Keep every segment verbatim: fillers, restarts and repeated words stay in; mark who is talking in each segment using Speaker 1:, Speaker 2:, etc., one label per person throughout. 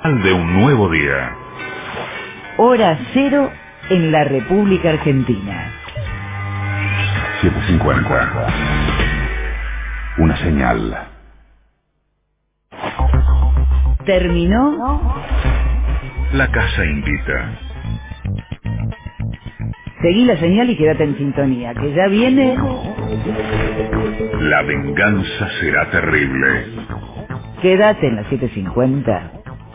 Speaker 1: De un nuevo día.
Speaker 2: Hora cero en la República Argentina.
Speaker 1: siete cincuenta. Una señal.
Speaker 2: ¿Terminó?
Speaker 1: La casa invita.
Speaker 2: Seguí la señal y quédate en sintonía, que ya viene...
Speaker 1: La venganza será terrible.
Speaker 2: Quédate en la siete cincuenta.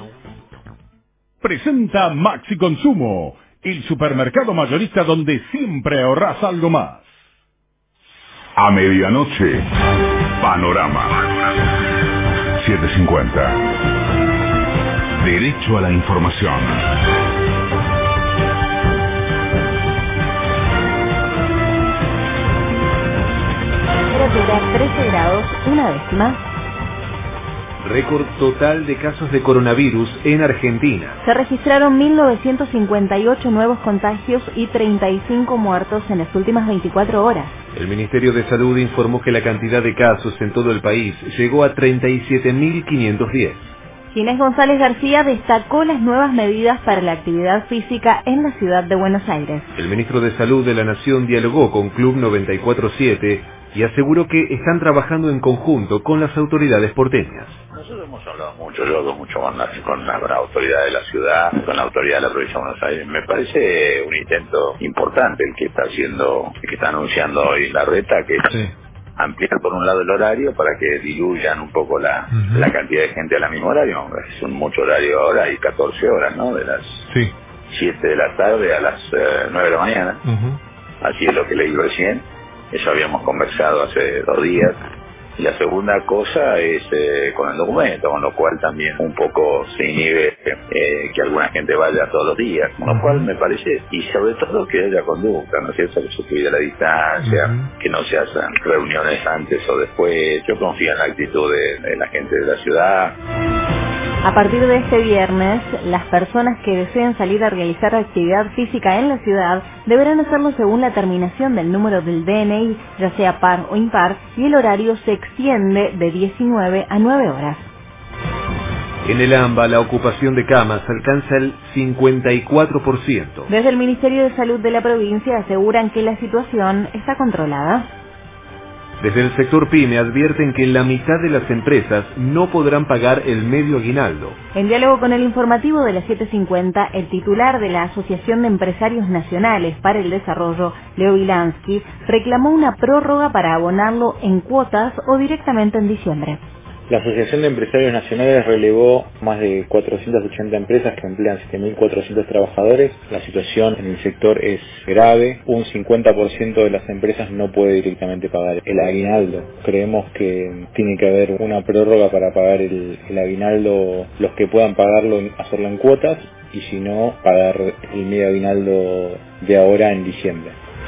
Speaker 3: Presenta Maxi Consumo, el supermercado mayorista donde siempre ahorras algo más.
Speaker 1: A medianoche, Panorama. siete cincuenta. Derecho a la información.
Speaker 4: Temperatura trece grados, una décima.
Speaker 5: Récord total de casos de coronavirus en Argentina.
Speaker 4: Se registraron mil novecientos cincuenta y ocho nuevos contagios y treinta y cinco muertos en las últimas veinticuatro horas.
Speaker 5: El Ministerio de Salud informó que la cantidad de casos en todo el país llegó a treinta y siete mil quinientos diez.
Speaker 4: Ginés González García destacó las nuevas medidas para la actividad física en la ciudad de Buenos Aires.
Speaker 5: El ministro de Salud de la Nación dialogó con Club noventa y cuatro siete y aseguró que están trabajando en conjunto con las autoridades porteñas.
Speaker 6: Nosotros hemos hablado mucho, yo hablo mucho con la, con la, con la autoridad de la ciudad, con la autoridad de la provincia de Buenos Aires. Me parece un intento importante el que está haciendo, el que está anunciando hoy Larreta, que
Speaker 5: sí.
Speaker 6: Ampliar por un lado el horario para que diluyan un poco la, uh-huh. la cantidad de gente al mismo horario. Es un mucho horario ahora, hay catorce horas, ¿no? De las
Speaker 5: sí.
Speaker 6: siete de la tarde a las uh, nueve de la mañana.
Speaker 5: Uh-huh.
Speaker 6: Así es lo que leí recién. Eso habíamos conversado hace dos días. Y la segunda cosa es eh, con el documento, con lo cual también un poco se inhibe eh, que alguna gente vaya todos los días, con lo cual me parece, y sobre todo que haya conducta, ¿no es cierto?, que se cuide la distancia, uh-huh. que no se hacen reuniones antes o después. Yo confío en la actitud de, de la gente de la ciudad.
Speaker 4: A partir de este viernes, las personas que deseen salir a realizar actividad física en la ciudad deberán hacerlo según la terminación del número del D N I, ya sea par o impar, y el horario se extiende de diecinueve a nueve horas.
Speaker 5: En el AMBA, la ocupación de camas alcanza el cincuenta y cuatro por ciento.
Speaker 4: Desde el Ministerio de Salud de la provincia aseguran que la situación está controlada.
Speaker 5: Desde el sector PYME advierten que la mitad de las empresas no podrán pagar el medio aguinaldo.
Speaker 4: En diálogo con el informativo de las siete cincuenta, el titular de la Asociación de Empresarios Nacionales para el Desarrollo, Leo Vilansky, reclamó una prórroga para abonarlo en cuotas o directamente en diciembre.
Speaker 7: La Asociación de Empresarios Nacionales relevó más de cuatrocientas ochenta empresas que emplean siete mil cuatrocientos trabajadores. La situación en el sector es grave. Un cincuenta por ciento de las empresas no puede directamente pagar el aguinaldo. Creemos que tiene que haber una prórroga para pagar el, el aguinaldo, los que puedan pagarlo, hacerlo en cuotas, y si no, pagar el medio aguinaldo de ahora en diciembre.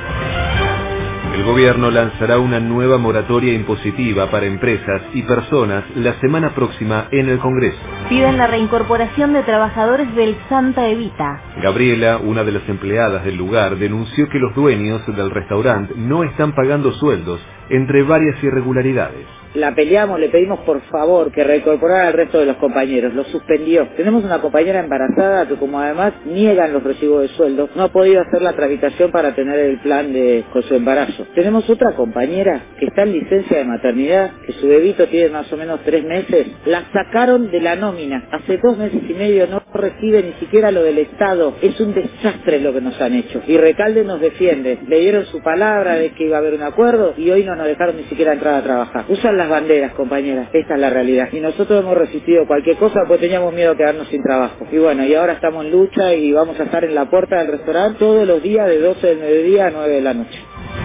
Speaker 5: El gobierno lanzará una nueva moratoria impositiva para empresas y personas la semana próxima en el Congreso.
Speaker 4: Piden la reincorporación de trabajadores del Santa Evita.
Speaker 5: Gabriela, una de las empleadas del lugar, denunció que los dueños del restaurante no están pagando sueldos, entre varias irregularidades.
Speaker 8: La peleamos, le pedimos por favor que reincorporara al resto de los compañeros, lo suspendió. Tenemos una compañera embarazada que, como además niegan los recibos de sueldo, no ha podido hacer la tramitación para tener el plan de con su embarazo. Tenemos otra compañera que está en licencia de maternidad, que su bebito tiene más o menos tres meses, la sacaron de la nómina, hace dos meses y medio no recibe ni siquiera lo del Estado. Es un desastre lo que nos han hecho. Y Recalde nos defiende, le dieron su palabra de que iba a haber un acuerdo y hoy no nos dejaron ni siquiera entrar a trabajar. Usan las banderas, compañeras, esta es la realidad. Y nosotros hemos resistido cualquier cosa porque teníamos miedo a quedarnos sin trabajo. Y bueno, y ahora estamos en lucha y vamos a estar en la puerta del restaurante todos los días de doce del mediodía a nueve de la noche.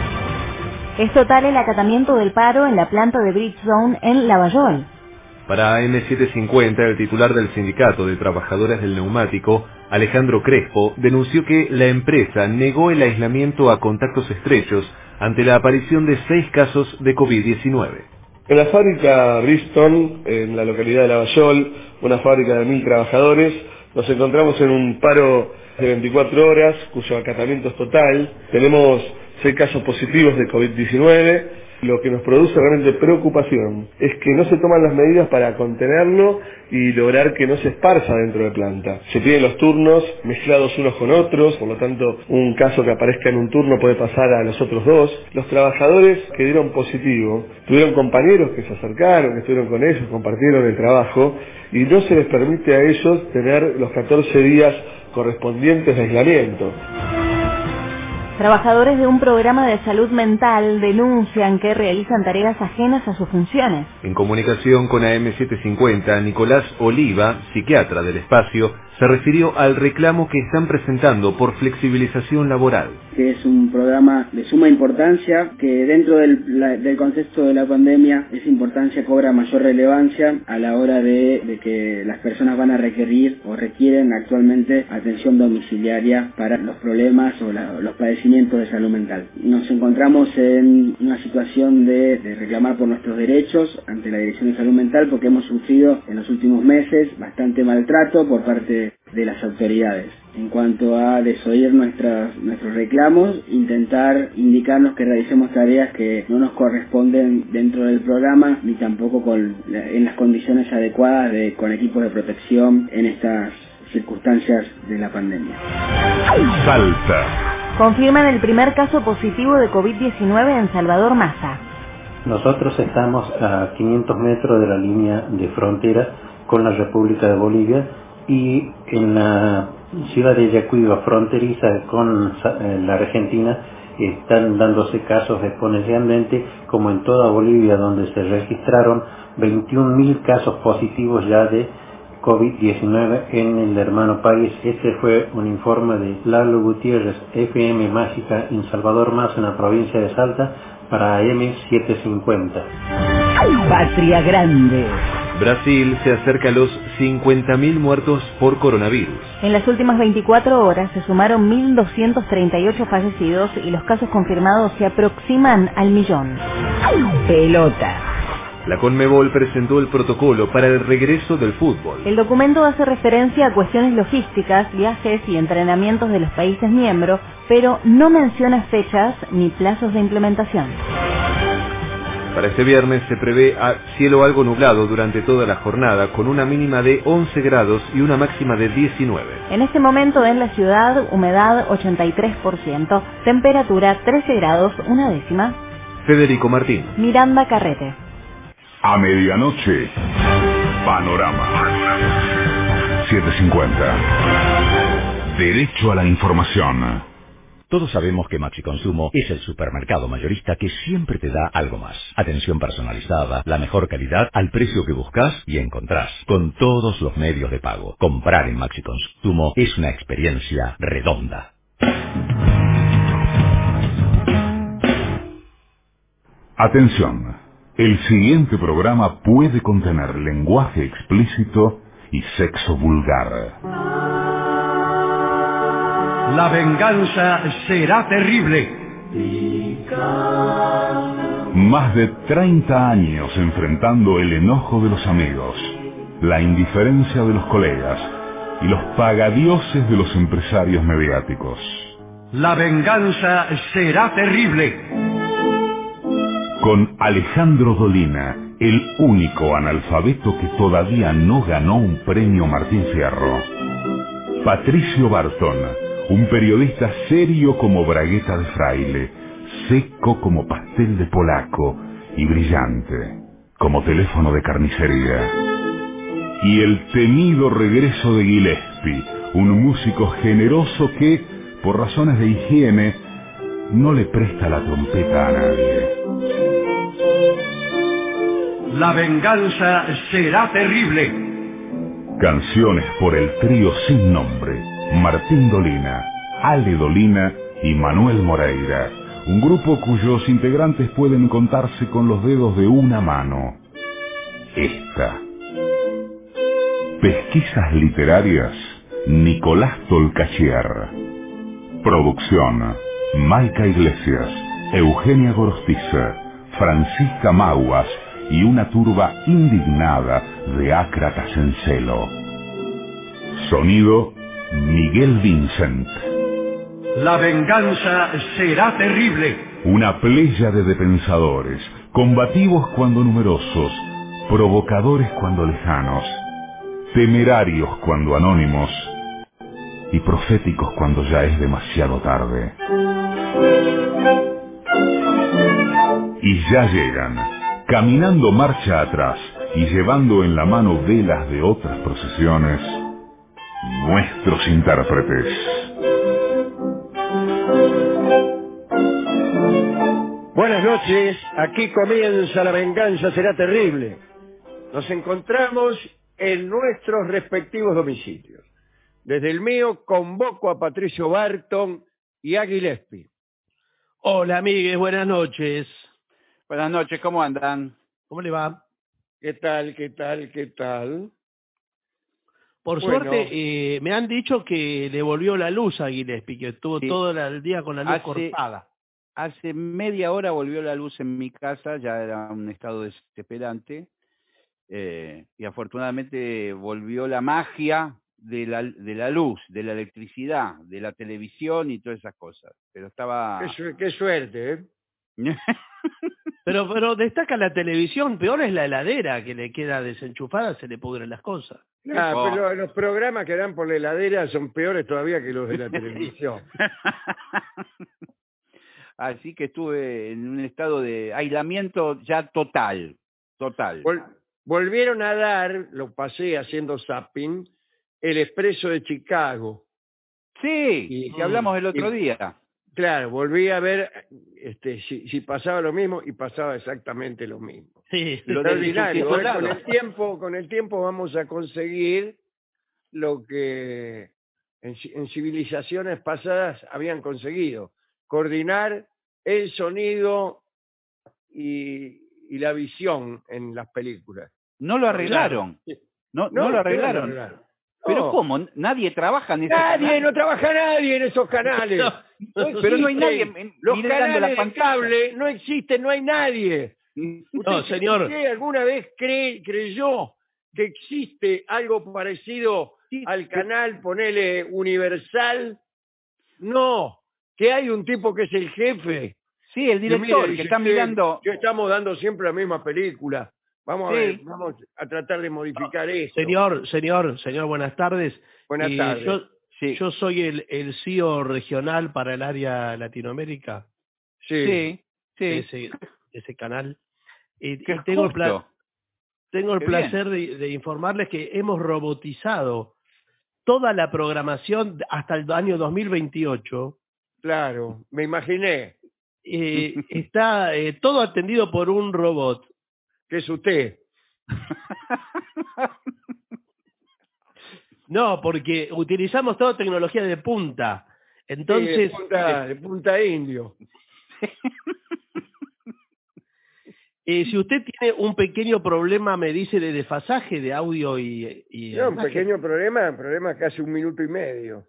Speaker 4: Es total el acatamiento del paro en la planta de Bridgestone en Lavallol.
Speaker 5: Para A M setecientos cincuenta, el titular del Sindicato de Trabajadoras del Neumático, Alejandro Crespo, denunció que la empresa negó el aislamiento a contactos estrechos ante la aparición de seis casos de COVID diecinueve.
Speaker 9: En la fábrica Bridgestone, en la localidad de Lavallol, una fábrica de mil trabajadores, nos encontramos en un paro de veinticuatro horas, cuyo acatamiento es total. Tenemos seis casos positivos de COVID diecinueve, Lo que nos produce realmente preocupación es que no se toman las medidas para contenerlo y lograr que no se esparza dentro de planta. Se piden los turnos mezclados unos con otros, por lo tanto un caso que aparezca en un turno puede pasar a los otros dos. Los trabajadores que dieron positivo tuvieron compañeros que se acercaron, que estuvieron con ellos, compartieron el trabajo y no se les permite a ellos tener los catorce días correspondientes de aislamiento.
Speaker 4: Trabajadores de un programa de salud mental denuncian que realizan tareas ajenas a sus funciones.
Speaker 5: En comunicación con A M setecientos cincuenta, Nicolás Oliva, psiquiatra del espacio, se refirió al reclamo que están presentando por flexibilización laboral.
Speaker 10: Que es un programa de suma importancia, que dentro del, la, del contexto de la pandemia esa importancia cobra mayor relevancia a la hora de, de que las personas van a requerir o requieren actualmente atención domiciliaria para los problemas o la, los padecimientos de salud mental. Nos encontramos en una situación de, de reclamar por nuestros derechos ante la Dirección de Salud Mental porque hemos sufrido en los últimos meses bastante maltrato por parte de las autoridades. En cuanto a desoír nuestras, nuestros reclamos, intentar indicarnos que realicemos tareas que no nos corresponden dentro del programa, ni tampoco con, en las condiciones adecuadas de, con equipos de protección en estas circunstancias de la pandemia.
Speaker 1: Salta.
Speaker 4: Confirman el primer caso positivo de COVID diecinueve en Salvador Massa.
Speaker 11: Nosotros estamos a quinientos metros de la línea de frontera con la República de Bolivia y en la ciudad de Yacuiba, fronteriza con la Argentina, están dándose casos exponencialmente, como en toda Bolivia, donde se registraron veintiún mil casos positivos ya de COVID diecinueve en el hermano país. Este fue un informe de Lalo Gutiérrez, F M Mágica, en Salvador Massa, en la provincia de Salta, para A M setecientos cincuenta.
Speaker 2: Patria Grande.
Speaker 5: Brasil se acerca a los cincuenta mil muertos por coronavirus.
Speaker 4: En las últimas veinticuatro horas se sumaron mil doscientos treinta y ocho fallecidos y los casos confirmados se aproximan al millón.
Speaker 2: Pelota.
Speaker 5: La Conmebol presentó el protocolo para el regreso del fútbol.
Speaker 4: El documento hace referencia a cuestiones logísticas, viajes y entrenamientos de los países miembros, pero no menciona fechas ni plazos de implementación.
Speaker 5: Para este viernes se prevé a cielo algo nublado durante toda la jornada, con una mínima de once grados y una máxima de diecinueve.
Speaker 4: En este momento en la ciudad, humedad ochenta y tres por ciento, temperatura trece grados, una décima.
Speaker 5: Federico Martín.
Speaker 4: Miranda Carrete.
Speaker 1: A medianoche, Panorama. setecientos cincuenta. Derecho a la información.
Speaker 3: Todos sabemos que Maxi Consumo es el supermercado mayorista que siempre te da algo más. Atención personalizada, la mejor calidad al precio que buscas y encontrás, con todos los medios de pago. Comprar en Maxi Consumo es una experiencia redonda.
Speaker 1: Atención, el siguiente programa puede contener lenguaje explícito y sexo vulgar.
Speaker 12: La venganza será terrible.
Speaker 1: Más de treinta años enfrentando el enojo de los amigos, la indiferencia de los colegas y los pagadioses de los empresarios mediáticos.
Speaker 12: La venganza será terrible.
Speaker 1: Con Alejandro Dolina, el único analfabeto que todavía no ganó un premio Martín Fierro. Patricio Bartón, un periodista serio como bragueta de fraile, seco como pastel de polaco y brillante como teléfono de carnicería. Y el temido regreso de Gillespie, un músico generoso que, por razones de higiene, no le presta la trompeta a nadie.
Speaker 12: La venganza será terrible.
Speaker 1: Canciones por el trío sin nombre, Martín Dolina, Ale Dolina y Manuel Moreira, un grupo cuyos integrantes pueden contarse con los dedos de una mano. Esta. Pesquisas literarias, Nicolás Tolcachier. Producción, Maica Iglesias, Eugenia Gorostiza, Francisca Maguas y una turba indignada de ácratas en celo. Sonido, Miguel Vincent.
Speaker 12: La venganza será terrible.
Speaker 1: Una pléyade de pensadores, combativos cuando numerosos, provocadores cuando lejanos, temerarios cuando anónimos y proféticos cuando ya es demasiado tarde. Y ya llegan, caminando marcha atrás y llevando en la mano velas de otras procesiones, nuestros intérpretes.
Speaker 13: Buenas noches, aquí comienza La Venganza Será Terrible. Nos encontramos en nuestros respectivos domicilios. Desde el mío convoco a Patricio Barton y a Gillespie.
Speaker 14: Hola, amigues, buenas noches.
Speaker 15: Buenas noches, ¿cómo andan?
Speaker 14: ¿Cómo le va?
Speaker 13: ¿Qué tal, qué tal, qué tal?
Speaker 14: Por
Speaker 13: Bueno.
Speaker 14: suerte, eh, me han dicho que le volvió la luz a Gillespie, que estuvo
Speaker 15: Sí.
Speaker 14: todo el día con la luz
Speaker 15: Hace-
Speaker 14: cortada.
Speaker 15: Hace media hora volvió la luz en mi casa, ya era un estado desesperante, eh, y afortunadamente volvió la magia de la, de la luz, de la electricidad, de la televisión y todas esas cosas. Pero estaba...
Speaker 13: Qué, su- qué suerte, ¿eh?
Speaker 14: Pero, pero destaca la televisión, peor es la heladera, que le queda desenchufada, se le pudren las cosas.
Speaker 13: Ah,
Speaker 15: Oh.
Speaker 13: pero los programas que dan por la heladera son peores todavía que los de la televisión.
Speaker 15: Así que estuve en un estado de aislamiento ya total, total.
Speaker 13: Vol- volvieron a dar, lo pasé haciendo zapping, el Expreso de Chicago.
Speaker 15: Sí,
Speaker 13: Y-
Speaker 15: que hablamos el otro
Speaker 13: y-
Speaker 15: día.
Speaker 13: Claro, volví a ver este, si, si pasaba lo mismo y pasaba exactamente lo mismo.
Speaker 14: Sí,
Speaker 15: Lo del
Speaker 13: Extraordinario, ¿eh?
Speaker 15: subtitulado.
Speaker 13: Con el tiempo, con el tiempo vamos a conseguir lo que en, ci- en civilizaciones pasadas habían conseguido, coordinar el sonido y, y la visión en las películas.
Speaker 15: No lo arreglaron. No, no, lo arreglaron. Pero
Speaker 13: No.
Speaker 15: ¿cómo? Nadie trabaja en ese
Speaker 13: Nadie,
Speaker 15: canal.
Speaker 13: no trabaja nadie en esos canales.
Speaker 15: No, pero no hay
Speaker 13: existen.
Speaker 15: nadie en-
Speaker 13: Los
Speaker 15: mirando
Speaker 13: canales
Speaker 15: la
Speaker 13: de
Speaker 15: pantalla.
Speaker 13: cable no existen, no hay nadie. ¿Usted,
Speaker 14: No, señor.
Speaker 13: ¿usted alguna vez cree, creyó que existe algo parecido al canal, ponele Universal? No, que hay un tipo que es el jefe.
Speaker 15: Sí, el
Speaker 13: Que
Speaker 15: director,
Speaker 13: mire,
Speaker 15: que
Speaker 13: dice,
Speaker 15: está
Speaker 13: "Che,
Speaker 15: mirando...
Speaker 13: che, estamos dando siempre la misma película. Vamos a
Speaker 15: Sí.
Speaker 13: ver, vamos a tratar de modificar esto".
Speaker 14: Señor, señor, señor, buenas tardes.
Speaker 13: Buenas
Speaker 14: Eh,
Speaker 13: tardes.
Speaker 14: Yo,
Speaker 15: Sí.
Speaker 14: yo soy el, el C E O regional para el área Latinoamérica
Speaker 13: Sí.
Speaker 15: Sí, sí.
Speaker 14: de ese, de ese canal. Y,
Speaker 15: Qué
Speaker 14: y tengo el, pla-
Speaker 15: justo.
Speaker 14: tengo el
Speaker 15: Qué
Speaker 14: placer de, de informarles que hemos robotizado toda la programación hasta el año dos mil veintiocho.
Speaker 13: Claro, me imaginé.
Speaker 14: Eh, está eh, todo atendido por un robot.
Speaker 13: Que es usted.
Speaker 14: No, porque utilizamos toda tecnología de punta. Entonces,
Speaker 13: Sí, de, punta, de punta indio.
Speaker 14: eh, si usted tiene un pequeño problema, me dice, de desfasaje de audio y... y
Speaker 13: No, un
Speaker 14: imagen.
Speaker 13: pequeño problema, un problema casi un minuto y medio.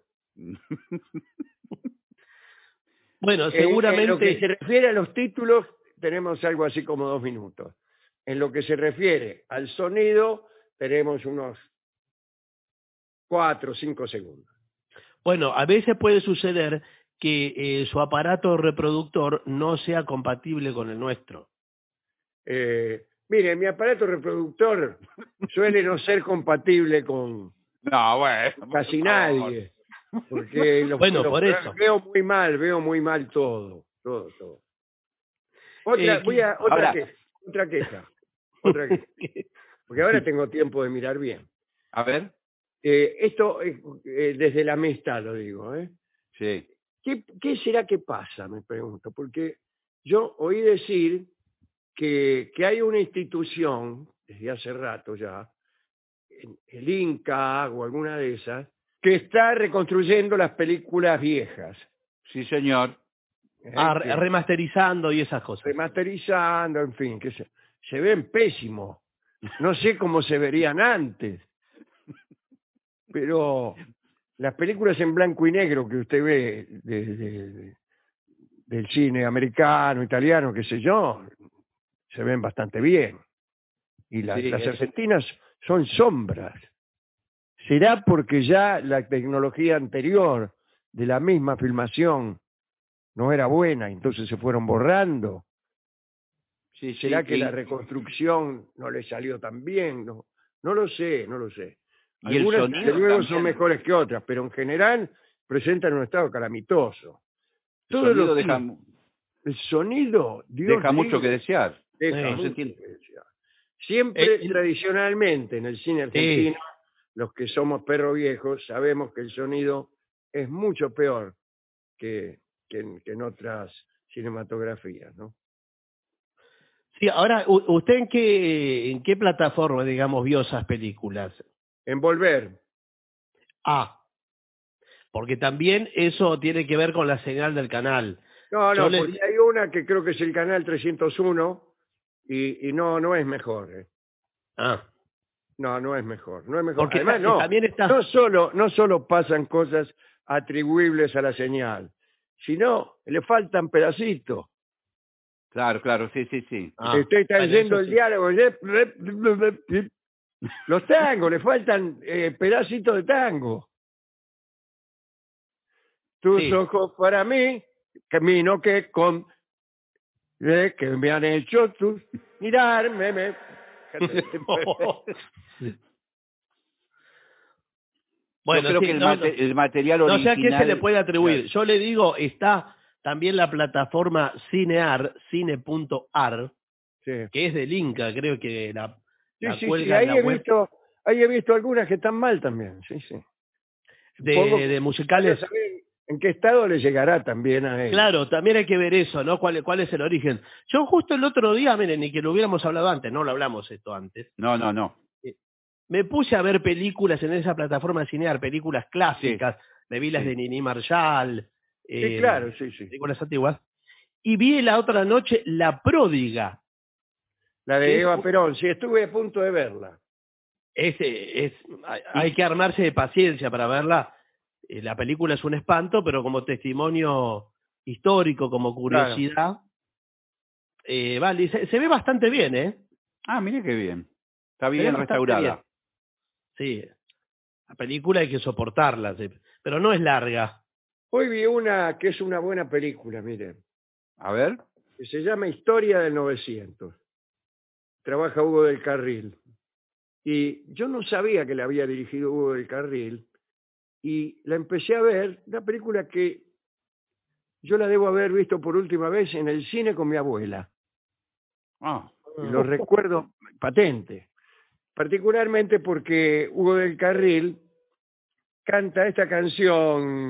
Speaker 14: Bueno,
Speaker 13: En- En, lo
Speaker 14: seguramente...
Speaker 13: que se refiere a los títulos, tenemos algo así como dos minutos. En lo que se refiere al sonido, tenemos unos cuatro o cinco segundos.
Speaker 14: Bueno, a veces puede suceder que eh, su aparato reproductor no sea compatible con el nuestro.
Speaker 13: Eh, mire, mi aparato reproductor suele no ser compatible con
Speaker 15: No, bueno.
Speaker 13: casi
Speaker 15: por favor.
Speaker 13: nadie. Porque los,
Speaker 14: Bueno,
Speaker 13: los-
Speaker 14: por eso.
Speaker 13: veo muy mal, veo muy mal todo, todo, todo. Otra,
Speaker 14: Eh,
Speaker 13: voy a, otra,
Speaker 15: ahora-
Speaker 13: queja, otra queja, otra queja. Porque ahora tengo tiempo de mirar bien.
Speaker 15: A ver.
Speaker 13: Eh, esto eh, eh, desde la amistad lo digo, ¿eh?
Speaker 15: Sí.
Speaker 13: ¿Qué, ¿Qué será que pasa? Me pregunto, porque yo oí decir que, que hay una institución, desde hace rato ya, el, el Inca o alguna de esas, que está reconstruyendo las películas viejas.
Speaker 15: Sí, señor.
Speaker 13: ¿eh?
Speaker 14: Ah,
Speaker 13: Que-
Speaker 14: remasterizando y esas cosas.
Speaker 13: remasterizando, en fin, que se, se ven pésimos. No sé cómo se verían antes, pero las películas en blanco y negro que usted ve de- de- de- del cine americano, italiano, qué sé yo, se ven bastante bien. Y las,
Speaker 15: Sí,
Speaker 13: las
Speaker 15: es-
Speaker 13: argentinas son sombras. ¿Será porque ya la tecnología anterior de la misma filmación no era buena, entonces se fueron borrando.
Speaker 15: Sí,
Speaker 13: ¿Será
Speaker 15: sí,
Speaker 13: que
Speaker 15: y-
Speaker 13: la reconstrucción no le salió tan bien? No, no lo sé, no lo sé.
Speaker 15: Y el
Speaker 13: Algunas,
Speaker 15: sonido
Speaker 13: desde luego, son
Speaker 15: también.
Speaker 13: mejores que otras, pero en general presentan un estado calamitoso.
Speaker 15: El
Speaker 13: Todo
Speaker 15: sonido
Speaker 13: lo que-
Speaker 15: deja,
Speaker 13: el sonido, Dios
Speaker 15: deja mucho que
Speaker 13: libre,
Speaker 15: desear.
Speaker 13: deja
Speaker 15: No se
Speaker 13: mucho
Speaker 15: tiene-
Speaker 13: que desear. Siempre,
Speaker 14: Eh, el-
Speaker 13: tradicionalmente, en el cine argentino, los que somos perros viejos, sabemos que el sonido es mucho peor que, que en, que en otras cinematografías, ¿no?
Speaker 14: Sí, ahora, u- ¿usted en qué, en qué plataforma, digamos, vio esas películas?
Speaker 13: En Volver.
Speaker 14: Ah, porque también eso tiene que ver con la señal del canal.
Speaker 13: No,
Speaker 14: Yo
Speaker 13: no,
Speaker 14: les
Speaker 13: porque
Speaker 14: di-
Speaker 13: hay una que creo que es el canal trescientos uno y, y no, no es mejor. ¿eh?
Speaker 14: Ah,
Speaker 13: No, no es mejor. No es mejor.
Speaker 14: porque
Speaker 13: Además,
Speaker 14: ta-
Speaker 13: no.
Speaker 14: también está...
Speaker 13: No solo, no solo pasan cosas atribuibles a la señal, sino le faltan pedacitos.
Speaker 15: Claro, claro, sí, sí, sí.
Speaker 14: Ah,
Speaker 13: Estoy
Speaker 14: bueno,
Speaker 13: trayendo
Speaker 14: eso
Speaker 13: el
Speaker 14: sí.
Speaker 13: diálogo. Los tangos, le faltan eh, pedacitos de tango. Tus
Speaker 14: Sí.
Speaker 13: ojos para mí, camino que con eh, que me han hecho tus mirarme. Me...
Speaker 14: Bueno,
Speaker 15: Yo creo
Speaker 14: sí,
Speaker 15: que el,
Speaker 14: no,
Speaker 15: mate-
Speaker 14: no.
Speaker 15: el material
Speaker 14: No
Speaker 15: original...
Speaker 14: sé a qué se le puede atribuir.
Speaker 15: Claro.
Speaker 14: Yo le digo, está también la plataforma Cinear, cine.ar,
Speaker 13: Sí,
Speaker 14: que es del Inca, creo que la,
Speaker 13: sí,
Speaker 14: la
Speaker 13: sí, sí,
Speaker 14: cuelga
Speaker 13: ahí
Speaker 14: en la
Speaker 13: he
Speaker 14: web
Speaker 13: visto, ahí he visto algunas que están mal también, sí, sí. Supongo
Speaker 14: de,
Speaker 13: que
Speaker 14: de
Speaker 13: vaya
Speaker 14: musicales.
Speaker 13: a saber en qué estado le llegará también a él.
Speaker 14: Claro, también hay que ver eso, ¿no? ¿Cuál, cuál es el origen? Yo justo el otro día, miren, ni que lo hubiéramos hablado antes, no lo hablamos esto antes,
Speaker 15: No, no, no.
Speaker 14: me puse a ver películas en esa plataforma de Cinear, películas clásicas, me vi las
Speaker 15: sí.
Speaker 14: de Nini Marshall,
Speaker 13: Sí,
Speaker 14: eh,
Speaker 13: claro, sí, sí.
Speaker 14: películas antiguas, y vi la otra noche La Pródiga.
Speaker 13: La
Speaker 14: que
Speaker 13: de
Speaker 14: es-
Speaker 13: Eva Perón, sí, estuve a punto de verla.
Speaker 14: Es, eh, es, hay, hay que armarse de paciencia para verla. Eh, La película es un espanto, pero como testimonio histórico, como curiosidad, eh, vale, y se, se ve bastante bien, ¿eh?
Speaker 15: Ah, mire qué bien. Está
Speaker 14: Se ve
Speaker 15: bien
Speaker 14: bastante
Speaker 15: restaurada.
Speaker 14: bien. Sí, la película hay que soportarla, sí, pero no es larga.
Speaker 13: Hoy vi una que es una buena película, miren,
Speaker 15: A ver.
Speaker 13: que se llama Historia del novecientos. Trabaja Hugo del Carril. Y yo no sabía que la había dirigido Hugo del Carril. Y la empecé a ver, una película que yo la debo haber visto por última vez en el cine con mi abuela.
Speaker 15: Ah.
Speaker 13: Y lo recuerdo patente. Particularmente porque Hugo del Carril canta esta canción.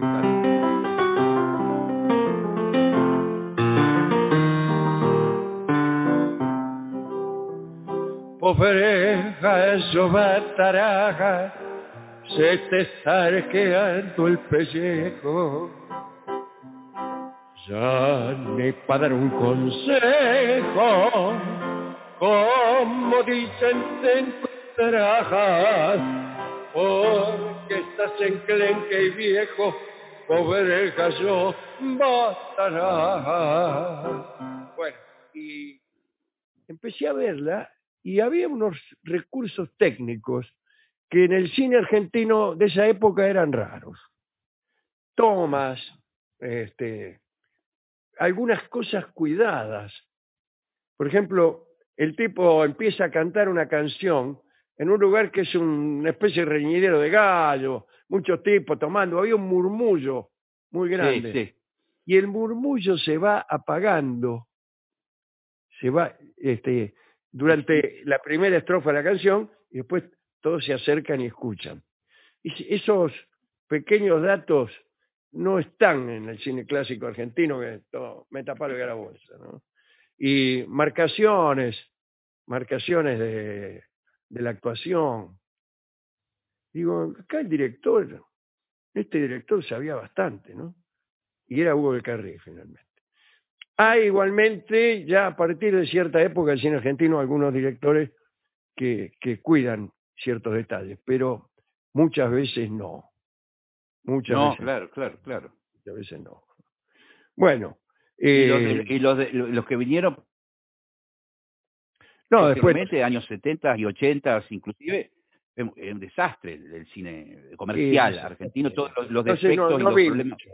Speaker 13: Povereja, eso bataraja, se te está arqueando el pellejo. Ya ni para dar un consejo, como dicen te encontrarás, porque estás enclenque y viejo, povereja, yo batará. Bueno, y empecé a verla y había unos recursos técnicos que en el cine argentino de esa época eran raros. Tomas, este, algunas cosas cuidadas. Por ejemplo, el tipo empieza a cantar una canción en un lugar que es una especie de reñidero de gallo, muchos tipos tomando, había un murmullo muy grande.
Speaker 15: Sí, sí.
Speaker 13: Y el murmullo se va apagando, se va, este, durante la primera estrofa de la canción, y después todos se acercan y escuchan. Y esos pequeños datos no están en el cine clásico argentino, que es todo meta palo y a la bolsa, ¿no? Y marcaciones, marcaciones de, de la actuación. Digo, acá el director, este director sabía bastante, ¿no? Y era Hugo del Carril, finalmente. Hay igualmente, ya a partir de cierta época, el cine argentino, algunos directores que, que cuidan ciertos detalles, pero muchas veces no. Muchas
Speaker 15: No,
Speaker 13: veces
Speaker 15: claro, claro, claro.
Speaker 13: Muchas veces no. Bueno.
Speaker 15: Y, los,
Speaker 13: Eh,
Speaker 15: de, y los, de, los que vinieron
Speaker 13: no, después,
Speaker 15: posteriormente, años setenta y ochenta, inclusive, es un desastre del cine comercial
Speaker 13: Sí,
Speaker 15: argentino, todos los, los
Speaker 13: entonces no,
Speaker 15: defectos
Speaker 13: no
Speaker 15: y los
Speaker 13: vi
Speaker 15: problemas.
Speaker 13: mucho.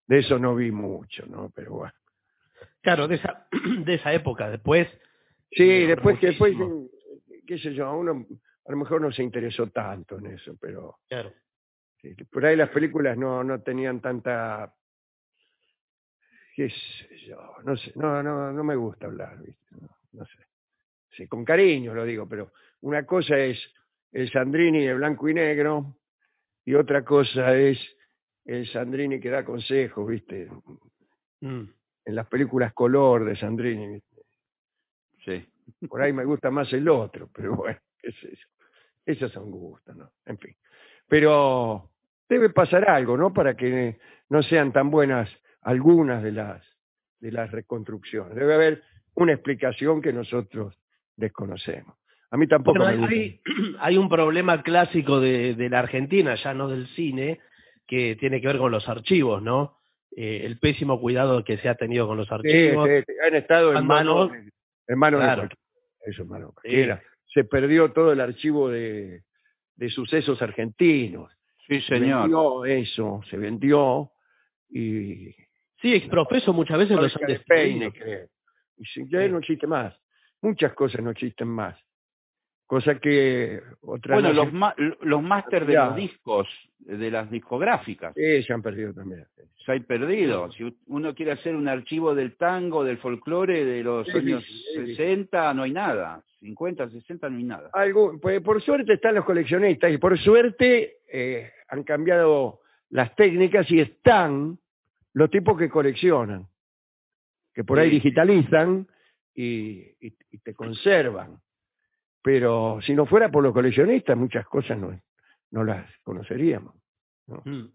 Speaker 13: de eso no vi mucho, ¿no? Pero bueno.
Speaker 14: Claro, de esa, de esa época, después.
Speaker 13: Sí, después que después,
Speaker 14: muchísimo.
Speaker 13: qué sé yo, uno a lo mejor no se interesó tanto en eso, pero
Speaker 14: Claro.
Speaker 13: sí, por ahí las películas no, no tenían tanta, qué sé yo, no sé, no, no, no me gusta hablar, ¿viste? No, no sé. Sí, con cariño lo digo, pero una cosa es el Sandrini de blanco y negro y otra cosa es el Sandrini que da consejos, ¿viste?
Speaker 14: Mm.
Speaker 13: En las películas color de Sandrini, ¿viste?
Speaker 15: Sí.
Speaker 13: Por ahí me gusta más el otro, pero bueno, qué sé yo. Esos son gustos, ¿no? En fin. Pero debe pasar algo, ¿no? Para que no sean tan buenas algunas de las de las reconstrucciones. Debe haber una explicación que nosotros desconocemos. A mí tampoco
Speaker 14: Bueno,
Speaker 13: me
Speaker 14: hay,
Speaker 13: gusta.
Speaker 14: hay, hay un problema clásico de, de la Argentina, ya no del cine, que tiene que ver con los archivos, ¿no? Eh, el pésimo cuidado que se ha tenido con los
Speaker 13: Sí,
Speaker 14: archivos.
Speaker 13: sí, sí, han estado en
Speaker 14: Cuando
Speaker 13: manos
Speaker 14: no-
Speaker 13: de, en manos de
Speaker 14: Claro.
Speaker 13: cualquiera. Eso, en manos de
Speaker 14: Sí.
Speaker 13: cualquiera. Se perdió todo el archivo de, de sucesos argentinos.
Speaker 15: Sí,
Speaker 13: Se
Speaker 15: señor.
Speaker 13: vendió eso, se vendió y
Speaker 14: Sí, exprofeso muchas veces los han
Speaker 13: fábrica de
Speaker 14: destruido.
Speaker 13: peine, creo. Y si ya no existe más. Muchas cosas no existen más. Cosa que otras
Speaker 15: Bueno, los,
Speaker 13: naciones
Speaker 15: ma- los máster de los discos, de las discográficas,
Speaker 13: sí, se han perdido también.
Speaker 15: se han perdido. Si uno quiere hacer un archivo del tango, del folclore de los
Speaker 13: Es
Speaker 15: años
Speaker 13: difícil, es difícil.
Speaker 15: sesenta, no hay nada. cincuenta, sesenta, no hay nada.
Speaker 13: Algo, pues, por suerte están los coleccionistas y por suerte eh, han cambiado las técnicas y están los tipos que coleccionan, que por ahí
Speaker 15: Sí.
Speaker 13: digitalizan y, y- y te conservan. Pero si no fuera por los coleccionistas, muchas cosas no, no las conoceríamos, ¿no?
Speaker 14: Mm.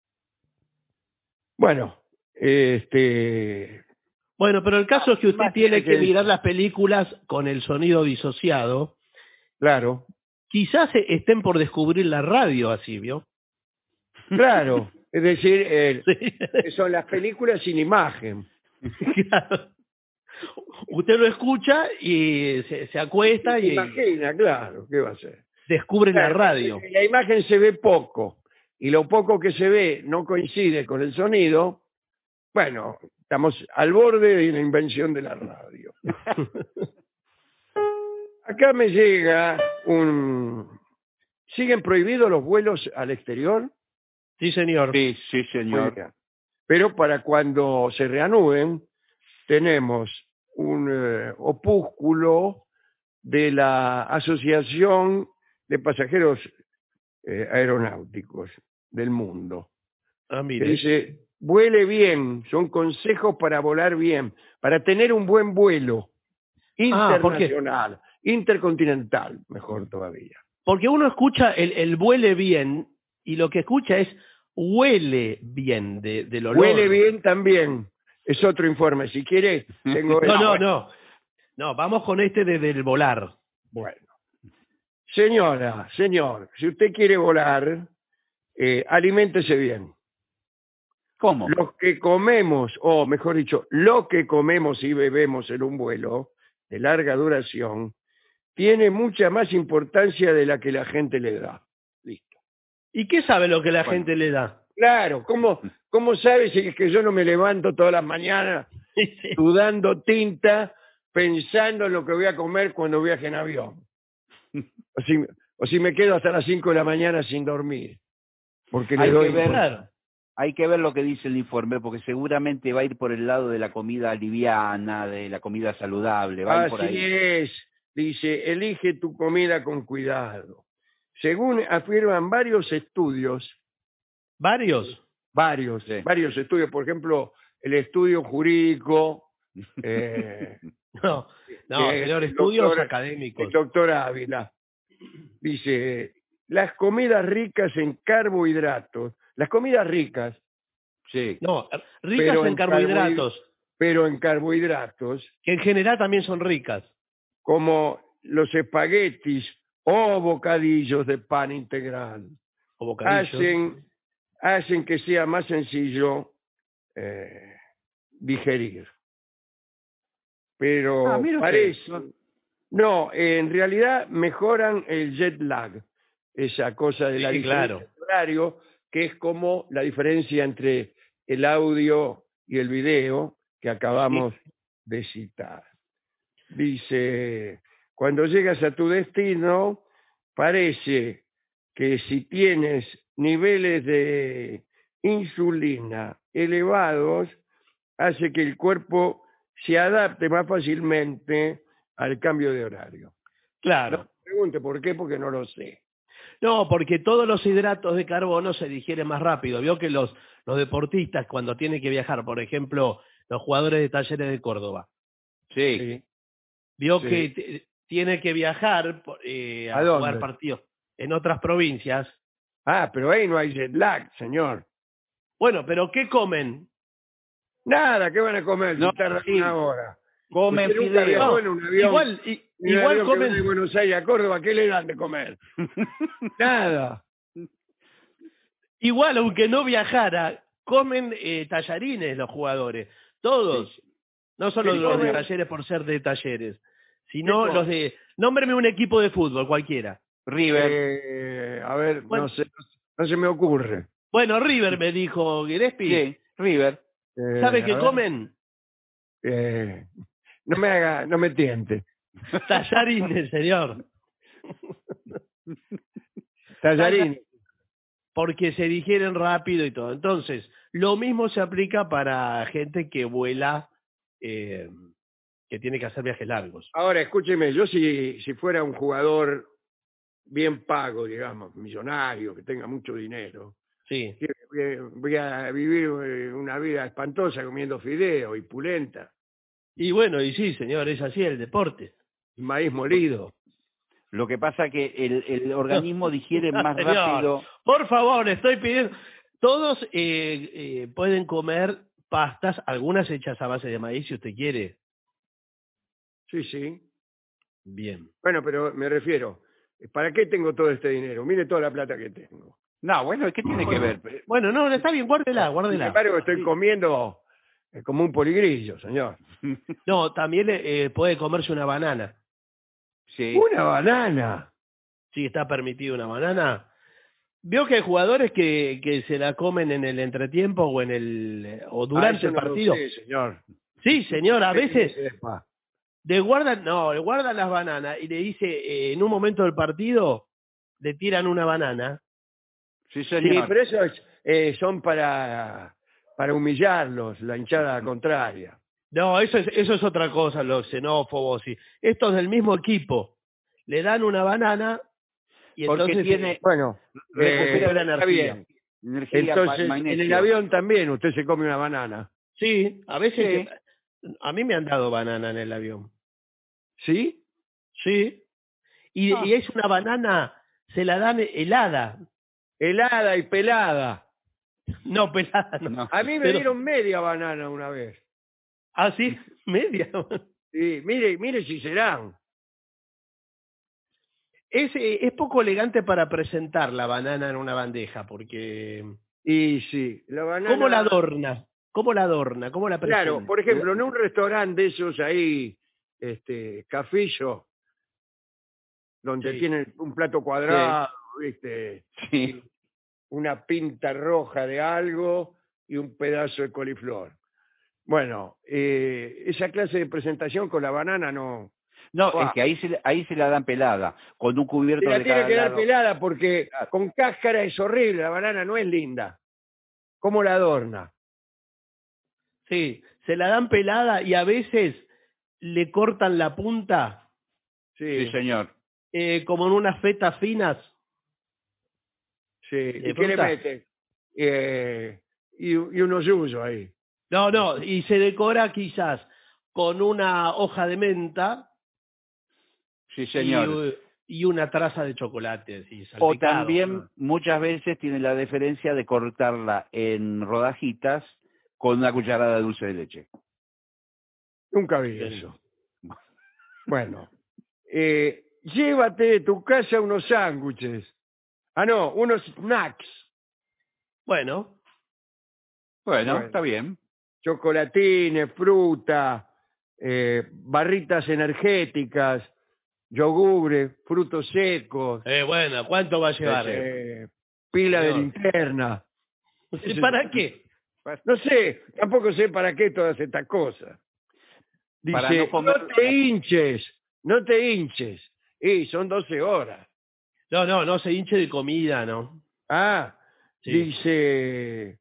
Speaker 13: Bueno, este,
Speaker 14: Bueno, pero el caso es que usted
Speaker 13: más
Speaker 14: tiene
Speaker 13: tiene
Speaker 14: que
Speaker 13: que
Speaker 14: mirar
Speaker 13: decir.
Speaker 14: las películas con el sonido disociado.
Speaker 13: Claro,
Speaker 14: Quizás e- estén por descubrir la radio así, ¿vio?
Speaker 13: claro. Es decir, eh,
Speaker 14: Sí.
Speaker 13: son las películas sin imagen.
Speaker 14: Claro. Usted lo escucha y se, se acuesta
Speaker 13: Se
Speaker 14: y
Speaker 13: imagina, claro, ¿qué va a hacer?
Speaker 14: descubre la
Speaker 13: Claro,
Speaker 14: radio.
Speaker 13: la imagen se ve poco y lo poco que se ve no coincide con el sonido. Bueno, estamos al borde de la invención de la radio. Acá me llega un... ¿Siguen prohibidos los vuelos al exterior?
Speaker 14: Sí, señor.
Speaker 15: Sí, sí, señor.
Speaker 13: Muy bien. Pero para cuando se reanuden, tenemos un eh, opúsculo de la Asociación de Pasajeros eh, Aeronáuticos del Mundo,
Speaker 14: Ah,
Speaker 13: que
Speaker 14: mire.
Speaker 13: dice, vuele bien, son consejos para volar bien, para tener un buen vuelo
Speaker 14: Ah, ¿por qué?
Speaker 13: internacional, intercontinental, mejor todavía.
Speaker 14: Porque uno escucha el, el huele bien y lo que escucha es huele bien de, del olor.
Speaker 13: Huele bien también, es otro informe, si quiere, tengo
Speaker 14: No,
Speaker 13: el-
Speaker 14: no, no. No, vamos con este de, del volar.
Speaker 13: Bueno. Señora, señor, si usted quiere volar, eh, aliméntese bien.
Speaker 15: ¿Cómo?
Speaker 13: Lo que comemos, o mejor dicho, lo que comemos y bebemos en un vuelo de larga duración, tiene mucha más importancia de la que la gente le da. Listo.
Speaker 14: ¿Y qué sabe lo que la
Speaker 13: Bueno.
Speaker 14: gente le da?
Speaker 13: Claro, ¿cómo, cómo sabe si es que yo no me levanto todas las mañanas sudando tinta, pensando en lo que voy a comer cuando viaje en avión? O si, o si me quedo hasta las cinco de la mañana sin dormir. Porque le
Speaker 15: Hay
Speaker 13: doy
Speaker 15: que ver,
Speaker 13: importancia.
Speaker 15: hay que ver lo que dice el informe, porque seguramente va a ir por el lado de la comida liviana, de la comida saludable, va a ir por
Speaker 13: Así
Speaker 15: ahí.
Speaker 13: es, dice, elige tu comida con cuidado. Según afirman varios estudios,
Speaker 14: ¿Varios?
Speaker 13: varios,
Speaker 15: Sí.
Speaker 13: varios estudios, por ejemplo, el estudio jurídico, eh,
Speaker 14: No, no,
Speaker 13: eh,
Speaker 14: señor,
Speaker 13: el
Speaker 14: estudios
Speaker 13: doctor-
Speaker 14: académicos.
Speaker 13: el doctor Ávila, dice, las comidas ricas en carbohidratos, las comidas ricas,
Speaker 15: Sí.
Speaker 14: No, ricas
Speaker 13: pero
Speaker 14: en carbohidratos,
Speaker 13: pero en carbohidratos,
Speaker 14: que en general también son ricas.
Speaker 13: como los espaguetis o bocadillos de pan integral,
Speaker 14: O bocadillos.
Speaker 13: hacen, hacen que sea más sencillo eh, digerir. Pero
Speaker 15: Ah, mire usted.
Speaker 13: parece... No, en realidad mejoran el jet lag, esa cosa de la
Speaker 14: Sí,
Speaker 13: diferencia
Speaker 14: claro.
Speaker 13: de horario, que es como la diferencia entre el audio y el video que acabamos sí. de citar. Dice, cuando llegas a tu destino, parece que si tienes niveles de insulina elevados, hace que el cuerpo se adapte más fácilmente al cambio de horario.
Speaker 14: Claro.
Speaker 13: No me pregunte por qué, porque no lo sé.
Speaker 14: No, porque todos los hidratos de carbono se digieren más rápido. Vio que los, los deportistas cuando tienen que viajar, por ejemplo, los jugadores de Talleres de Córdoba.
Speaker 15: Sí. sí.
Speaker 14: Vio
Speaker 15: sí.
Speaker 14: que tiene que viajar eh, a,
Speaker 13: ¿A
Speaker 14: jugar partidos en otras provincias.
Speaker 13: Ah, pero ahí no hay jet lag, señor.
Speaker 14: Bueno, pero ¿qué comen?
Speaker 13: Nada, ¿qué van a comer?
Speaker 15: No,
Speaker 13: si tardan
Speaker 15: sí.
Speaker 13: una hora.
Speaker 15: Comen fideos.
Speaker 13: No, en un avión,
Speaker 14: igual y,
Speaker 13: en
Speaker 14: igual
Speaker 13: avión
Speaker 14: comen
Speaker 13: de Buenos Aires a Córdoba, ¿qué le dan de comer? Nada.
Speaker 14: Igual, aunque no viajara, comen eh, tallarines los jugadores. Todos. Sí. No solo los comen? de Talleres por ser de Talleres, sino los de... Nómbreme un equipo de fútbol, cualquiera.
Speaker 15: River.
Speaker 13: Eh, a ver, bueno, no sé, no se me ocurre.
Speaker 14: Bueno, River me dijo Gillespie.
Speaker 15: Sí, River.
Speaker 14: Eh, ¿Sabe qué comen?
Speaker 13: Eh, no me haga, no me tiente.
Speaker 14: Tallarines, señor.
Speaker 13: Tallarines.
Speaker 14: Porque se digieren rápido y todo. Entonces, lo mismo se aplica para gente que vuela, eh, que tiene que hacer viajes largos.
Speaker 13: Ahora, escúcheme, yo si, si fuera un jugador bien pago, digamos, millonario, que tenga mucho dinero,
Speaker 14: sí.
Speaker 13: voy a vivir una vida espantosa comiendo fideo y pulenta.
Speaker 14: Y bueno, y sí, señor, es así el deporte.
Speaker 13: Maíz molido.
Speaker 15: Lo que pasa que el, el organismo digiere más
Speaker 14: señor,
Speaker 15: rápido.
Speaker 14: Por favor, estoy pidiendo... Todos eh, eh, pueden comer pastas, algunas hechas a base de maíz, si usted quiere.
Speaker 13: Sí, sí.
Speaker 14: Bien.
Speaker 13: Bueno, pero me refiero, ¿para qué tengo todo este dinero? Mire toda la plata que tengo.
Speaker 15: No, bueno, ¿qué tiene
Speaker 14: bueno,
Speaker 15: que ver?
Speaker 14: Bueno, no, está bien, guárdela, guárdela.
Speaker 13: Sin embargo, estoy comiendo eh, como un poligrillo, señor.
Speaker 14: No, también eh, puede comerse una banana.
Speaker 15: Sí.
Speaker 13: ¿Una banana?
Speaker 14: Sí, está permitido una banana. Veo que hay jugadores que, que se la comen en el entretiempo o en el o durante
Speaker 13: ah,
Speaker 14: el partido.
Speaker 13: Sí, señor.
Speaker 14: Sí, señor, a veces le guardan, no, le guardan las bananas y le dice, eh, en un momento del partido, le tiran una banana.
Speaker 15: Sí, señor.
Speaker 13: Sí, pero eso es, eh, son para, para humillarlos, la hinchada contraria.
Speaker 14: No, eso es, eso es otra cosa, los xenófobos. Y estos del mismo equipo le dan una banana y
Speaker 15: porque
Speaker 14: entonces
Speaker 15: tiene,
Speaker 13: bueno,
Speaker 14: recupera
Speaker 13: eh,
Speaker 14: la energía.
Speaker 13: Bien.
Speaker 15: energía.
Speaker 13: Entonces, en el avión también usted se come una banana.
Speaker 14: Sí, a veces
Speaker 15: sí.
Speaker 14: Se, a mí me han dado banana en el avión.
Speaker 13: ¿Sí?
Speaker 14: Sí. Y,
Speaker 15: ah.
Speaker 14: y es una banana, se la dan helada.
Speaker 13: Helada y pelada.
Speaker 14: No, pelada no.
Speaker 13: no. A mí me
Speaker 14: Pero...
Speaker 13: dieron media banana una vez.
Speaker 14: ¿Ah, sí? ¿Media?
Speaker 13: Sí, mire, mire si serán.
Speaker 14: Es, es poco elegante para presentar la banana en una bandeja, porque...
Speaker 13: Y sí, la banana...
Speaker 14: ¿Cómo la adorna? ¿Cómo la adorna? ¿Cómo la presenta?
Speaker 13: Claro, por ejemplo, en un restaurante de esos ahí, este, cafillo, donde sí. tienen un plato cuadrado, sí. ¿viste?
Speaker 15: Sí.
Speaker 13: Una pinta roja de algo y un pedazo de coliflor. Bueno, eh, esa clase de presentación con la banana no...
Speaker 15: No, wow. es que ahí se, ahí se la dan pelada, con un cubierto
Speaker 13: se la
Speaker 15: de
Speaker 13: tiene
Speaker 15: cada
Speaker 13: que dar
Speaker 15: lado.
Speaker 13: pelada porque claro. con cáscara es horrible, la banana no es linda. ¿Cómo la adorna?
Speaker 14: Sí, se la dan pelada y a veces le cortan la punta.
Speaker 15: Sí, sí señor.
Speaker 14: Eh, como en unas fetas finas.
Speaker 13: Sí, ¿y qué le mete? Eh, y, y unos yuyos ahí.
Speaker 14: No, no, y se decora quizás con una hoja de menta.
Speaker 15: Sí, señor.
Speaker 14: Y, y una traza de chocolate. Sí,
Speaker 15: o también ¿no? muchas veces tiene la deferencia de cortarla en rodajitas con una cucharada de dulce de leche.
Speaker 13: Nunca vi eso. Bueno, eh, llévate de tu casa unos sándwiches. Ah, no, unos snacks.
Speaker 14: Bueno.
Speaker 15: Bueno, bueno está bien.
Speaker 13: Chocolatines, fruta, eh, barritas energéticas, yogures, frutos secos.
Speaker 14: Eh, bueno, ¿cuánto va a llevar?
Speaker 13: Eh, pila Señor. de linterna.
Speaker 14: ¿Y para qué?
Speaker 13: No sé, tampoco sé para qué todas estas cosas. Dice,
Speaker 15: Para no
Speaker 13: no,
Speaker 15: comer-
Speaker 13: te hinches, no te hinches. Y son doce horas.
Speaker 14: No, no, no se hinche de comida, ¿no?
Speaker 13: Ah,
Speaker 14: Sí.
Speaker 13: dice,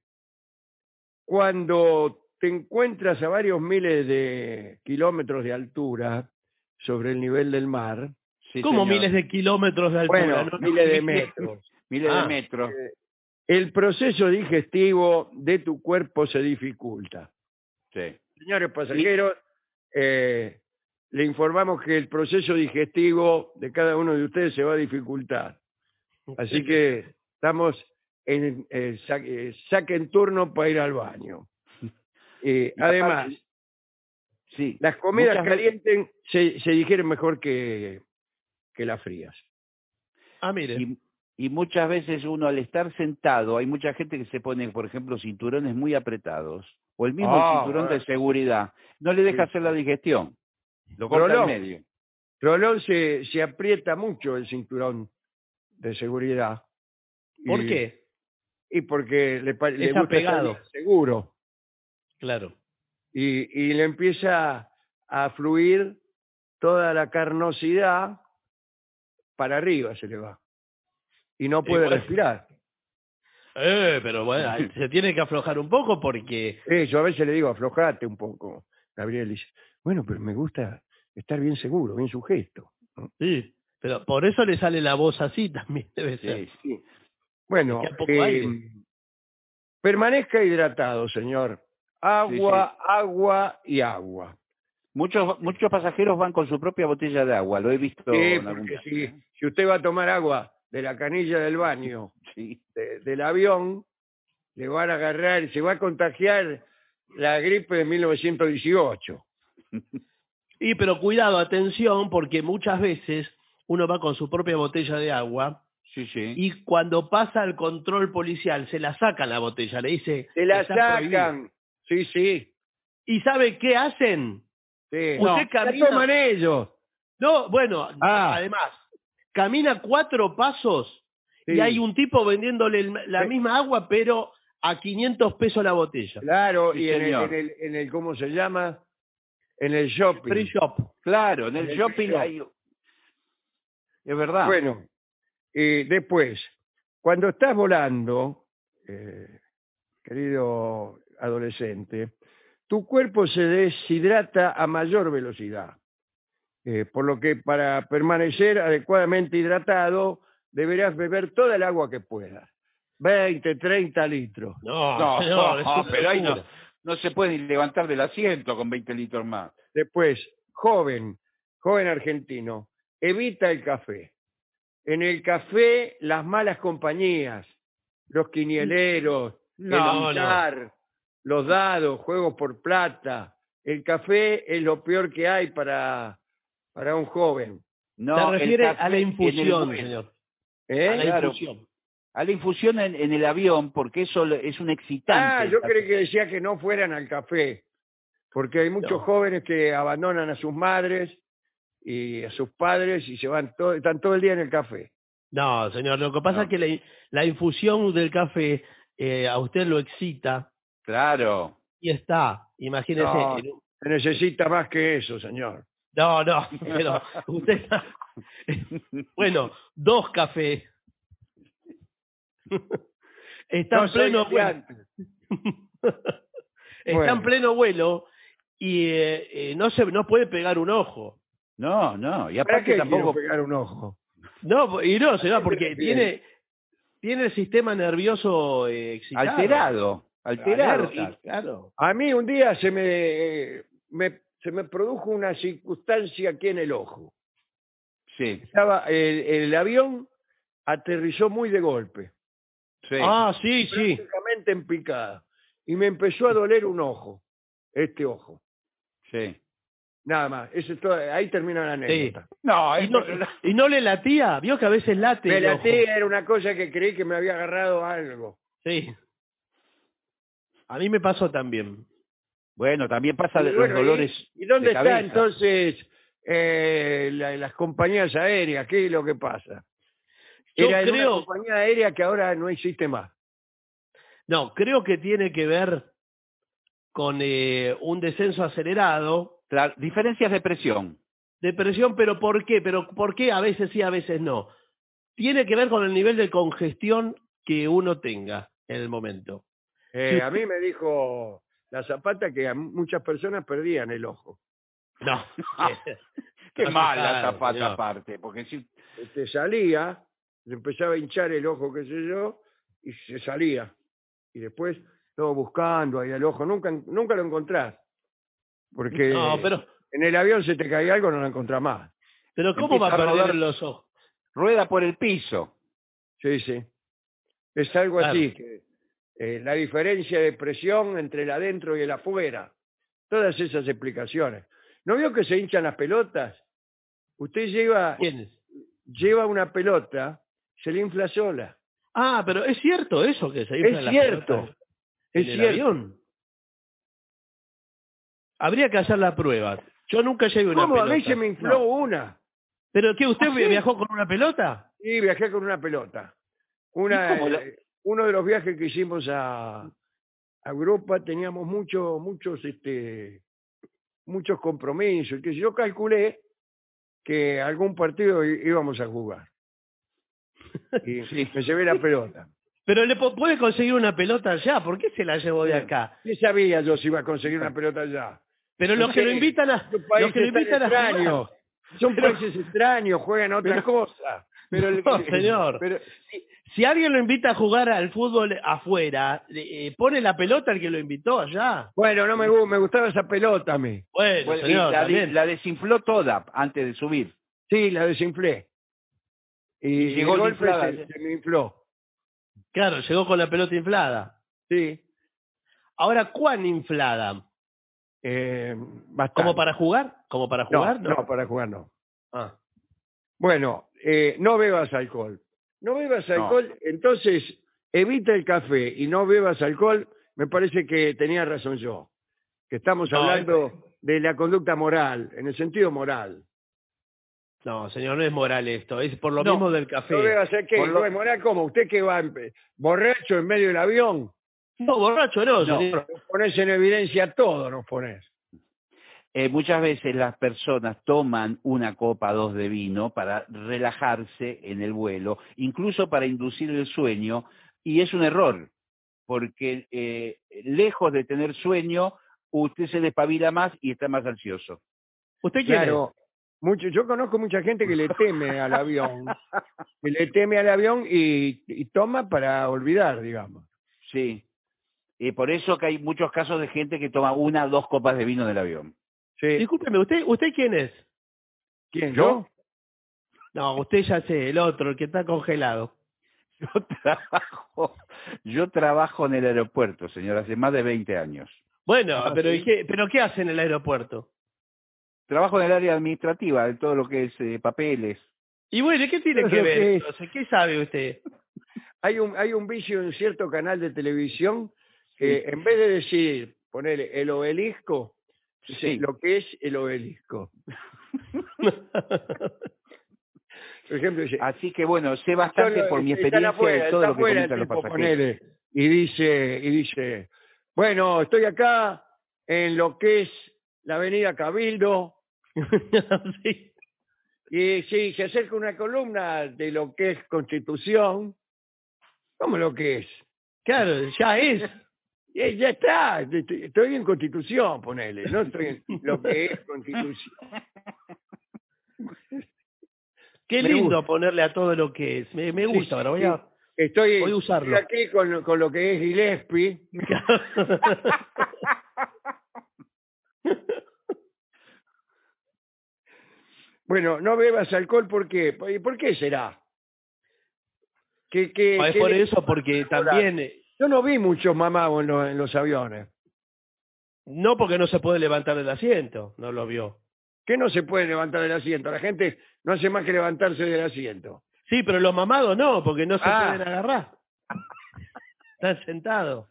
Speaker 13: cuando te encuentras a varios miles de kilómetros de altura sobre el nivel del mar.
Speaker 15: Sí,
Speaker 14: ¿Cómo
Speaker 15: señor.
Speaker 14: miles de kilómetros de altura?
Speaker 13: Bueno,
Speaker 14: No, no,
Speaker 13: miles de
Speaker 14: miles-
Speaker 13: metros.
Speaker 15: Miles
Speaker 14: Ah,
Speaker 15: de metros.
Speaker 13: Eh, el proceso digestivo de tu cuerpo se dificulta.
Speaker 15: Sí.
Speaker 13: Señores pasajeros, eh, le informamos que el proceso digestivo de cada uno de ustedes se va a dificultar. Así que estamos en eh, sa- eh, saquen turno para ir al baño. Eh,
Speaker 15: Y
Speaker 13: además,
Speaker 15: aparte- sí,
Speaker 13: las comidas
Speaker 15: muchas veces-
Speaker 13: calientes se, se digieren mejor que, que las frías.
Speaker 14: Ah, mire.
Speaker 15: Y, y muchas veces uno al estar sentado, hay mucha gente que se pone, por ejemplo, cinturones muy apretados, o el mismo
Speaker 13: Ah,
Speaker 15: cinturón
Speaker 13: bueno.
Speaker 15: de seguridad, no le deja
Speaker 13: Sí.
Speaker 15: hacer la digestión, lo corta al
Speaker 13: Rolón.
Speaker 15: medio.
Speaker 13: Rolón se, se aprieta mucho el cinturón de seguridad.
Speaker 14: ¿Por
Speaker 13: Y-
Speaker 14: qué?
Speaker 13: Y porque le, pa- le
Speaker 14: Es
Speaker 13: gusta estar
Speaker 14: apegado.
Speaker 13: bien seguro.
Speaker 14: Claro.
Speaker 13: Y, y le empieza a fluir toda la carnosidad para arriba, se le va. Y no puede
Speaker 14: bueno.
Speaker 13: respirar.
Speaker 14: Eh, pero bueno, ahí se tiene que aflojar un poco porque...
Speaker 13: Eh, yo a veces le digo, aflojate un poco. Gabriel dice, bueno, pero me gusta estar bien seguro, bien sujeto.
Speaker 14: Sí, pero por eso le sale la voz así también, debe ser.
Speaker 13: Sí, sí. Bueno,
Speaker 14: Le queda poco
Speaker 13: eh,
Speaker 14: aire.
Speaker 13: permanezca hidratado, señor. Agua, agua y agua.
Speaker 15: Muchos muchos pasajeros van con su propia botella de agua, lo he visto
Speaker 13: Sí,
Speaker 15: en algún
Speaker 13: porque
Speaker 15: viaje,
Speaker 13: si,
Speaker 15: ¿eh?
Speaker 13: si usted va a tomar agua de la canilla del baño,
Speaker 15: Sí.
Speaker 13: de- del avión, le van a agarrar, se va a contagiar la gripe de mil novecientos dieciocho.
Speaker 14: Y pero cuidado, atención, porque muchas veces uno va con su propia botella de agua
Speaker 15: Sí, sí.
Speaker 14: y cuando pasa el control policial se la sacan la botella, le dice...
Speaker 13: Se la
Speaker 14: "Está prohibido".
Speaker 13: sacan. Sí, sí.
Speaker 14: ¿Y sabe qué hacen?
Speaker 13: sí.
Speaker 14: Usted
Speaker 13: No,
Speaker 14: camina-
Speaker 13: la toman ellos.
Speaker 14: No, bueno,
Speaker 13: Ah.
Speaker 14: además, camina cuatro pasos y
Speaker 13: Sí.
Speaker 14: hay un tipo vendiéndole el- la
Speaker 13: Sí.
Speaker 14: misma agua, pero a quinientos pesos la botella.
Speaker 13: Claro,
Speaker 15: Sí,
Speaker 13: y en el,
Speaker 15: señor.
Speaker 13: en, el, en el, ¿cómo se llama? En el shopping.
Speaker 14: Free shop.
Speaker 15: Claro, en el
Speaker 13: El
Speaker 15: shopping
Speaker 13: shop.
Speaker 15: hay... Es verdad.
Speaker 13: Bueno, eh, después, cuando estás volando, eh, querido adolescente, tu cuerpo se deshidrata a mayor velocidad. Eh, por lo que para permanecer adecuadamente hidratado, deberás beber toda el agua que puedas. veinte, treinta litros.
Speaker 14: No,
Speaker 15: No,
Speaker 14: señor, es una
Speaker 15: pero ahí no,
Speaker 14: locura.
Speaker 15: no se puede ni levantar del asiento con veinte litros más.
Speaker 13: Después, joven, joven argentino, evita el café. En el café, las malas compañías, los quinieleros,
Speaker 15: No,
Speaker 13: el billar, los dados, juegos por plata. El café es lo peor que hay para, para un joven.
Speaker 15: No,
Speaker 14: Se
Speaker 15: el
Speaker 14: refiere
Speaker 15: café
Speaker 14: a la
Speaker 15: en el
Speaker 14: infusión,
Speaker 15: vuelo.
Speaker 14: señor.
Speaker 13: ¿Eh?
Speaker 14: A la
Speaker 15: Claro.
Speaker 14: infusión.
Speaker 15: A la infusión en, en el avión, porque eso es un excitante.
Speaker 13: Ah,
Speaker 15: el
Speaker 13: yo
Speaker 15: café.
Speaker 13: creí que decía que no fueran al café, porque hay muchos
Speaker 14: No.
Speaker 13: jóvenes que abandonan a sus madres y a sus padres y se van todo, están todo el día en el café.
Speaker 14: No, señor, lo que pasa
Speaker 15: No.
Speaker 14: es que la, la infusión del café eh, a usted lo excita
Speaker 15: Claro.
Speaker 14: y está, imagínese.
Speaker 13: No,
Speaker 14: en un-
Speaker 13: se necesita más que eso, señor.
Speaker 14: No, no, pero usted está... Bueno, dos cafés. Está
Speaker 13: No
Speaker 14: en
Speaker 13: soy
Speaker 14: pleno
Speaker 13: el de
Speaker 14: vuelo.
Speaker 13: antes.
Speaker 14: Está
Speaker 13: Bueno.
Speaker 14: en pleno vuelo y eh, eh, no se no puede pegar un ojo.
Speaker 15: No, no. Y
Speaker 13: ¿Para
Speaker 15: aparte
Speaker 13: qué
Speaker 15: tampoco...
Speaker 13: quiero pegar un ojo?
Speaker 14: No, y no, señor,
Speaker 13: qué
Speaker 14: porque
Speaker 13: te
Speaker 14: tiene
Speaker 13: refieres?
Speaker 14: tiene el sistema nervioso eh, excitado.
Speaker 15: Alterado. Alterado.
Speaker 14: Alerta, claro.
Speaker 13: A mí un día se me, eh, me- se me produjo una circunstancia aquí en el ojo.
Speaker 15: Y- sí.
Speaker 13: Estaba el, el avión aterrizó muy de golpe,
Speaker 15: Sí.
Speaker 14: Ah, sí, sí.
Speaker 13: prácticamente en picada, y me empezó a doler un ojo, este ojo.
Speaker 15: Sí.
Speaker 13: Nada más, eso es todo, ahí termina la anécdota.
Speaker 15: No,
Speaker 14: ¿Y
Speaker 15: es-
Speaker 14: no, y no le latía? ¿Vio que a veces late
Speaker 13: Me
Speaker 14: el
Speaker 13: la
Speaker 14: ojo?
Speaker 13: era una cosa que creí que me había agarrado algo.
Speaker 14: Sí. A mí me pasó también.
Speaker 15: Bueno, también pasa de
Speaker 13: Y bueno,
Speaker 15: los dolores
Speaker 13: ¿Y, y dónde
Speaker 15: de
Speaker 13: está
Speaker 15: cabeza.
Speaker 13: entonces eh, la- las compañías aéreas? ¿Qué es lo que pasa?
Speaker 14: Yo
Speaker 13: Era en
Speaker 14: creo-
Speaker 13: una compañía aérea que ahora no existe más.
Speaker 14: No, creo que tiene que ver con eh, un descenso acelerado.
Speaker 15: Claro, diferencias de presión.
Speaker 14: De presión, pero ¿por qué? Pero ¿por qué a veces sí, a veces no? Tiene que ver con el nivel de congestión que uno tenga en el momento.
Speaker 13: Eh, a mí me dijo la Zapata que a muchas personas perdían el ojo.
Speaker 14: No.
Speaker 15: Qué
Speaker 14: No,
Speaker 15: mal la
Speaker 14: claro,
Speaker 15: Zapata
Speaker 14: señor.
Speaker 15: aparte, porque si...
Speaker 13: Este, salía, le empezaba a hinchar el ojo, qué sé yo, y se salía. Y después, todo buscando ahí el ojo, nunca, nunca lo encontrás. Porque
Speaker 14: No, pero,
Speaker 13: en el avión se te cae algo, no lo encontrás más.
Speaker 14: pero ¿cómo
Speaker 15: Empieza
Speaker 14: va a
Speaker 15: a
Speaker 14: perder
Speaker 15: rodar-
Speaker 14: los ojos?
Speaker 15: Rueda por el piso.
Speaker 13: Sí, sí. Es algo
Speaker 14: Claro.
Speaker 13: así, que eh, la diferencia de presión entre el adentro y el afuera. Todas esas explicaciones. ¿No vio que se hinchan las pelotas? Usted lleva,
Speaker 14: ¿Quiénes?
Speaker 13: lleva una pelota, se le infla sola.
Speaker 14: Ah, pero es cierto eso que se inflan
Speaker 13: Es
Speaker 14: las
Speaker 13: cierto,
Speaker 14: pelotas
Speaker 13: es
Speaker 14: en el
Speaker 13: cierto.
Speaker 14: avión. Habría que hacer la prueba. Yo nunca llevé una
Speaker 13: ¿Cómo?
Speaker 14: pelota.
Speaker 13: A mí se me infló
Speaker 14: No.
Speaker 13: una.
Speaker 14: ¿Pero qué? ¿Usted
Speaker 13: ¿Ah, sí?
Speaker 14: viajó con una pelota?
Speaker 13: Sí, viajé con una pelota.
Speaker 15: ¿Y
Speaker 13: Una,
Speaker 15: cómo lo-
Speaker 13: eh, uno de los viajes que hicimos a, a Europa teníamos muchos, muchos, este, muchos compromisos. Que yo calculé que algún partido í- íbamos a jugar. Y
Speaker 15: Sí.
Speaker 13: me llevé la pelota.
Speaker 14: Pero le po- puede conseguir una pelota allá. ¿Por qué se la llevó de acá?
Speaker 13: ¿Qué sabía yo si iba a conseguir una pelota allá?
Speaker 14: Pero los
Speaker 13: No
Speaker 14: que
Speaker 13: sé,
Speaker 14: lo invitan a,
Speaker 13: son
Speaker 14: los que lo
Speaker 13: países tan
Speaker 14: invitan a
Speaker 13: extraños.
Speaker 14: jugar.
Speaker 13: Son
Speaker 14: Pero-
Speaker 13: países extraños, juegan a otra
Speaker 14: pero-
Speaker 13: cosa.
Speaker 15: Pero el-
Speaker 14: No, señor.
Speaker 13: Pero
Speaker 14: Si, si alguien lo invita a jugar al fútbol afuera, le- eh, pone la pelota el que lo invitó allá.
Speaker 13: bueno, no me, gu- me gustaba esa pelota a mí.
Speaker 14: Bueno,
Speaker 15: Bueno, y
Speaker 14: señor,
Speaker 15: la, de-
Speaker 14: también.
Speaker 15: la desinfló toda antes de subir.
Speaker 13: Sí, la desinflé. Y,
Speaker 15: Y llegó
Speaker 13: de golpe
Speaker 15: inflada,
Speaker 13: se,
Speaker 15: ¿sí?
Speaker 13: se me infló.
Speaker 14: Claro, llegó con la pelota inflada.
Speaker 13: Sí.
Speaker 14: Ahora, ¿cuán inflada?
Speaker 13: Eh, bastante.
Speaker 14: ¿Como para jugar? ¿Como para
Speaker 13: No,
Speaker 14: jugar?
Speaker 13: no, para jugar no.
Speaker 14: Ah.
Speaker 13: Bueno, eh, no bebas alcohol. No bebas
Speaker 15: No.
Speaker 13: alcohol, entonces evita el café y no bebas alcohol. Me parece que tenía razón yo. Que estamos
Speaker 14: No,
Speaker 13: hablando de la conducta moral, en el sentido moral.
Speaker 14: No, señor, no es moral esto. Es por lo
Speaker 13: No,
Speaker 14: mismo del café.
Speaker 13: No bebas el qué,
Speaker 15: Por lo-
Speaker 13: no es moral como usted que va eh, borracho en medio del avión.
Speaker 14: No, borracho no,
Speaker 15: No.
Speaker 14: señor.
Speaker 13: Nos pones en evidencia todo, nos pones.
Speaker 15: Eh, muchas veces las personas toman una copa, dos de vino para relajarse en el vuelo, incluso para inducir el sueño, y es un error, porque eh, lejos de tener sueño, usted se despabila más y está más ansioso.
Speaker 14: ¿Usted quién
Speaker 13: Claro, mucho, yo conozco mucha gente que le teme al avión, que le teme al avión y, y toma para olvidar, digamos.
Speaker 15: Sí. Y por eso que hay muchos casos de gente que toma una o dos copas de vino del avión.
Speaker 13: Sí.
Speaker 14: es? Discúlpeme, ¿usted usted quién es?
Speaker 13: ¿Quién,
Speaker 15: ¿Yo?
Speaker 13: yo?
Speaker 14: No, usted ya sé, el otro, el que está congelado.
Speaker 15: Yo trabajo, yo trabajo en el aeropuerto, señor, hace más de veinte años.
Speaker 14: Bueno,
Speaker 13: Ah,
Speaker 14: pero,
Speaker 13: ¿sí?
Speaker 14: ¿y qué, ¿pero qué hace en el aeropuerto?
Speaker 15: Trabajo en el área administrativa, de todo lo que es eh, papeles.
Speaker 14: Y bueno, ¿qué tiene
Speaker 13: Pero
Speaker 14: que ver?
Speaker 13: ¿qué es?
Speaker 14: Entonces, ¿qué sabe usted?
Speaker 13: Hay un, hay un vicio en cierto canal de televisión que en vez de decir, poner el obelisco, dice
Speaker 15: Sí.
Speaker 13: lo que es el obelisco. Por ejemplo, dice,
Speaker 15: Así que bueno, sé bastante
Speaker 13: solo-
Speaker 15: por mi
Speaker 13: están
Speaker 15: experiencia
Speaker 13: afuera,
Speaker 15: de todo
Speaker 13: está
Speaker 15: lo que
Speaker 13: afuera el
Speaker 15: comentan los
Speaker 13: tipo,
Speaker 15: pasajeros.
Speaker 13: ponele, y dice, y dice, bueno, estoy acá en lo que es la avenida Cabildo,
Speaker 14: Sí.
Speaker 13: y sí, se acerca una columna de lo que es Constitución. ¿Cómo lo que es?
Speaker 14: Claro, ya es.
Speaker 13: Eh, ya está, estoy estoy en Constitución, ponele, no estoy en lo que es Constitución.
Speaker 14: Qué
Speaker 13: Me
Speaker 14: lindo
Speaker 13: gusta.
Speaker 14: ponerle a todo lo que es. Me, me
Speaker 13: Sí,
Speaker 14: gusta,
Speaker 13: sí,
Speaker 14: ahora voy
Speaker 13: sí.
Speaker 14: a...
Speaker 13: Estoy,
Speaker 14: voy a usarlo.
Speaker 13: estoy aquí con, con lo que es Gillespie. Bueno, no bebas alcohol, ¿por qué? ¿Por por qué será? ¿Qué, qué-
Speaker 14: Ah, es
Speaker 13: qué
Speaker 14: por
Speaker 13: le-
Speaker 14: eso, porque también... eh,
Speaker 13: Yo no vi muchos mamagos en, los- en los aviones.
Speaker 14: No porque no se puede levantar del asiento, no lo vio.
Speaker 13: ¿Qué no se puede levantar del asiento? La gente no hace más que levantarse del asiento.
Speaker 14: Sí, pero los mamados no, porque no se
Speaker 13: Ah.
Speaker 14: pueden agarrar. Están sentados.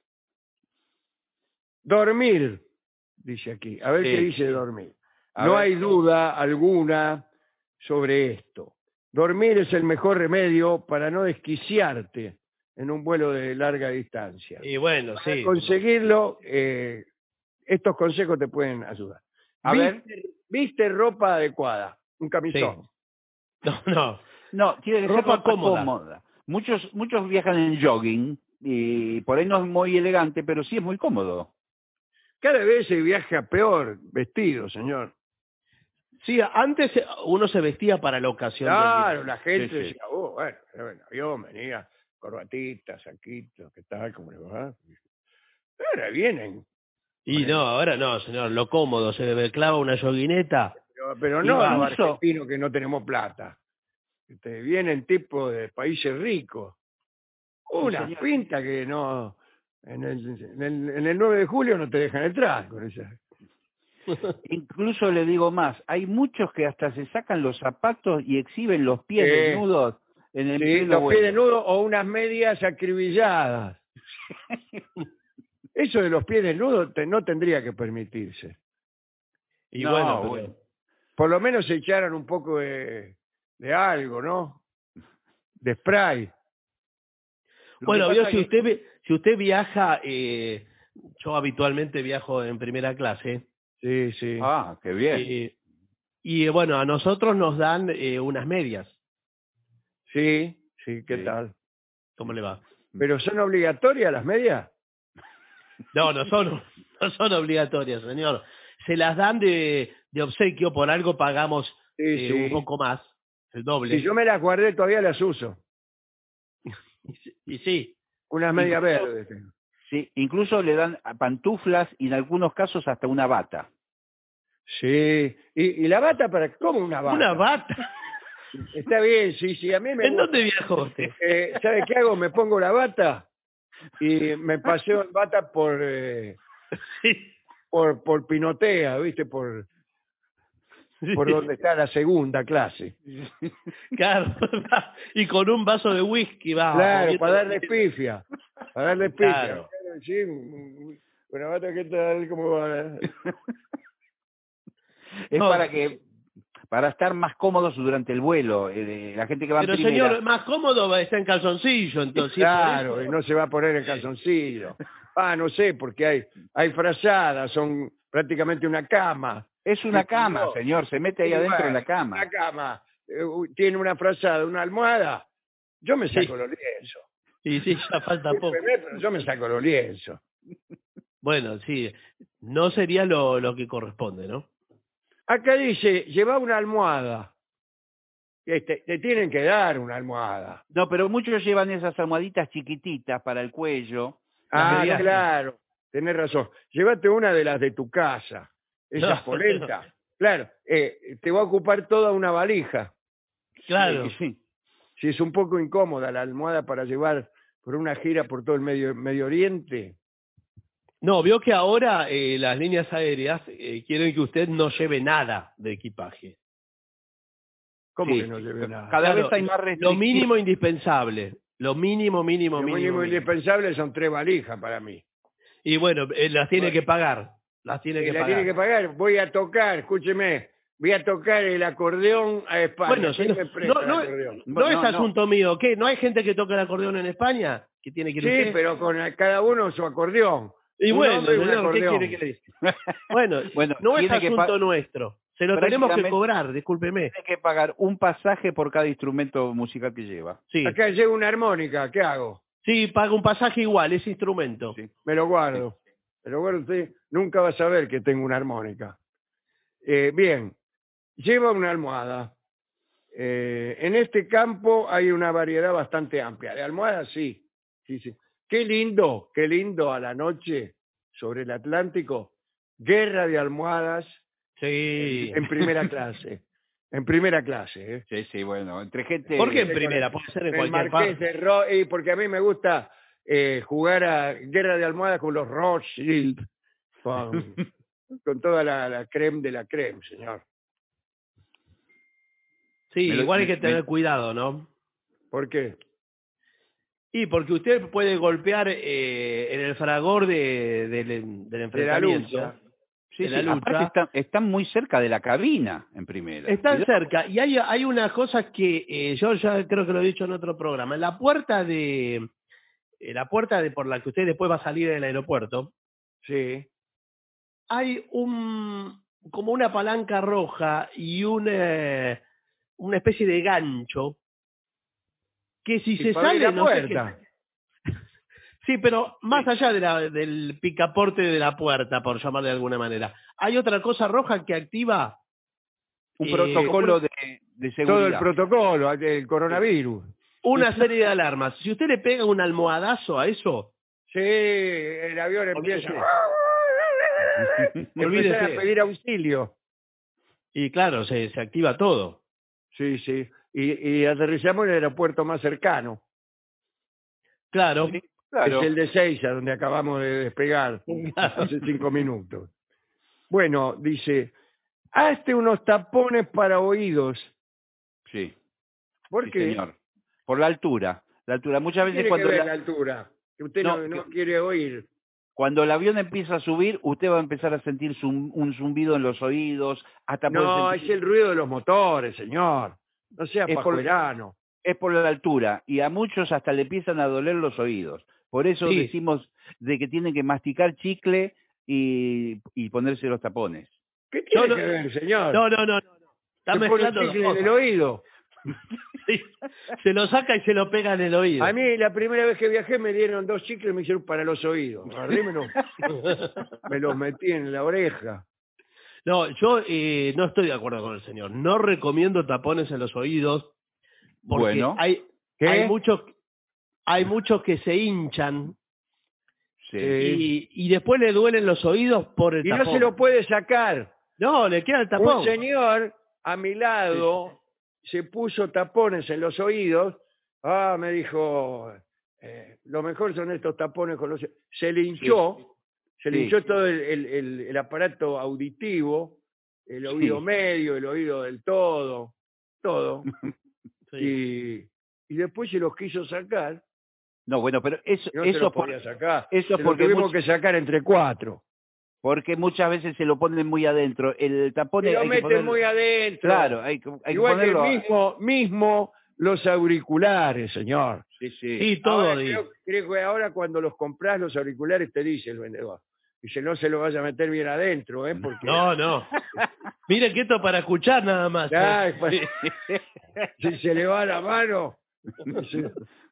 Speaker 13: Dormir, dice aquí. A ver
Speaker 15: Sí.
Speaker 13: qué dice dormir.
Speaker 15: A
Speaker 13: No
Speaker 15: ver.
Speaker 13: hay duda alguna sobre esto. Dormir es el mejor remedio para no desquiciarte en un vuelo de larga distancia.
Speaker 14: Y bueno,
Speaker 13: Para
Speaker 14: sí.
Speaker 13: conseguirlo, eh, estos consejos te pueden ayudar.
Speaker 15: A
Speaker 13: viste,
Speaker 15: ver.
Speaker 13: Viste ropa adecuada, un camisón.
Speaker 14: Sí. No, no.
Speaker 15: No, tiene que ser
Speaker 14: Ropa
Speaker 15: ropa
Speaker 14: cómoda.
Speaker 15: cómoda. Muchos, muchos viajan en jogging y por ahí no es muy elegante, pero sí es muy cómodo.
Speaker 13: Cada vez se viaja peor vestido, señor.
Speaker 14: Sí, antes uno se vestía para la ocasión.
Speaker 13: Claro,
Speaker 14: del
Speaker 13: la gente
Speaker 14: sí, sí.
Speaker 13: decía, oh, bueno, bueno, yo venía, corbatita, saquito, ¿qué tal? ¿Cómo le va? Ahora vienen.
Speaker 14: Y no, ahora no, señor, lo cómodo, se me clava una yoguineta.
Speaker 13: Pero, pero
Speaker 14: Y
Speaker 13: no
Speaker 14: va.
Speaker 13: los argentinos que no tenemos plata. Este, vienen tipos de países ricos. Una
Speaker 15: señor.
Speaker 13: pinta que no... En el, en, el, en el nueve de julio no te dejan entrar con esa.
Speaker 15: Incluso le digo más, hay muchos que hasta se sacan los zapatos y exhiben los pies
Speaker 13: Sí.
Speaker 15: desnudos en el
Speaker 13: Sí,
Speaker 15: pleno
Speaker 13: los
Speaker 15: vuelo.
Speaker 13: pies desnudos o unas medias acribilladas. Eso de los pies desnudos te- no tendría que permitirse.
Speaker 14: Y
Speaker 15: No,
Speaker 14: bueno, pero-
Speaker 15: bueno.
Speaker 13: Por lo menos se echaran un poco de, de algo, ¿no? De spray.
Speaker 15: Lo
Speaker 14: Bueno,
Speaker 15: que
Speaker 14: yo
Speaker 15: pasa
Speaker 14: si
Speaker 15: que-
Speaker 14: usted vi- si usted viaja, eh, yo habitualmente viajo en primera clase.
Speaker 13: Sí, sí.
Speaker 15: Ah, qué bien.
Speaker 14: eh, y eh, bueno, a nosotros nos dan eh, unas medias.
Speaker 13: Sí, sí, ¿qué
Speaker 15: Sí.
Speaker 13: tal?
Speaker 14: ¿Cómo le va?
Speaker 13: ¿Pero son obligatorias las medias?
Speaker 14: No, no son, no son obligatorias, señor. Se las dan de, de obsequio, por algo pagamos
Speaker 13: Sí,
Speaker 14: eh,
Speaker 13: sí.
Speaker 14: un poco más, el doble.
Speaker 13: Si yo me las guardé, todavía las uso.
Speaker 14: Y sí.
Speaker 13: Unas medias
Speaker 15: Incluso-
Speaker 13: verdes.
Speaker 15: Sí, incluso le dan a pantuflas y en algunos casos hasta una bata.
Speaker 13: Sí. ¿Y, y la bata para cómo una bata?
Speaker 14: Una bata.
Speaker 13: Está bien, sí, sí, a mí me
Speaker 14: ¿En
Speaker 13: gusta.
Speaker 14: dónde viajó usted?
Speaker 13: Eh, ¿Sabe qué hago? Me pongo la bata y me paseo en bata por eh, por por Pinotea, ¿viste? Por por donde está la segunda clase.
Speaker 14: Claro. Y con un vaso de whisky va.
Speaker 13: Claro,
Speaker 14: moviendo-
Speaker 13: para darle pifia. Para darle pifia.
Speaker 14: Claro.
Speaker 13: Claro, sí, un- una bata, ¿qué tal? ¿Cómo va?
Speaker 15: Es
Speaker 14: No,
Speaker 15: para que para estar más cómodos durante el vuelo. Eh, la gente que va en
Speaker 14: Pero
Speaker 15: primera.
Speaker 14: señor, más cómodo va a estar en calzoncillo, entonces.
Speaker 13: Claro,
Speaker 14: por
Speaker 13: y
Speaker 14: eso-
Speaker 13: no se va a poner el calzoncillo. Ah, no sé, porque hay, hay frazadas, son prácticamente una cama.
Speaker 15: Es una
Speaker 13: Sí,
Speaker 15: cama,
Speaker 13: no.
Speaker 15: señor, se mete ahí
Speaker 13: Sí,
Speaker 15: adentro
Speaker 13: bueno,
Speaker 15: en la cama.
Speaker 13: Una cama, eh, u- tiene una frazada, una almohada. Yo me saco
Speaker 14: Sí.
Speaker 13: los lienzos.
Speaker 14: Y sí, ya falta poco.
Speaker 13: Discúlpeme, pero yo me saco los lienzos.
Speaker 14: Bueno, sí, no sería lo, lo que corresponde, ¿no?
Speaker 13: Acá dice, lleva una almohada. Este, te tienen que dar una almohada.
Speaker 15: No, pero muchos llevan esas almohaditas chiquititas para el cuello.
Speaker 13: Ah,
Speaker 14: medias-
Speaker 13: claro, tenés razón. Llévate una de las de tu casa, esas
Speaker 14: No,
Speaker 13: polentas. Claro, eh, te va a ocupar toda una valija.
Speaker 14: Claro.
Speaker 15: Sí.
Speaker 13: Si es un poco incómoda la almohada para llevar por una gira por todo el Medio, Medio Oriente.
Speaker 14: No, vio que ahora eh, las líneas aéreas eh, quieren que usted no lleve nada de equipaje.
Speaker 13: ¿Cómo
Speaker 15: Sí.
Speaker 13: que no lleve nada?
Speaker 15: Cada
Speaker 14: Claro,
Speaker 15: vez hay más
Speaker 14: Lo
Speaker 15: restricciones.
Speaker 14: mínimo indispensable. Lo mínimo, mínimo,
Speaker 13: Lo
Speaker 14: mínimo.
Speaker 13: mínimo
Speaker 14: mínimo.
Speaker 13: indispensable son tres valijas para mí.
Speaker 14: Y bueno, eh, las tiene que pagar. Las tiene
Speaker 13: Y
Speaker 14: que
Speaker 13: la
Speaker 14: pagar.
Speaker 13: tiene que pagar. Voy a tocar, escúcheme, voy a tocar el acordeón a España.
Speaker 14: Bueno,
Speaker 13: ¿Quién
Speaker 14: señor,
Speaker 13: me presta
Speaker 14: no,
Speaker 13: el
Speaker 14: no,
Speaker 13: acordeón?
Speaker 14: no
Speaker 15: No,
Speaker 14: es
Speaker 15: no.
Speaker 14: asunto mío. ¿Qué? ¿No hay gente que toca el acordeón en España? ¿Que tiene que ir
Speaker 13: Sí,
Speaker 14: usted?
Speaker 13: pero con cada uno su acordeón.
Speaker 14: Y
Speaker 13: Un
Speaker 14: bueno,
Speaker 13: hombre y un
Speaker 14: señor, ¿qué
Speaker 13: acordeón.
Speaker 14: quiere que le diga? Bueno,
Speaker 15: Bueno,
Speaker 14: no es
Speaker 15: tiene que
Speaker 14: asunto
Speaker 15: pa-
Speaker 14: nuestro. Se lo tenemos que
Speaker 15: prácticamente-
Speaker 14: cobrar, discúlpeme.
Speaker 15: Tiene que pagar un pasaje por cada instrumento musical que lleva.
Speaker 14: Sí,
Speaker 13: Acá llega una armónica, ¿qué hago?
Speaker 14: sí, paga un pasaje igual, ese instrumento.
Speaker 15: Sí.
Speaker 13: Me lo guardo. Me lo guardo usted. Nunca va a saber que tengo una armónica. Eh, bien, lleva una almohada. Eh, en este campo hay una variedad bastante amplia. De almohadas, sí. Sí, sí. Qué lindo, qué lindo a la noche sobre el Atlántico. Guerra de almohadas
Speaker 14: Sí.
Speaker 13: en primera clase. En primera clase, ¿eh?
Speaker 15: Sí, sí, bueno, entre gente...
Speaker 14: ¿Por qué en primera? Puede ser en
Speaker 13: El
Speaker 14: cualquier
Speaker 13: Marqués
Speaker 14: parte.
Speaker 13: de Ro y porque a mí me gusta eh, jugar a Guerra de Almohadas con los Rothschild, con, con toda la, la creme de la creme, señor.
Speaker 14: Sí,
Speaker 15: Me lo-
Speaker 14: igual hay
Speaker 15: me-
Speaker 14: que tener
Speaker 15: me-
Speaker 14: cuidado, ¿no?
Speaker 13: ¿Por qué?
Speaker 14: Y porque usted puede golpear eh, en el fragor de, del- del
Speaker 13: De la
Speaker 14: enfrentamiento.
Speaker 13: lucha.
Speaker 15: Sí,
Speaker 14: de la
Speaker 15: sí,
Speaker 14: lucha.
Speaker 15: aparte están, están muy cerca de la cabina en primera.
Speaker 14: Están
Speaker 15: Cuidado.
Speaker 14: cerca y hay, hay una cosa que eh, yo ya creo que lo he dicho en otro programa. En la puerta de eh, la puerta de por la que usted después va a salir del aeropuerto,
Speaker 13: Sí.
Speaker 14: hay un como una palanca roja y una, una especie de gancho que si
Speaker 13: Y
Speaker 14: se
Speaker 13: para abrir
Speaker 14: sale
Speaker 13: la
Speaker 14: no sé
Speaker 13: puerta.
Speaker 14: qué- Sí, pero más allá de la, del picaporte de la puerta, por llamarle de alguna manera, hay otra cosa roja que activa
Speaker 15: Un
Speaker 14: eh,
Speaker 15: protocolo
Speaker 14: una-
Speaker 15: de, de seguridad.
Speaker 13: Todo el protocolo, el coronavirus.
Speaker 14: una serie de alarmas. Si usted le pega un almohadazo a eso,
Speaker 13: Sí, el avión empieza
Speaker 14: Olvídese.
Speaker 13: empiezan a pedir auxilio.
Speaker 14: y claro, se, se activa todo.
Speaker 13: Sí, sí. Y, y aterrizamos en el aeropuerto más cercano.
Speaker 14: Claro.
Speaker 15: Sí, claro.
Speaker 13: Es el de Seiza, donde acabamos de despegar
Speaker 14: Claro.
Speaker 13: hace cinco minutos. Bueno, dice, hazte unos tapones para oídos.
Speaker 15: Sí,
Speaker 13: ¿Por
Speaker 15: sí,
Speaker 13: qué?
Speaker 15: señor. Por la altura. La altura. Muchas
Speaker 13: ¿Qué
Speaker 15: veces
Speaker 13: tiene
Speaker 15: cuando
Speaker 13: que ver
Speaker 15: la-
Speaker 13: la altura? Que usted no,
Speaker 15: No,
Speaker 13: no
Speaker 15: que-
Speaker 13: quiere oír.
Speaker 15: cuando el avión empieza a subir, usted va a empezar a sentir zum- un zumbido en los oídos, hasta puede
Speaker 13: No,
Speaker 15: sentir-
Speaker 13: es el ruido de los motores, señor. No sea
Speaker 15: Es por-
Speaker 13: pajuerano.
Speaker 15: es por la altura, y a muchos hasta le empiezan a doler los oídos. Por eso
Speaker 14: Sí.
Speaker 15: decimos de que tienen que masticar chicle y, y ponerse los tapones.
Speaker 13: ¿Qué tiene
Speaker 14: No, no,
Speaker 13: que ver, señor?
Speaker 14: No, no, no, no. Está
Speaker 13: Se pone
Speaker 14: mezclando
Speaker 13: chicle
Speaker 14: dos
Speaker 13: en el
Speaker 14: cosas.
Speaker 13: oído.
Speaker 14: Sí. Se lo saca y se lo pega en el oído.
Speaker 13: A mí la primera vez que viajé me dieron dos chicles y me hicieron para los oídos. Agarré y me los, me los metí en la oreja.
Speaker 14: No, yo eh, no estoy de acuerdo con el señor. No recomiendo tapones en los oídos porque
Speaker 15: Bueno.
Speaker 14: hay,
Speaker 13: ¿Qué?
Speaker 14: hay muchos hay muchos que se hinchan
Speaker 15: Sí.
Speaker 14: y, y después le duelen los oídos por el
Speaker 13: Y
Speaker 14: tapón.
Speaker 13: no se lo puede sacar.
Speaker 14: No, le queda el tapón.
Speaker 13: Un señor a mi lado se puso tapones en los oídos. Ah, me dijo, eh, lo mejor son estos tapones con los... Se le hinchó, se le
Speaker 15: Sí.
Speaker 13: hinchó todo el, el- el- el aparato auditivo, el oído
Speaker 15: Sí.
Speaker 13: medio, el oído del todo, todo.
Speaker 14: Sí.
Speaker 13: Y, y después se los quiso sacar.
Speaker 15: No, bueno, pero eso,
Speaker 13: y No se
Speaker 15: eso
Speaker 13: los
Speaker 15: por-
Speaker 13: podía sacar.
Speaker 15: eso
Speaker 13: Se los
Speaker 15: porque
Speaker 13: tuvimos
Speaker 15: much-
Speaker 13: que sacar entre cuatro.
Speaker 15: porque muchas veces se lo ponen muy adentro. El tapón
Speaker 13: Y lo
Speaker 15: hay que
Speaker 13: meten
Speaker 15: ponerlo-
Speaker 13: muy adentro.
Speaker 15: Claro, hay, que- hay
Speaker 13: Igual
Speaker 15: que
Speaker 13: que
Speaker 15: ponerlo.
Speaker 13: mismo, mismo los auriculares, señor.
Speaker 15: Sí, sí.
Speaker 14: Sí, todo
Speaker 13: Ahora,
Speaker 14: dice.
Speaker 13: creo, creo que ahora cuando los compras los auriculares te dice el vendedor. Dice, no se lo vaya a meter bien adentro, ¿eh? Porque
Speaker 14: No, no. Mire que esto para escuchar nada más. ¿eh?
Speaker 13: Ay, pues, si se le va la mano. se-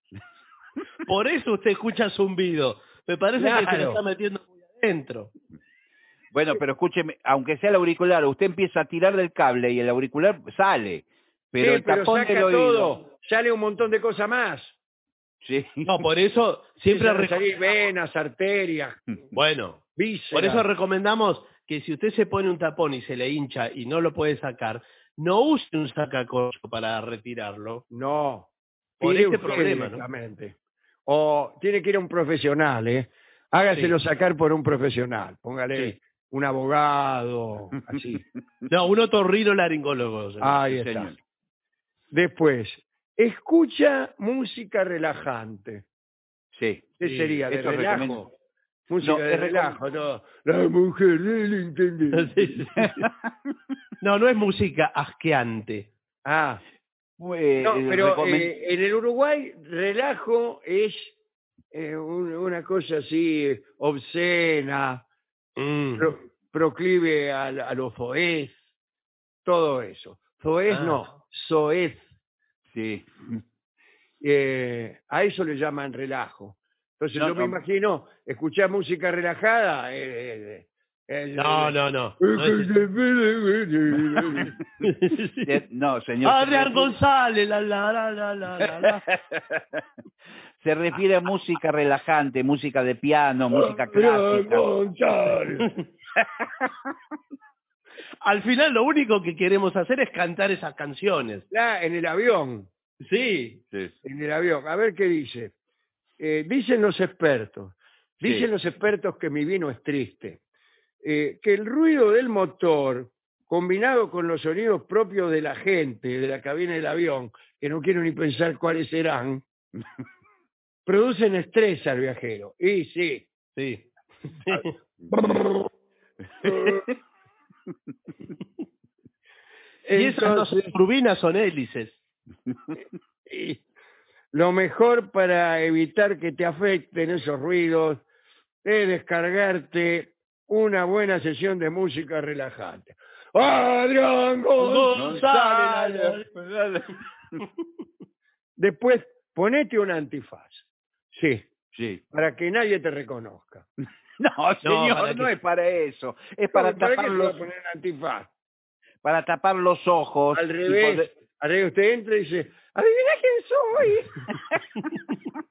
Speaker 14: Por eso usted escucha zumbido. Me parece que se
Speaker 13: Claro.
Speaker 14: lo está metiendo muy adentro.
Speaker 15: Bueno, pero escúcheme, aunque sea el auricular, usted empieza a tirar del cable y el auricular sale, pero
Speaker 13: Sí,
Speaker 15: el
Speaker 13: pero
Speaker 15: tapón
Speaker 13: saca
Speaker 15: del oído.
Speaker 13: todo. Sale un montón de cosas más.
Speaker 15: Sí.
Speaker 14: No, por eso siempre
Speaker 13: Empiezan a salir
Speaker 14: recomendamos-
Speaker 13: venas, arterias,
Speaker 14: Bueno,
Speaker 13: vísceras.
Speaker 14: por eso recomendamos que si usted se pone un tapón y se le hincha y no lo puede sacar, no use un sacacorcho para retirarlo.
Speaker 13: No.
Speaker 14: Por
Speaker 13: Tire
Speaker 14: ese
Speaker 13: usted
Speaker 14: problema, ¿no?
Speaker 13: directamente. O tiene que ir a un profesional, ¿eh? Hágaselo
Speaker 14: Sí.
Speaker 13: sacar por un profesional. Póngale
Speaker 14: Sí.
Speaker 13: un abogado, así.
Speaker 14: No, un otorrinolaringólogo. señor.
Speaker 13: Ahí
Speaker 15: Sí,
Speaker 13: está.
Speaker 15: señor.
Speaker 13: Después, escucha música relajante.
Speaker 15: Sí.
Speaker 13: ¿Qué
Speaker 14: Sí,
Speaker 13: sería? ¿De
Speaker 15: eso
Speaker 13: relajo?
Speaker 15: recomiendo.
Speaker 13: Música
Speaker 15: No,
Speaker 13: de
Speaker 15: es
Speaker 13: relajo, no. La mujer del intendente.
Speaker 14: Sí, sí, sí. No, no es música asqueante.
Speaker 13: Ah,
Speaker 15: Eh,
Speaker 13: no,
Speaker 15: eh,
Speaker 13: pero
Speaker 15: recomen-
Speaker 13: eh, en el Uruguay relajo es eh, un- una cosa así obscena,
Speaker 14: Mm.
Speaker 13: pro- proclive a, a los foez, todo eso. Foez
Speaker 14: Ah.
Speaker 13: no, soez.
Speaker 15: Sí.
Speaker 13: Eh, a eso le llaman relajo. Entonces
Speaker 15: No,
Speaker 13: yo me
Speaker 15: no.
Speaker 13: imagino escuchar música relajada. eh, eh,
Speaker 14: No, no, no. No es
Speaker 15: Eh, no, señor.
Speaker 14: Adrián González, la, la, la, la, la, la, la.
Speaker 15: Se refiere a música relajante, música de piano, música
Speaker 13: Adrián
Speaker 15: clásica.
Speaker 13: González.
Speaker 14: Al final lo único que queremos hacer es cantar esas canciones.
Speaker 13: Ah, en el avión,
Speaker 14: Sí.
Speaker 15: Sí.
Speaker 13: en el avión. A ver qué dice. Eh, dicen los expertos, dicen
Speaker 15: Sí.
Speaker 13: los expertos que mi vino es triste, eh, que el ruido del motor, combinado con los sonidos propios de la gente, de la cabina del avión, que no quiero ni pensar cuáles serán, producen estrés al viajero. Y sí.
Speaker 14: Sí. Y esas no son
Speaker 13: Entonces,
Speaker 14: turbinas, son hélices.
Speaker 13: y lo mejor para evitar que te afecten esos ruidos es descargarte una buena sesión de música relajante. Adrián González. Después, ponete un antifaz. Sí.
Speaker 15: Sí.
Speaker 13: Para que nadie te reconozca.
Speaker 15: No, señor, no,
Speaker 13: ¿para
Speaker 15: no
Speaker 13: qué?
Speaker 15: es para eso. Es para,
Speaker 13: ¿Para
Speaker 15: tapar
Speaker 13: qué se
Speaker 15: los,
Speaker 13: va a poner antifaz?
Speaker 15: para tapar los ojos.
Speaker 13: Al revés.
Speaker 15: Poder...
Speaker 13: Al revés, usted entra y dice, adivina quién soy.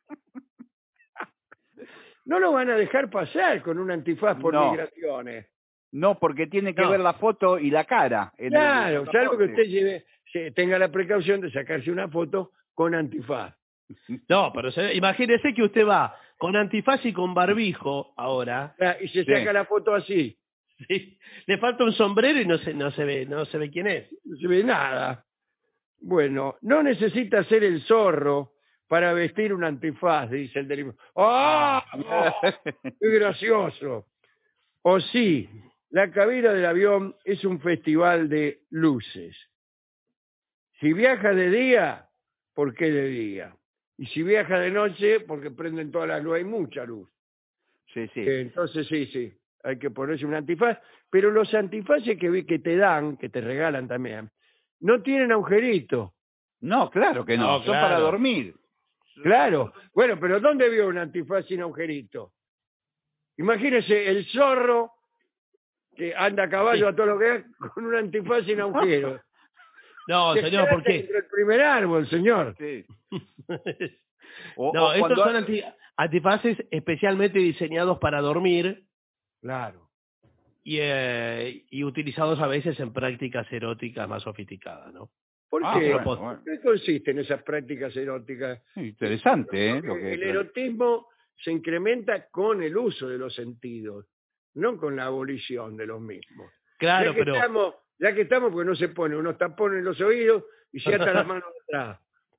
Speaker 13: No lo van a dejar pasar con un antifaz por
Speaker 15: No.
Speaker 13: migraciones.
Speaker 15: No, porque tiene que
Speaker 13: No.
Speaker 15: ver la foto y la cara. En
Speaker 13: Claro,
Speaker 15: el
Speaker 13: salvo que usted lleve, se, tenga la precaución de sacarse una foto con antifaz.
Speaker 14: No, pero se, imagínese que usted va con antifaz y con barbijo ahora.
Speaker 13: Ah, y se saca
Speaker 14: Sí.
Speaker 13: la foto así.
Speaker 14: Sí. Le falta un sombrero y no se, no se ve, no se ve quién es.
Speaker 13: No se ve nada. Bueno, no necesita ser el zorro para vestir un antifaz, dice el del libro. ¡Ah! ¡Qué gracioso! O sí, la cabina del avión es un festival de luces. Si viaja de día, ¿por qué de día? Y si viaja de noche, porque prenden todas las luces, hay mucha luz.
Speaker 15: Sí, sí.
Speaker 13: Eh, entonces sí, sí, hay que ponerse un antifaz. Pero los antifaces que, vi- que te dan, que te regalan también, no tienen agujerito.
Speaker 15: No, claro que no,
Speaker 13: No,
Speaker 15: son
Speaker 13: claro.
Speaker 15: para dormir.
Speaker 13: Claro. Bueno, pero ¿dónde vio un antifaz sin agujerito? Imagínese el zorro que anda a caballo a todo lo que da con un antifaz sin agujero.
Speaker 14: No,
Speaker 13: Se
Speaker 14: señor,
Speaker 13: queda
Speaker 14: ¿por qué?
Speaker 13: dentro del primer árbol, señor.
Speaker 15: Sí.
Speaker 14: no,
Speaker 15: o
Speaker 14: estos
Speaker 15: cuando-
Speaker 14: son anti- antifaces especialmente diseñados para dormir.
Speaker 13: Claro.
Speaker 14: Y, eh, y utilizados a veces en prácticas eróticas más sofisticadas, ¿no?
Speaker 13: ¿Por
Speaker 15: Ah,
Speaker 13: qué?
Speaker 15: bueno, bueno.
Speaker 13: ¿Qué consisten esas prácticas eróticas?
Speaker 15: Interesante, ¿eh? Lo que-
Speaker 13: El erotismo se incrementa con el uso de los sentidos, no con la abolición de los mismos.
Speaker 14: Claro,
Speaker 13: ya que
Speaker 14: pero...
Speaker 13: Estamos, ya que estamos, porque no se pone unos tapones en los oídos y se ata las manos atrás.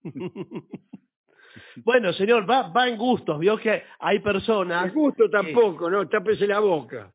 Speaker 14: Bueno, señor, va, va en gustos. Vio que hay personas...
Speaker 13: El gusto tampoco, ¿no? Tápese la boca.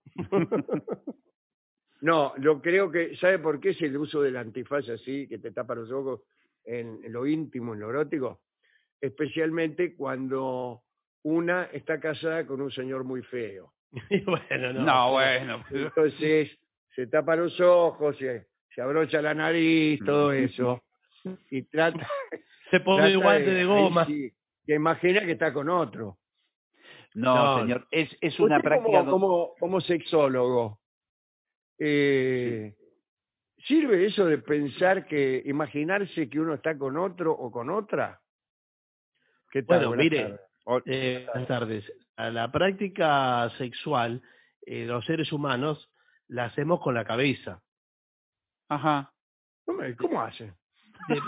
Speaker 13: No, yo creo que, ¿sabe por qué es el uso del antifaz así, que te tapa los ojos en, en lo íntimo, en lo erótico? Especialmente cuando una está casada con un señor muy feo.
Speaker 14: bueno, no.
Speaker 15: No, bueno.
Speaker 13: Entonces, se tapa los ojos, se, se abrocha la nariz, todo eso, y trata...
Speaker 14: Se pone
Speaker 13: trata
Speaker 14: guante de goma.
Speaker 13: ahí sí, que imagina que está con otro.
Speaker 15: No,
Speaker 14: No.
Speaker 15: señor, es, es una
Speaker 13: Usted
Speaker 15: práctica...
Speaker 13: como, como, como sexólogo, eh, ¿sirve eso de pensar que, imaginarse que uno está con otro o con otra? ¿Qué tal?
Speaker 14: Bueno,
Speaker 13: Buenas
Speaker 14: mire,
Speaker 13: tardes.
Speaker 14: eh, buenas tardes. A la práctica sexual, eh, los seres humanos la hacemos con la cabeza.
Speaker 15: Ajá.
Speaker 13: ¿Cómo, cómo hace?
Speaker 14: De,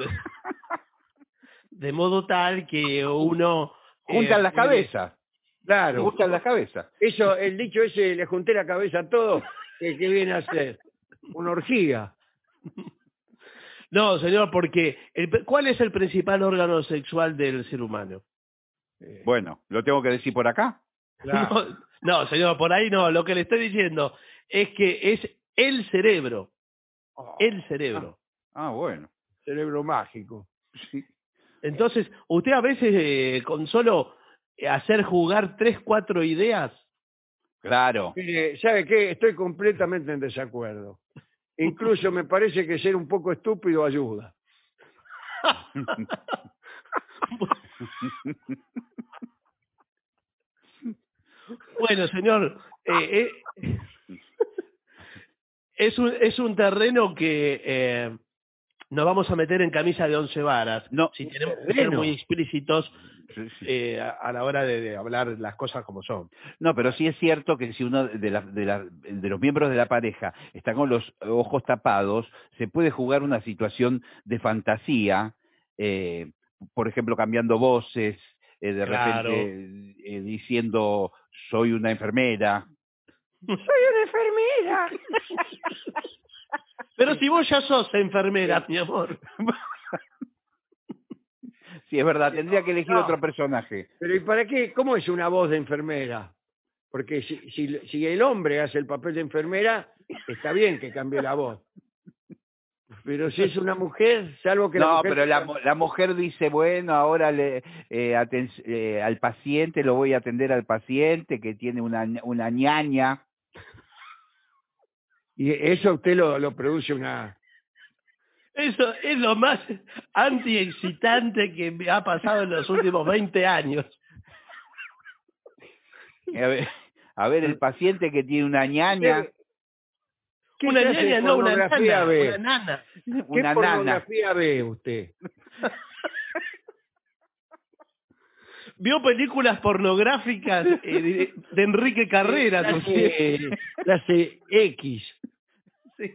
Speaker 14: de modo tal que uno...
Speaker 15: Juntan
Speaker 14: eh,
Speaker 15: las
Speaker 14: puede-
Speaker 15: cabezas.
Speaker 13: Claro.
Speaker 15: Juntan las cabezas.
Speaker 13: Eso, el dicho ese, le junté la cabeza a todo, ¿qué, qué viene a hacer? Una orgía.
Speaker 14: No, señor, porque el- ¿cuál es el principal órgano sexual del ser humano?
Speaker 13: Eh,
Speaker 15: Bueno, ¿lo tengo que decir por acá?
Speaker 13: claro.
Speaker 14: No, no, señor, por ahí no. Lo que le estoy diciendo es que es el cerebro.
Speaker 13: Oh,
Speaker 14: El cerebro.
Speaker 15: Ah, bueno.
Speaker 13: cerebro mágico.
Speaker 15: Sí.
Speaker 14: Entonces, usted a veces eh, con solo eh, hacer jugar tres, cuatro ideas,
Speaker 15: Claro.
Speaker 13: Mire, ¿sabe qué? Estoy completamente en desacuerdo. Incluso me parece que ser un poco estúpido ayuda.
Speaker 14: bueno, señor, eh, eh, es, un, es un terreno que eh, nos vamos a meter en camisa de once varas.
Speaker 15: No.
Speaker 14: Si tenemos que ser
Speaker 13: ¿Terreno?
Speaker 14: muy explícitos
Speaker 15: Sí, sí.
Speaker 14: eh, a, a la hora de, de hablar las cosas como son.
Speaker 15: No, pero sí es cierto que si uno de, la- de, la- de los miembros de la pareja está con los ojos tapados, se puede jugar una situación de fantasía, eh, por ejemplo, cambiando voces, eh, de
Speaker 14: Claro.
Speaker 15: repente eh, diciendo soy una enfermera.
Speaker 13: ¡Soy una enfermera!
Speaker 14: Pero si vos ya sos enfermera, mi amor.
Speaker 15: Sí, es verdad, tendría que elegir
Speaker 13: No.
Speaker 15: otro personaje.
Speaker 13: Pero ¿y para qué? ¿Cómo es una voz de enfermera? Porque si, si, si el hombre hace el papel de enfermera, está bien que cambie la voz. Pero si es una mujer, salvo que la
Speaker 15: No,
Speaker 13: mujer...
Speaker 15: pero la, mu- la mujer dice, bueno, ahora le, eh, aten- eh, al paciente, lo voy a atender al paciente que tiene una, una ñaña.
Speaker 13: Y eso usted lo, lo produce una...
Speaker 14: Eso es lo más antiexcitante que me ha pasado en los últimos veinte años.
Speaker 15: A ver, a ver, el paciente que tiene una ñaña.
Speaker 13: ¿Qué
Speaker 14: Una
Speaker 13: clase de
Speaker 14: ñaña, no, una
Speaker 13: pornografía
Speaker 14: nana,
Speaker 13: ve?
Speaker 14: una nana.
Speaker 13: ¿Qué
Speaker 15: Una nana.
Speaker 13: pornografía ve usted?
Speaker 14: Vio películas pornográficas eh, de, de Enrique Carreras.
Speaker 13: Clase, clase X.
Speaker 14: Sí.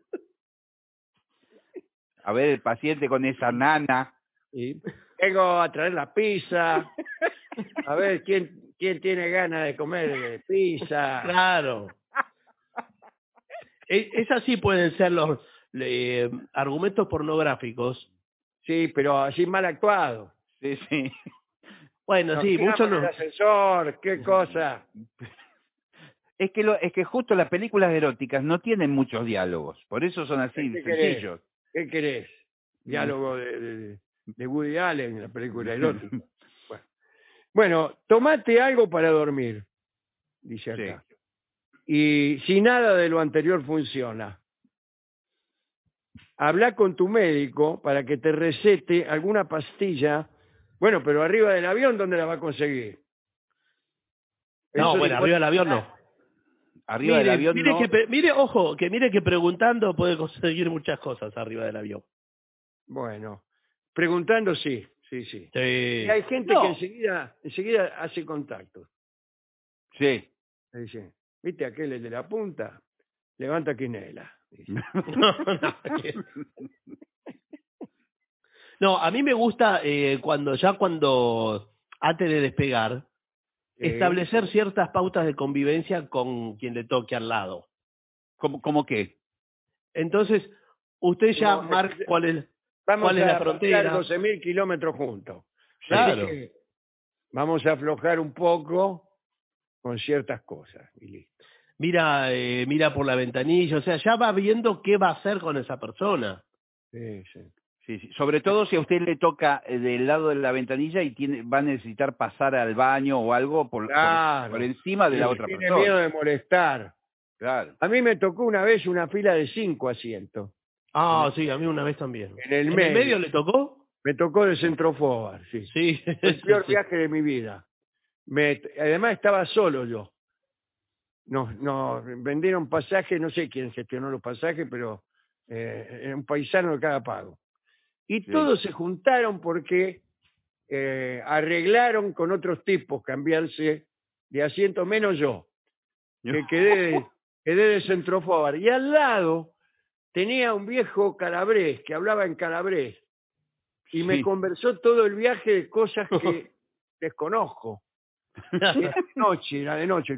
Speaker 15: A ver, el paciente con esa nana.
Speaker 13: Sí. Vengo a traer la pizza. A ver quién quién tiene ganas de comer pizza.
Speaker 14: Claro. Es, esas sí pueden ser los eh, argumentos pornográficos.
Speaker 13: Sí, pero así mal actuado.
Speaker 15: Sí, sí.
Speaker 14: Bueno,
Speaker 13: Nos
Speaker 14: sí,
Speaker 13: tiramos
Speaker 14: muchos
Speaker 13: en el
Speaker 14: no.
Speaker 13: ascensor, qué cosa.
Speaker 15: Es que, lo, es que justo las películas eróticas no tienen muchos diálogos, por eso son así,
Speaker 13: ¿Qué
Speaker 15: sencillos.
Speaker 13: querés? ¿Qué querés? Diálogo de, de, de Woody Allen en la película erótica. Bueno. Bueno, tomate algo para dormir, dice acá. Sí. Y si nada de lo anterior funciona, habla con tu médico para que te recete alguna pastilla. Bueno, pero arriba del avión, ¿dónde la va a conseguir?
Speaker 14: No,
Speaker 13: Eso
Speaker 14: bueno, arriba del avión no.
Speaker 15: Arriba
Speaker 14: mire,
Speaker 15: del avión
Speaker 14: mire
Speaker 15: no.
Speaker 14: Que, mire, ojo, que mire que preguntando puede conseguir muchas cosas arriba del avión.
Speaker 13: Bueno, preguntando sí, sí, sí.
Speaker 14: Sí.
Speaker 13: Y hay gente
Speaker 15: No.
Speaker 13: que enseguida, enseguida hace contacto.
Speaker 15: Sí.
Speaker 13: Le dice, ¿viste aquel el de la punta? Levanta quinela.
Speaker 14: no, no, no, a mí me gusta eh, cuando ya cuando, antes de despegar,
Speaker 13: Sí.
Speaker 14: establecer ciertas pautas de convivencia con quien le toque al lado.
Speaker 15: ¿Cómo, cómo qué?
Speaker 14: Entonces, usted ya
Speaker 13: No,
Speaker 14: marca
Speaker 13: es-
Speaker 14: cuál es,
Speaker 13: Vamos
Speaker 14: cuál es
Speaker 13: a
Speaker 14: la frontera.
Speaker 13: doce mil kilómetros juntos.
Speaker 14: Claro.
Speaker 13: Así que vamos a aflojar un poco con ciertas cosas y listo.
Speaker 14: Mira, eh, mira por la ventanilla, o sea, ya va viendo qué va a hacer con esa persona.
Speaker 13: Sí, sí.
Speaker 15: Sí, sí. Sobre todo si a usted le toca eh, del lado de la ventanilla y tiene, va a necesitar pasar al baño o algo por,
Speaker 13: Claro.
Speaker 15: por, por encima de la
Speaker 13: Sí,
Speaker 15: otra
Speaker 13: tiene
Speaker 15: persona.
Speaker 13: miedo de molestar.
Speaker 15: Claro.
Speaker 13: A mí me tocó una vez una fila de cinco asientos.
Speaker 14: Ah, sí, a mí una vez también.
Speaker 13: En el
Speaker 14: ¿En
Speaker 13: medio.
Speaker 14: el medio le tocó?
Speaker 13: Me tocó de centrofobar, sí.
Speaker 14: Sí.
Speaker 13: Fue el peor
Speaker 14: sí.
Speaker 13: viaje de mi vida. Me, además estaba solo yo. Nos, nos vendieron pasajes, no sé quién gestionó los pasajes, pero eh, era un paisano de cada pago. Y
Speaker 15: Sí.
Speaker 13: todos se juntaron porque eh, arreglaron con otros tipos cambiarse de asiento, menos yo, que quedé de, quedé de centrofobar. Y al lado tenía un viejo calabrés que hablaba en calabrés y me
Speaker 15: Sí.
Speaker 13: conversó todo el viaje de cosas que desconozco. Era de noche, era de noche.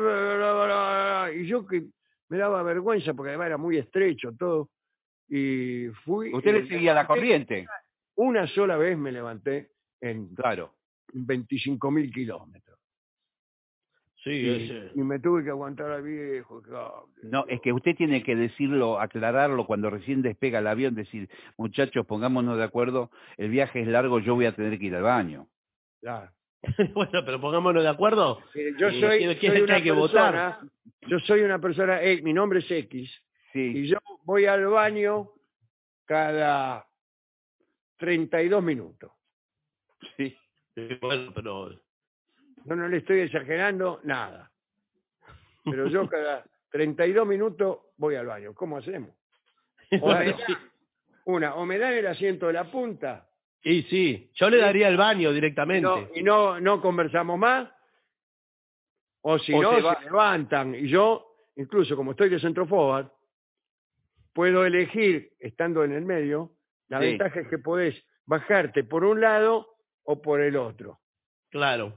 Speaker 13: Y yo que me daba vergüenza porque además era muy estrecho todo. Y fui...
Speaker 15: Usted le seguía la corriente.
Speaker 13: Una sola vez me levanté en
Speaker 15: Claro.
Speaker 13: veinticinco mil kilómetros.
Speaker 14: Sí,
Speaker 13: Y,
Speaker 14: ese.
Speaker 13: y me tuve que aguantar al viejo. claro.
Speaker 15: No, es que usted tiene que decirlo, aclararlo cuando recién despega el avión, decir, muchachos, pongámonos de acuerdo, el viaje es largo, yo voy a tener que ir al baño.
Speaker 13: Claro.
Speaker 14: Bueno, pero pongámonos de acuerdo.
Speaker 13: Eh, Yo
Speaker 14: Eh,
Speaker 13: soy,
Speaker 14: ¿quién- quién
Speaker 13: soy
Speaker 14: es que
Speaker 13: una
Speaker 14: hay que
Speaker 13: persona,
Speaker 14: votar?
Speaker 13: yo soy una persona, eh, mi nombre es X,
Speaker 15: Sí.
Speaker 13: y yo voy al baño cada treinta y dos minutos.
Speaker 15: Sí.
Speaker 14: Sí, bueno, pero...
Speaker 13: Yo no le estoy exagerando nada. Pero yo cada treinta y dos minutos voy al baño. ¿Cómo hacemos? O me
Speaker 14: Bueno,
Speaker 13: da-
Speaker 14: sí.
Speaker 13: una, o me dan el asiento de la punta
Speaker 14: Y sí, yo le daría el baño directamente.
Speaker 13: no, y no, no conversamos más, o si
Speaker 15: O
Speaker 13: no,
Speaker 15: se
Speaker 13: se,
Speaker 15: va-
Speaker 13: levantan. Y yo, incluso como estoy de centrofobar, puedo elegir, estando en el medio, la
Speaker 15: Sí.
Speaker 13: ventaja es que podés bajarte por un lado o por el otro.
Speaker 14: Claro.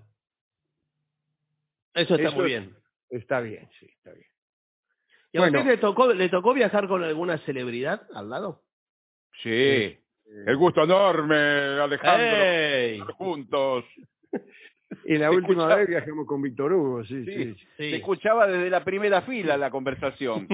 Speaker 14: Eso está
Speaker 13: Eso
Speaker 14: muy
Speaker 13: es-
Speaker 14: bien.
Speaker 13: Está bien, sí, está bien.
Speaker 14: ¿Y a
Speaker 13: Bueno.
Speaker 14: usted le tocó, le tocó viajar con alguna celebridad al lado?
Speaker 15: Sí. El gusto enorme, Alejandro.
Speaker 14: ¡Ey!
Speaker 15: Juntos.
Speaker 13: Y la
Speaker 15: Se
Speaker 13: última
Speaker 15: escucha-
Speaker 13: vez viajamos con Víctor Hugo, sí,
Speaker 15: Sí,
Speaker 13: sí.
Speaker 14: Sí.
Speaker 15: Se escuchaba desde la primera fila la conversación.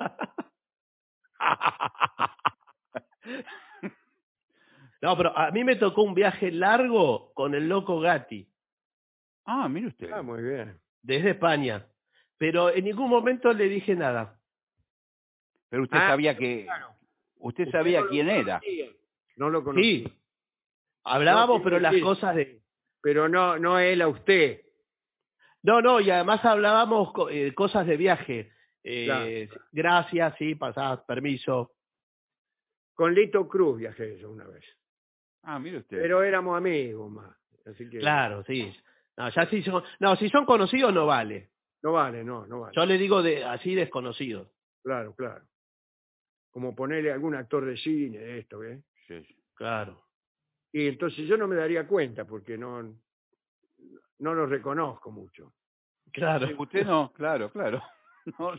Speaker 14: No, pero a mí me tocó un viaje largo con el loco Gatti,
Speaker 15: Ah, mire usted.
Speaker 13: Ah, muy bien.
Speaker 14: desde España. Pero en ningún momento le dije nada.
Speaker 15: Pero usted
Speaker 13: Ah,
Speaker 15: sabía que...
Speaker 13: claro.
Speaker 15: Usted
Speaker 13: Usted
Speaker 15: sabía
Speaker 13: no lo
Speaker 15: quién era.
Speaker 13: conocía. No lo conocía.
Speaker 14: Sí. Hablábamos,
Speaker 13: No,
Speaker 14: pero
Speaker 13: quiero
Speaker 14: las
Speaker 13: decir,
Speaker 14: cosas de...
Speaker 13: Pero no, no él a usted.
Speaker 14: No, no, y además hablábamos co- eh, cosas de viaje. Eh,
Speaker 13: Claro.
Speaker 14: Gracias, sí, pasás, permiso.
Speaker 13: Con Lito Cruz viajé yo una vez.
Speaker 15: Ah, mire usted.
Speaker 13: Pero éramos amigos más. Así que
Speaker 14: Claro, sí. No, ya si son, no, si son conocidos no vale.
Speaker 13: no vale, no, no vale.
Speaker 14: Yo le digo de así desconocidos.
Speaker 13: Claro, claro. Como ponerle algún actor de cine de esto, ¿eh?
Speaker 15: Sí, sí.
Speaker 14: Claro.
Speaker 13: Y entonces yo no me daría cuenta porque no, no lo reconozco mucho.
Speaker 14: Claro.
Speaker 15: Usted no, claro, claro. No.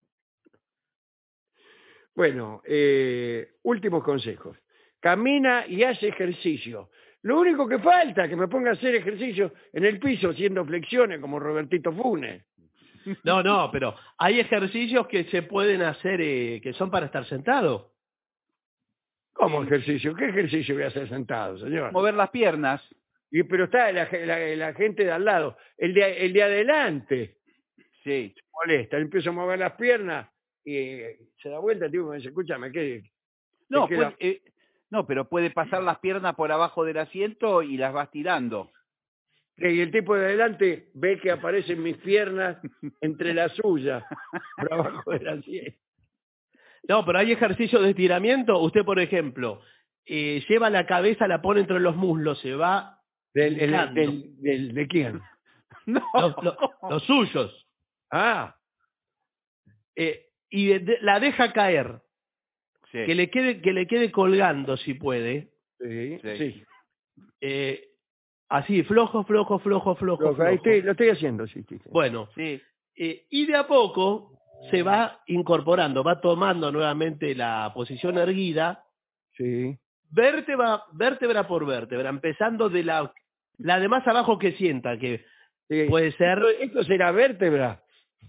Speaker 13: Bueno, eh, últimos consejos. Camina y hace ejercicio. Lo único que falta es que me ponga a hacer ejercicio en el piso haciendo flexiones como Robertito Funes.
Speaker 14: No, no, pero hay ejercicios que se pueden hacer eh, que son para estar sentado.
Speaker 13: ¿Cómo ejercicio? ¿Qué ejercicio voy a hacer sentado, señor?
Speaker 15: Mover las piernas.
Speaker 13: Y, pero está la, la- la gente de al lado. El de, el de adelante
Speaker 15: Sí.
Speaker 13: se molesta. Él empieza a mover las piernas y eh, se da vuelta, tipo, me dice, escúchame, ¿qué?
Speaker 15: No,
Speaker 13: ¿Te queda-
Speaker 15: puede, eh, no, pero puede pasar las piernas por abajo del asiento y las vas tirando.
Speaker 13: que y el tipo de adelante ve que aparecen mis piernas entre las suyas, por abajo de la sien.
Speaker 14: No, pero hay ejercicios de estiramiento. Usted, por ejemplo, eh, lleva la cabeza, la pone entre los muslos, se va...
Speaker 13: Del, el-
Speaker 14: hincando.
Speaker 13: del, del- ¿De quién?
Speaker 15: No.
Speaker 14: Los, los- los suyos.
Speaker 13: Ah,
Speaker 14: Eh, y de- de- la deja caer.
Speaker 15: Sí.
Speaker 14: Que le quede, que le quede colgando, si puede.
Speaker 13: sí,
Speaker 15: Sí.
Speaker 13: sí.
Speaker 14: Eh, así, flojo, flojo, flojo, flojo,
Speaker 13: Lo, ahí
Speaker 14: flojo.
Speaker 13: estoy- lo estoy haciendo, sí, sí, sí.
Speaker 14: Bueno,
Speaker 15: Sí.
Speaker 14: eh, y de a poco se va incorporando, va tomando nuevamente la posición erguida,
Speaker 13: Sí.
Speaker 14: vértebra, vértebra por vértebra, empezando de la, la de más abajo que sienta, que
Speaker 13: Sí.
Speaker 14: puede ser...
Speaker 13: Esto, esto será vértebra.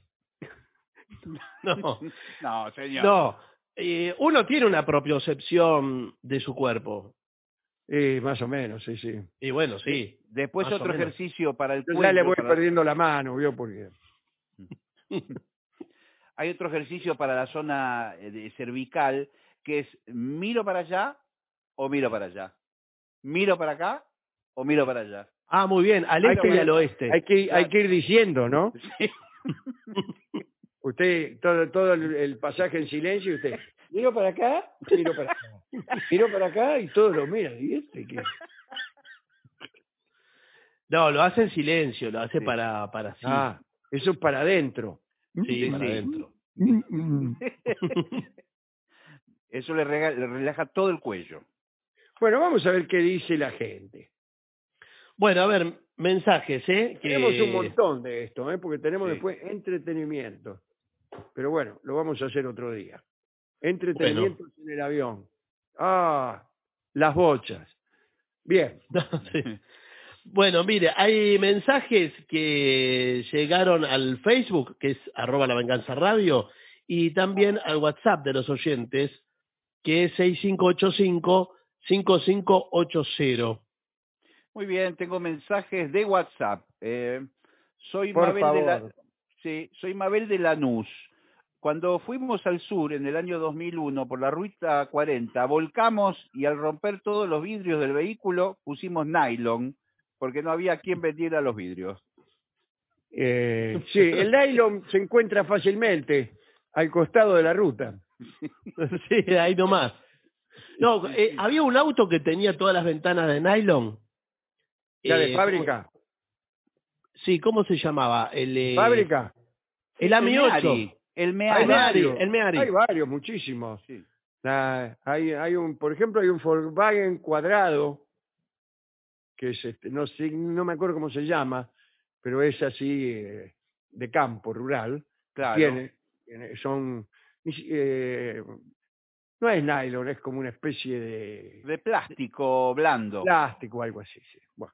Speaker 14: No,
Speaker 15: No, señor.
Speaker 14: no. Eh, uno tiene una propiocepción de su cuerpo.
Speaker 13: Sí, más o menos, sí, sí.
Speaker 14: Y bueno, sí.
Speaker 15: Después
Speaker 14: más o
Speaker 15: otro
Speaker 14: menos.
Speaker 15: ejercicio para el
Speaker 13: Yo
Speaker 15: cuello.
Speaker 13: ya le voy
Speaker 15: para-
Speaker 13: perdiendo la mano, ¿vio? Porque
Speaker 15: Hay otro ejercicio para la zona eh, de cervical que es miro para allá o miro para allá. Miro para acá o miro para allá.
Speaker 14: Ah, muy bien, al
Speaker 13: Hay
Speaker 14: este
Speaker 13: que-
Speaker 14: y al oeste.
Speaker 13: hay que, hay que ir diciendo, ¿no?
Speaker 15: Sí.
Speaker 13: Usted, todo, todo el, el pasaje en silencio y usted, miro para acá, miro para acá. Miro para acá y todos lo miran. ¿Y este qué?
Speaker 14: No, lo hace en silencio, lo hace
Speaker 15: Sí.
Speaker 14: para, para sí.
Speaker 13: Ah, eso es para adentro.
Speaker 14: sí,
Speaker 15: sí,
Speaker 14: para
Speaker 15: sí.
Speaker 14: adentro.
Speaker 15: Eso le, rega- le relaja todo el cuello.
Speaker 13: Bueno, vamos a ver qué dice la gente.
Speaker 14: Bueno, a ver, mensajes, ¿eh? Que-
Speaker 13: Tenemos un montón de esto, ¿eh? Porque tenemos
Speaker 15: Sí.
Speaker 13: después entretenimiento. Pero bueno, lo vamos a hacer otro día. Entretenimiento en el avión. Ah, las bochas. Bien.
Speaker 14: Sí. Bueno, mire, hay mensajes que llegaron al Facebook, que es arroba la venganza radio, y también al WhatsApp de los oyentes, que es seis cinco ocho cinco, cinco cinco ocho cero.
Speaker 15: Muy bien, tengo mensajes de WhatsApp. Eh, soy
Speaker 13: Por
Speaker 15: Mabel de la,
Speaker 13: favor.
Speaker 15: sí, soy Mabel de Lanús. Cuando fuimos al sur en el año dos mil uno por la ruta cuarenta, volcamos y al romper todos los vidrios del vehículo pusimos nylon porque no había quien vendiera los vidrios.
Speaker 13: Eh, sí, el nylon se encuentra fácilmente al costado de la ruta.
Speaker 14: Sí, ahí nomás. No, eh, había un auto que tenía todas las ventanas de nylon.
Speaker 13: ¿Ya
Speaker 14: Eh,
Speaker 13: de fábrica?
Speaker 14: ¿cómo- Sí, ¿cómo se llamaba? El, eh,
Speaker 13: ¿Fábrica?
Speaker 14: El A M I ocho.
Speaker 15: Meari, el
Speaker 13: Hay
Speaker 15: Meari.
Speaker 14: Meari, el Meari.
Speaker 13: Hay varios, muchísimos.
Speaker 15: Sí.
Speaker 13: La- hay, hay un, por ejemplo, hay un Volkswagen cuadrado, que es este, no sé, no me acuerdo cómo se llama, pero es así eh, de campo, rural.
Speaker 15: Claro.
Speaker 13: Tiene, tiene- son, ni si- eh, no es nylon, es como una especie de
Speaker 15: De plástico blando.
Speaker 13: plástico o algo así. Sí. Bueno.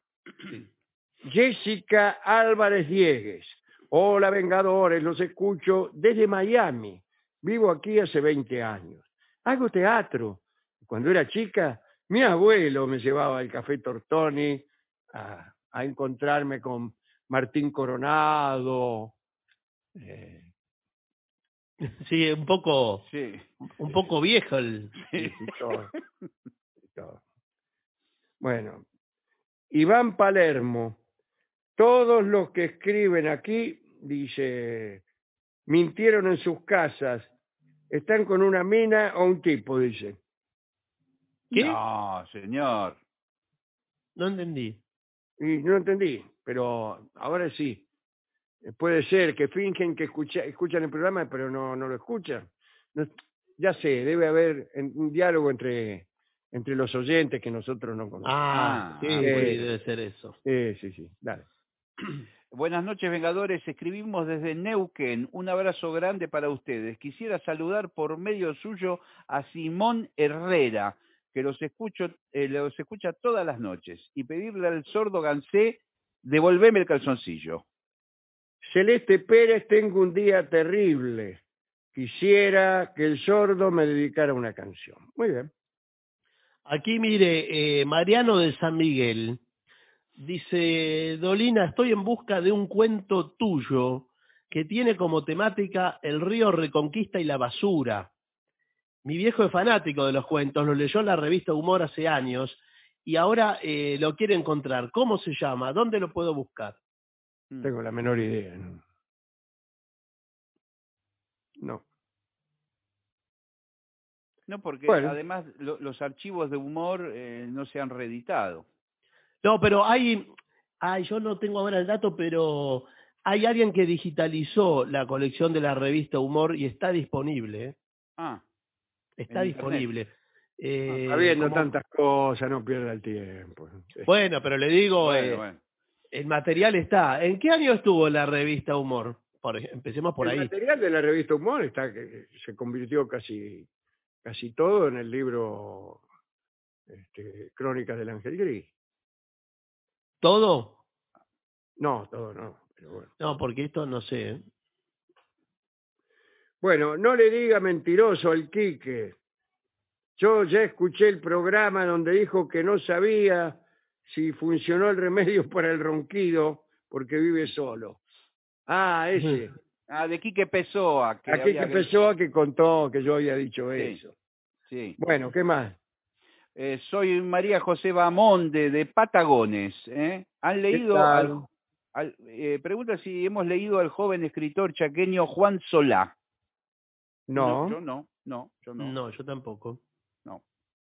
Speaker 13: Jessica Álvarez Diegues. Hola, Vengadores, los escucho desde Miami. Vivo aquí hace veinte años. Hago teatro. Cuando era chica, mi abuelo me llevaba al Café Tortoni a, a encontrarme con Martín Coronado, eh,
Speaker 14: Sí, un poco,
Speaker 15: Sí.
Speaker 14: un poco viejo el...
Speaker 13: Sí, sí, todo, todo. Bueno, Iván Palermo, todos los que escriben aquí, dice, mintieron en sus casas, están con una mina o un tipo, dice.
Speaker 14: ¿Qué?
Speaker 15: No, señor.
Speaker 14: No entendí.
Speaker 13: Y no entendí, pero ahora sí. Puede ser que fingen que escucha, escuchan el programa, pero no, no lo escuchan. No, ya sé, debe haber en- un diálogo entre, entre los oyentes que nosotros no conocemos.
Speaker 14: Ah, sí,
Speaker 13: Eh,
Speaker 14: sí, debe ser eso.
Speaker 13: eh, sí, sí, dale.
Speaker 15: Buenas noches, Vengadores. Escribimos desde Neuquén. Un abrazo grande para ustedes. Quisiera saludar por medio suyo a Simón Herrera, que los escucho, eh, los escucha todas las noches, y pedirle al sordo Gansé, devolveme el calzoncillo.
Speaker 13: Celeste Pérez, tengo un día terrible. Quisiera que el sordo me dedicara una canción. Muy bien.
Speaker 14: Aquí mire, eh, Mariano de San Miguel dice, Dolina, estoy en busca de un cuento tuyo que tiene como temática el río Reconquista y la basura. Mi viejo es fanático de los cuentos, lo leyó en la revista Humor hace años y ahora eh, lo quiere encontrar. ¿Cómo se llama? ¿Dónde lo puedo buscar?
Speaker 13: Tengo la menor idea. No. No.
Speaker 15: No, porque
Speaker 13: Bueno.
Speaker 15: además lo- los archivos de humor eh, no se han reeditado.
Speaker 14: No, pero hay, ay, yo no tengo ahora el dato, pero hay alguien que digitalizó la colección de la revista Humor y está disponible. ¿eh?
Speaker 15: Ah,
Speaker 14: Está
Speaker 15: en internet.
Speaker 14: disponible. Eh,
Speaker 13: Habiendo
Speaker 14: como-
Speaker 13: tantas cosas, no pierda el tiempo.
Speaker 14: Bueno, pero le digo,
Speaker 15: Bueno,
Speaker 14: eh,
Speaker 15: bueno.
Speaker 14: el material está. ¿En qué año estuvo la revista Humor? Por ej- empecemos por
Speaker 13: el
Speaker 14: ahí.
Speaker 13: material de la revista Humor está que se convirtió casi casi todo en el libro este, Crónicas del Ángel Gris.
Speaker 14: ¿Todo?
Speaker 13: No, todo no, pero bueno.
Speaker 14: No, porque esto no sé. ¿eh?
Speaker 13: Bueno, no le diga mentiroso al Quique. Yo ya escuché el programa donde dijo que no sabía si funcionó el remedio para el ronquido porque vive solo. Ah, ese.
Speaker 15: Ah, de Quique Pessoa. Que
Speaker 13: Aquí
Speaker 15: había
Speaker 13: que Pessoa que contó que yo había dicho
Speaker 15: Sí.
Speaker 13: eso.
Speaker 15: Sí.
Speaker 13: Bueno, ¿qué más?
Speaker 15: Eh, soy María José Bamonde, de Patagones. ¿eh? ¿Han leído
Speaker 13: tal?
Speaker 15: al, al- eh, pregunta si hemos leído al joven escritor chaqueño Juan Solá?
Speaker 13: No.
Speaker 15: yo no, no, yo no.
Speaker 14: No, yo tampoco.
Speaker 15: No.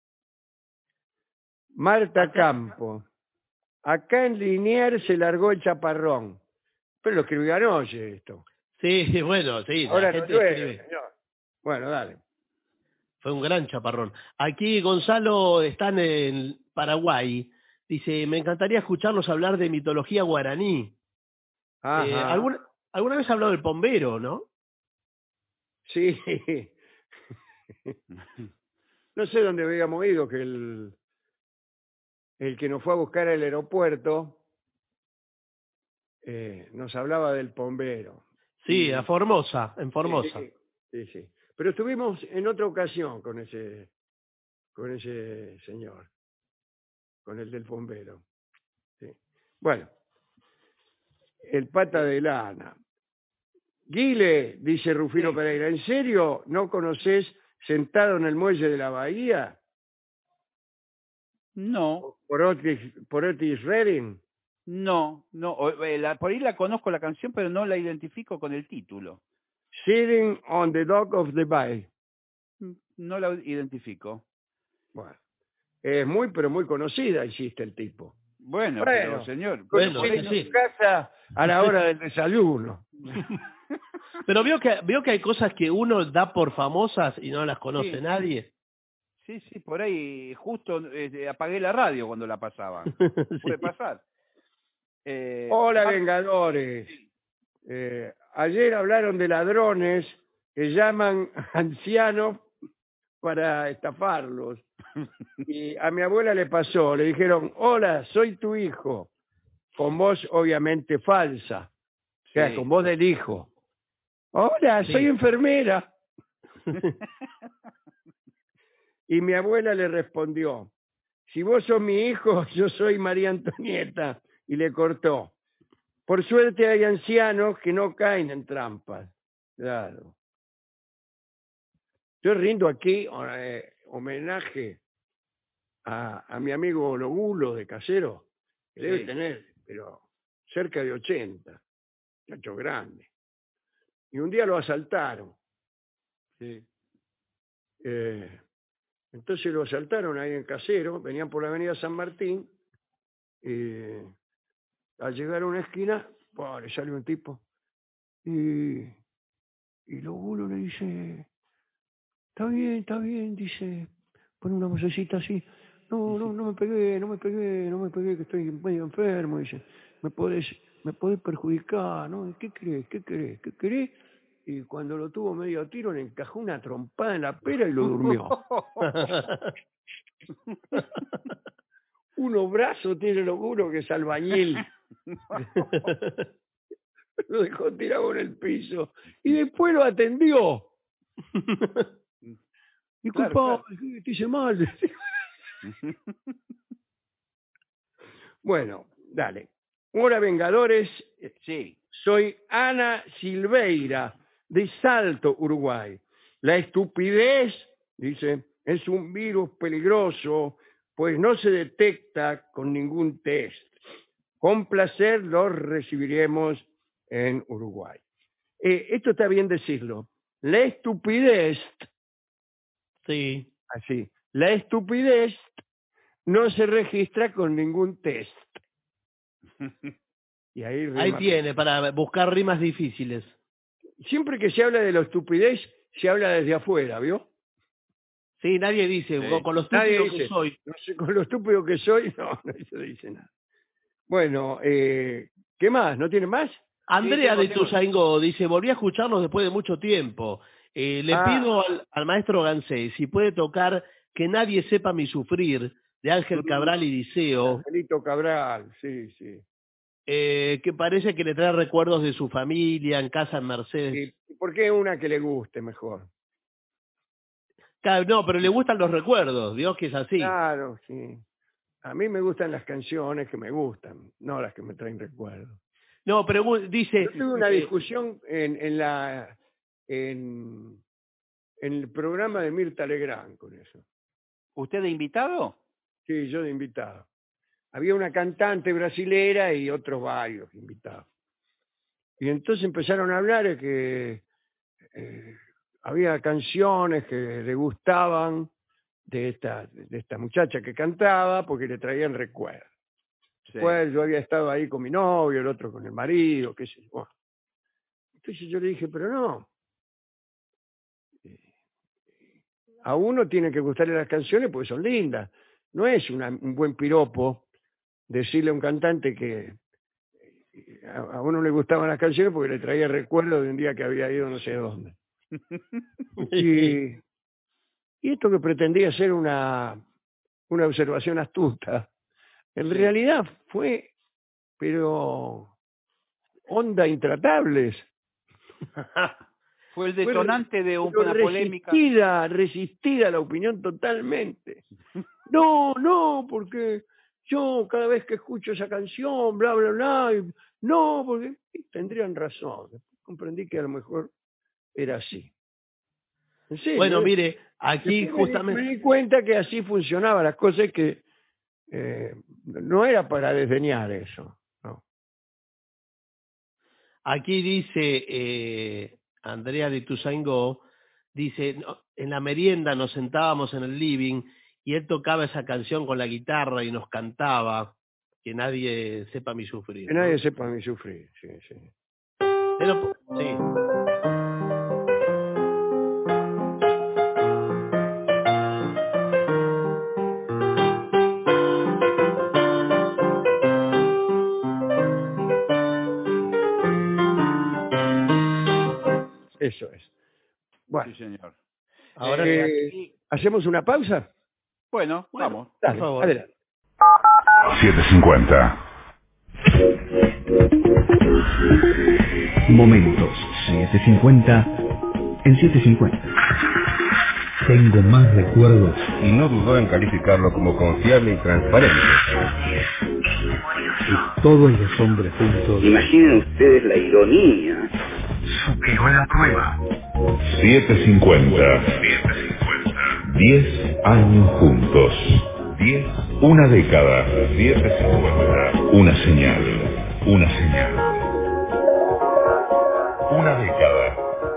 Speaker 13: Marta Campo. Acá en Liniers se largó el chaparrón. Pero lo escribió anoche esto.
Speaker 14: Sí, bueno, sí,
Speaker 13: Ahora
Speaker 14: la
Speaker 13: no
Speaker 14: gente
Speaker 13: llueve,
Speaker 14: escribe.
Speaker 13: señor. Bueno, dale.
Speaker 14: Fue un gran chaparrón. Aquí Gonzalo está en Paraguay. Dice, me encantaría escucharlos hablar de mitología guaraní.
Speaker 13: Ajá.
Speaker 14: Eh, ¿alguna, ¿Alguna vez ha hablado del pombero, no?
Speaker 13: Sí. No sé dónde habíamos ido, que el, el que nos fue a buscar al aeropuerto eh, nos hablaba del pombero.
Speaker 14: Sí, a Formosa, en Formosa.
Speaker 13: Sí, sí, sí. Pero estuvimos en otra ocasión con ese, con ese señor, con el del bombero. Sí. Bueno, el pata de lana. Guile, dice Rufino
Speaker 15: Sí.
Speaker 13: Pereira, ¿en serio no conoces Sentado en el Muelle de la Bahía?
Speaker 15: No,
Speaker 13: Por Otis, por Otis Redding.
Speaker 15: no, no. O- eh, la- por ahí la conozco la canción, pero no la identifico con el título.
Speaker 13: Sitting on the Dock of the Bay.
Speaker 15: No la identifico.
Speaker 13: Bueno, es muy, pero muy conocida, hiciste el tipo.
Speaker 15: Bueno,
Speaker 13: Bueno,
Speaker 15: pero señor,
Speaker 14: bueno,
Speaker 15: por ahí
Speaker 14: sí,
Speaker 15: no-
Speaker 14: sí.
Speaker 13: Casa a la hora del desayuno.
Speaker 14: Pero veo que, veo que hay cosas que uno da por famosas y no las conoce
Speaker 15: Sí.
Speaker 14: nadie.
Speaker 15: Sí, sí, por ahí justo eh, apagué la radio cuando la pasaba. Puede pasar. Eh,
Speaker 13: Hola,
Speaker 15: Mar-
Speaker 13: Vengadores. Eh, ayer hablaron de ladrones que llaman ancianos para estafarlos. Y a mi abuela le pasó, le dijeron, hola, soy tu hijo. Con voz obviamente falsa. O sea,
Speaker 15: Sí.
Speaker 13: con voz del hijo. Hola,
Speaker 14: Sí.
Speaker 13: soy enfermera. Y mi abuela le respondió, si vos sos mi hijo, yo soy María Antonieta. Y le cortó. Por suerte hay ancianos que no caen en trampas. Claro. Yo rindo aquí eh, homenaje a, a mi amigo Logulo de Casero, que debe
Speaker 15: Sí.
Speaker 13: tener, pero cerca de ochenta, muchacho grande. Y un día lo asaltaron.
Speaker 15: Sí.
Speaker 13: Eh, entonces lo asaltaron ahí en Casero, venían por la avenida San Martín, y al llegar a una esquina, ¡pua!, le sale un tipo, y, y Logulo le dice, está bien, está bien, dice, pone una vocecita así, no, no, no me pegué, no me pegué, no me pegué, que estoy medio enfermo, dice, me podés, me podés perjudicar, ¿no? ¿Qué crees? ¿Qué querés? ¿Qué querés? Y cuando lo tuvo medio a tiro, le encajó una trompada en la pera y lo durmió. Unos brazos tiene Logulo que es albañil. Lo dejó tirado en el piso y después lo atendió. Disculpa,
Speaker 15: Claro,
Speaker 13: te hice mal. Bueno, dale. Hola, Vengadores.
Speaker 15: Sí.
Speaker 13: Soy Ana Silveira, de Salto, Uruguay. La estupidez, dice, es un virus peligroso, pues no se detecta con ningún test. Con placer lo recibiremos en Uruguay. Eh, esto está bien decirlo. La estupidez,
Speaker 14: sí,
Speaker 13: así, la estupidez no se registra con ningún test. Y ahí,
Speaker 14: ahí
Speaker 13: rima.
Speaker 14: tiene, para buscar rimas difíciles.
Speaker 13: Siempre que se habla de la estupidez, se habla desde afuera, ¿vio?
Speaker 14: Sí, nadie dice,
Speaker 15: Sí.
Speaker 14: con, con lo
Speaker 13: Nadie
Speaker 14: estúpido que
Speaker 13: dice,
Speaker 14: soy.
Speaker 13: no sé, con lo estúpido que soy, no, no se dice nada. Bueno, eh, ¿qué más? ¿No tiene más?
Speaker 14: Andrea
Speaker 13: Sí,
Speaker 14: de
Speaker 13: tengo-
Speaker 14: Tuzaingó dice, volví a escucharnos después de mucho tiempo. Eh, le
Speaker 13: Ah.
Speaker 14: pido al, al maestro Gansé si puede tocar Que nadie sepa mi sufrir, de Ángel Cabral y Liceo,
Speaker 13: Angelito Cabral, sí, sí.
Speaker 14: eh, que parece que le trae recuerdos de su familia, en casa en Mercedes.
Speaker 13: ¿Y por qué una que le guste mejor?
Speaker 14: Claro, no, pero le gustan los recuerdos, Dios que es así.
Speaker 13: Claro, sí. A mí me gustan las canciones que me gustan, no las que me traen recuerdos.
Speaker 14: No, pero dice...
Speaker 13: Yo tuve una
Speaker 14: eh,
Speaker 13: discusión en, en la en, en el programa de Mirta Legrand con eso.
Speaker 15: ¿Usted de invitado?
Speaker 13: Sí, yo de invitado. Había una cantante brasilera y otros varios invitados. Y entonces empezaron a hablar de que eh, había canciones que le gustaban de esta, de esta muchacha que cantaba porque le traían recuerdos.
Speaker 15: Sí.
Speaker 13: Después yo había estado ahí con mi novio, el otro con el marido, qué sé yo. Bueno, entonces yo le dije, pero no. A uno tiene que gustarle las canciones porque son lindas. No es una, un buen piropo decirle a un cantante que a, a uno le gustaban las canciones porque le traía recuerdos de un día que había ido no sé dónde. Y, y esto que pretendía ser una, una observación astuta, en
Speaker 15: Sí.
Speaker 13: realidad fue, pero onda intratables.
Speaker 15: Fue el detonante de un-
Speaker 13: Pero
Speaker 15: una polémica.
Speaker 13: resistida, resistida la opinión totalmente. No, no, porque yo cada vez que escucho esa canción, bla, bla, bla, y- no, porque y tendrían razón. Después comprendí que a lo mejor era así. En serio,
Speaker 14: Bueno,
Speaker 13: ¿eh?
Speaker 14: mire, aquí
Speaker 13: Después me di-
Speaker 14: justamente...
Speaker 13: me di cuenta que así funcionaban las cosas, que eh, no era para desdeñar eso. No.
Speaker 14: Aquí dice eh, Andrea de Tuzaingó, dice, no, en la merienda nos sentábamos en el living y él tocaba esa canción con la guitarra y nos cantaba, que nadie sepa mi sufrir.
Speaker 13: Que
Speaker 14: ¿no?
Speaker 13: nadie sepa mi sufrir. Sí, sí.
Speaker 14: Pero, sí.
Speaker 13: Eso es. Bueno,
Speaker 15: Sí, señor.
Speaker 14: Ahora
Speaker 13: eh,
Speaker 15: aquí-
Speaker 13: ¿hacemos una pausa?
Speaker 15: Bueno, vamos.
Speaker 13: Dale,
Speaker 14: por favor.
Speaker 13: adelante.
Speaker 1: siete cincuenta.
Speaker 16: Momentos setecientos cincuenta en setecientos cincuenta. Tengo más recuerdos.
Speaker 17: Y no dudó en calificarlo como confiable y transparente.
Speaker 16: Y todos los hombres juntos.
Speaker 18: Imaginen ustedes la ironía.
Speaker 16: superó la prueba.
Speaker 1: setecientos cincuenta. diez años juntos. diez. Una década. setecientos cincuenta. Una señal. Una señal. Una década.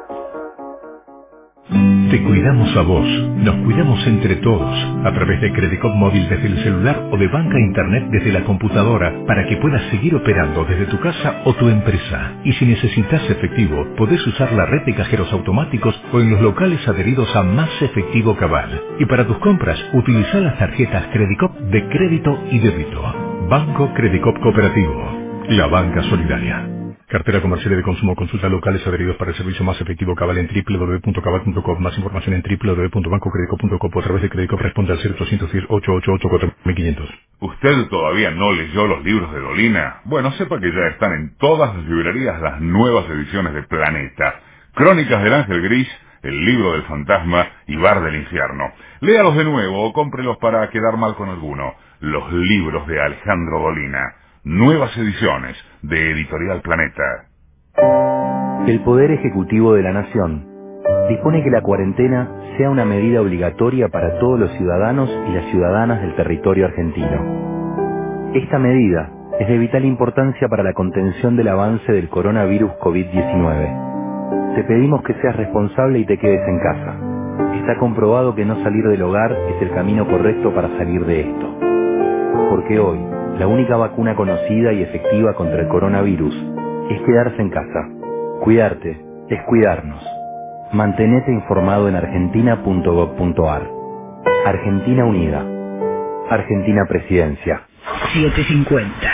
Speaker 16: Te cuidamos a vos, nos cuidamos entre todos, a través de Credicop Móvil desde el celular o de banca internet desde la computadora, para que puedas seguir operando desde tu casa o tu empresa. Y si necesitas efectivo, podés usar la red de cajeros automáticos o en los locales adheridos a Más Efectivo Cabal. Y para tus compras, utiliza las tarjetas Credicop de crédito y débito. Banco Credicop Cooperativo, la banca solidaria. Cartera comercial y de consumo. Consulta locales adheridos para el servicio Más Efectivo Cabal en doble u doble u doble u punto cabal punto com. Más información en doble u doble u doble u punto banco credicop punto com o a través de Credicop. Responde al cero ochocientos diez, ochocientos ochenta y ocho, cuatro mil quinientos.
Speaker 1: ¿Usted todavía no leyó los libros de Dolina? Bueno, sepa que ya están en todas las librerías las nuevas ediciones de Planeta. Crónicas del Ángel Gris, El Libro del Fantasma y Bar del Infierno. Léalos de nuevo o cómprelos para quedar mal con alguno. Los libros de Alejandro Dolina. Nuevas ediciones de Editorial Planeta.
Speaker 18: El Poder Ejecutivo de la Nación dispone que la cuarentena sea una medida obligatoria para todos los ciudadanos y las ciudadanas del territorio argentino. Esta medida es de vital importancia para la contención del avance del coronavirus COVID diecinueve. Te pedimos que seas responsable y te quedes en casa. Está comprobado que no salir del hogar es el camino correcto para salir de esto. Porque hoy, la única vacuna conocida y efectiva contra el coronavirus es quedarse en casa. Cuidarte es cuidarnos. Mantenete informado en argentina punto gob punto ar. Argentina Unida. Argentina Presidencia.
Speaker 16: setecientos cincuenta.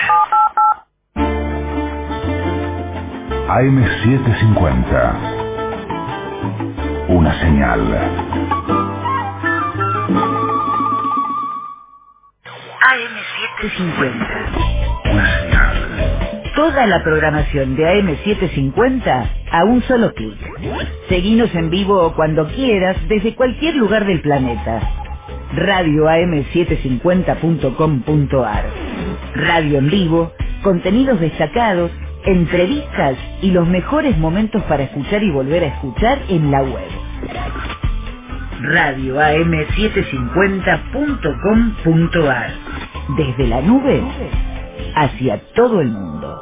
Speaker 1: A M setecientos cincuenta. Una señal.
Speaker 2: A M setecientos cincuenta. Toda la programación de A M setecientos cincuenta a un solo clic. Seguinos en vivo o cuando quieras desde cualquier lugar del planeta. radio a m setecientos cincuenta punto com punto ar. Radio en vivo, contenidos destacados, entrevistas y los mejores momentos para escuchar y volver a escuchar en la web. radio a m setecientos cincuenta punto com punto ar. Desde la nube hacia todo el mundo.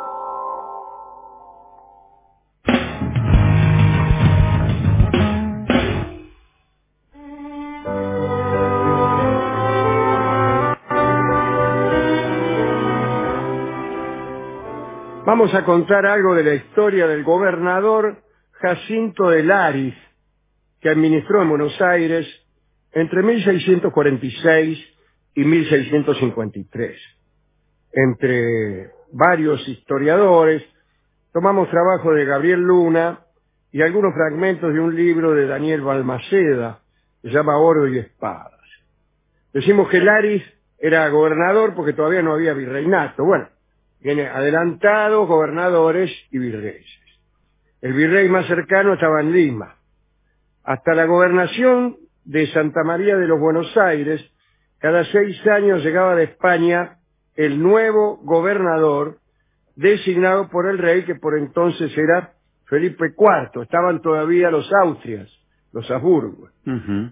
Speaker 13: Vamos a contar algo de la historia del gobernador Jacinto de Laris, que administró en Buenos Aires entre mil seiscientos cuarenta y seis y mil seiscientos cincuenta y tres. Entre varios historiadores, tomamos trabajo de Gabriel Luna y algunos fragmentos de un libro de Daniel Balmaceda, que se llama Oro y Espadas. Decimos que Laris era gobernador porque todavía no había virreinato. Bueno, viene adelantados gobernadores y virreyes. El virrey más cercano estaba en Lima. Hasta la gobernación de Santa María de los Buenos Aires, cada seis años llegaba de España el nuevo gobernador designado por el rey, que por entonces era Felipe cuarto. Estaban todavía los Austrias, los Habsburgos.
Speaker 15: Uh-huh.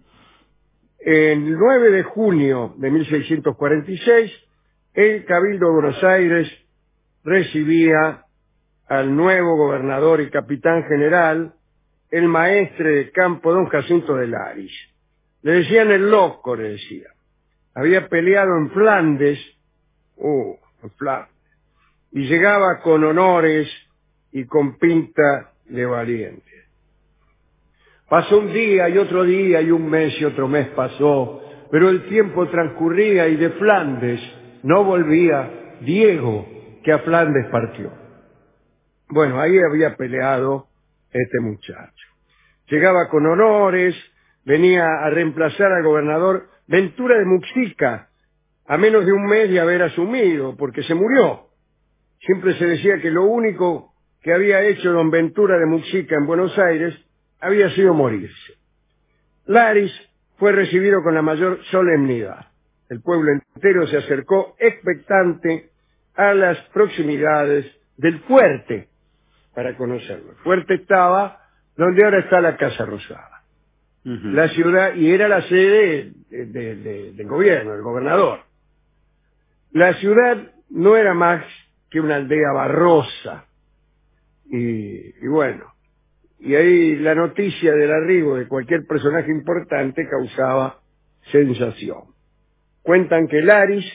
Speaker 13: El nueve de junio de mil seiscientos cuarenta y seis, el Cabildo de Buenos Aires recibía al nuevo gobernador y capitán general, el maestre de campo don Jacinto de Laris. Le decían el loco, le decía. Había peleado en Flandes, uh, en Flandes, y llegaba con honores y con pinta de valiente. Pasó un día y otro día y un mes y otro mes pasó, pero el tiempo transcurría y de Flandes no volvía Diego, que a Flandes partió. Bueno, ahí había peleado este muchacho. Llegaba con honores, venía a reemplazar al gobernador Ventura de Muxica, a menos de un mes de haber asumido, porque se murió. Siempre se decía que lo único que había hecho don Ventura de Muxica en Buenos Aires había sido morirse. Laris fue recibido con la mayor solemnidad. El pueblo entero se acercó expectante a las proximidades del fuerte, para conocerlo. El fuerte estaba donde ahora está la Casa Rosada. Uh-huh. La ciudad, y era la sede de, de, de, del gobierno, del gobernador. La ciudad no era más que una aldea barrosa. Y, y bueno, y ahí la noticia del arribo de cualquier personaje importante causaba sensación. Cuentan que Laris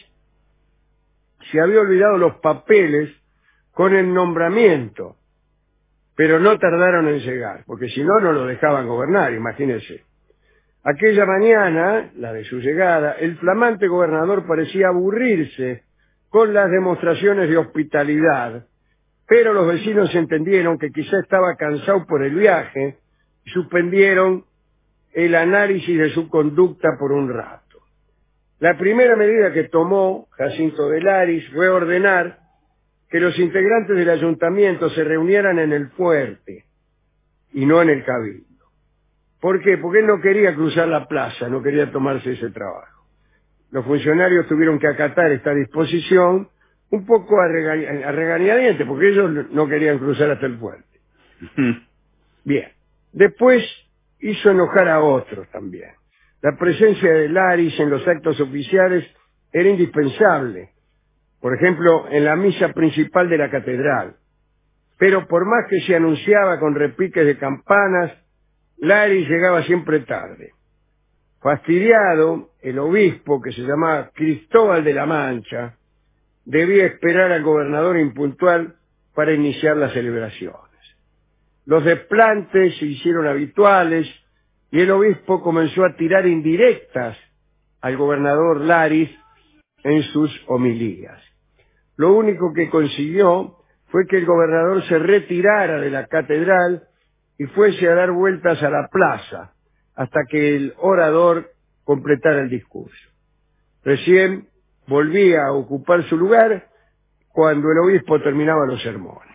Speaker 13: se había olvidado los papeles con el nombramiento, pero no tardaron en llegar, porque si no, no lo dejaban gobernar, imagínense. Aquella mañana, la de su llegada, el flamante gobernador parecía aburrirse con las demostraciones de hospitalidad, pero los vecinos entendieron que quizá estaba cansado por el viaje y suspendieron el análisis de su conducta por un rato. La primera medida que tomó Jacinto de Laris fue ordenar que los integrantes del ayuntamiento se reunieran en el fuerte y no en el cabildo. ¿Por qué? Porque él no quería cruzar la plaza, no quería tomarse ese trabajo. Los funcionarios tuvieron que acatar esta disposición un poco a, regañ- a regañadientes, porque ellos no querían cruzar hasta el fuerte. Bien. Después hizo enojar a otros también. La presencia de Laris en los actos oficiales era indispensable. Por ejemplo, en la misa principal de la catedral. Pero por más que se anunciaba con repiques de campanas, Laris llegaba siempre tarde. Fastidiado, el obispo, que se llamaba Cristóbal de la Mancha, debía esperar al gobernador impuntual para iniciar las celebraciones. Los desplantes se hicieron habituales y el obispo comenzó a tirar indirectas al gobernador Laris en sus homilías. Lo único que consiguió fue que el gobernador se retirara de la catedral y fuese a dar vueltas a la plaza hasta que el orador completara el discurso. Recién volvía a ocupar su lugar cuando el obispo terminaba los sermones.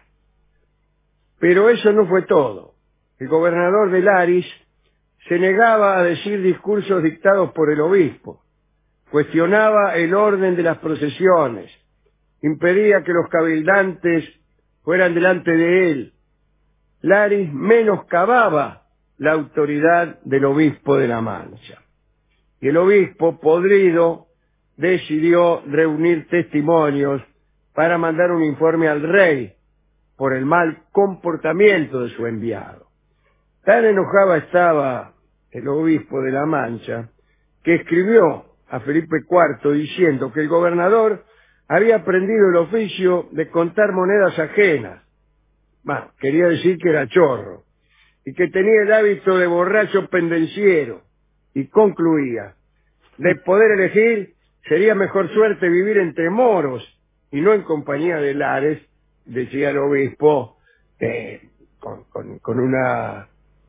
Speaker 13: Pero eso no fue todo. El gobernador de Laris se negaba a decir discursos dictados por el obispo, cuestionaba el orden de las procesiones, impedía que los cabildantes fueran delante de él. Laris menoscababa la autoridad del obispo de la Mancha. Y el obispo, podrido, decidió reunir testimonios para mandar un informe al rey por el mal comportamiento de su enviado. Tan enojado estaba el obispo de la Mancha que escribió a Felipe cuarto diciendo que el gobernador había aprendido el oficio de contar monedas ajenas. Bueno, quería decir que era chorro, y que tenía el hábito de borracho pendenciero, y concluía: de poder elegir, sería mejor suerte vivir entre moros y no en compañía de Lares, decía el obispo, eh, con, con, con una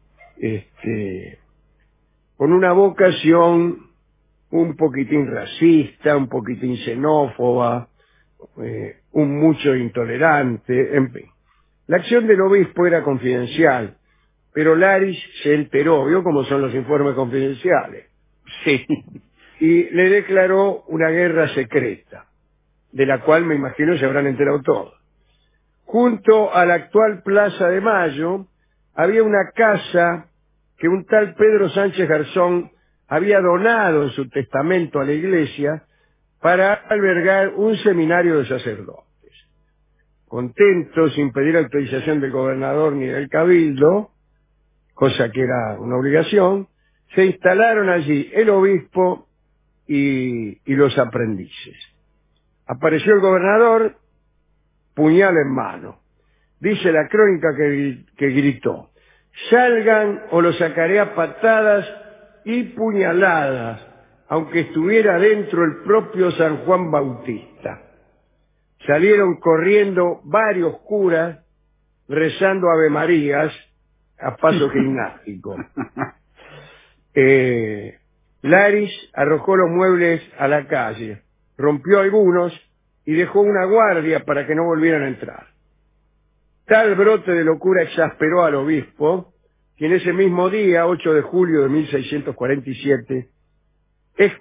Speaker 13: este, con una vocación un poquitín racista, un poquitín xenófoba, eh, un mucho intolerante, en fin. La acción del obispo era confidencial, pero Laris se enteró, vio cómo son los informes confidenciales.
Speaker 15: Sí.
Speaker 13: Y le declaró una guerra secreta, de la cual me imagino se habrán enterado todos. Junto a la actual Plaza de Mayo había una casa que un tal Pedro Sánchez Garzón había donado en su testamento a la iglesia para albergar un seminario de sacerdotes. Contentos, sin pedir autorización del gobernador ni del cabildo, cosa que era una obligación, se instalaron allí el obispo y, y los aprendices. Apareció el gobernador, puñal en mano. Dice la crónica que, que gritó: salgan o los sacaré a patadas y puñaladas, aunque estuviera dentro el propio San Juan Bautista. Salieron corriendo varios curas rezando Ave Marías a paso gimnástico. Eh, Laris arrojó los muebles a la calle, rompió algunos y dejó una guardia para que no volvieran a entrar. Tal brote de locura exasperó al obispo, quien ese mismo día, ocho de julio de mil seiscientos cuarenta y siete,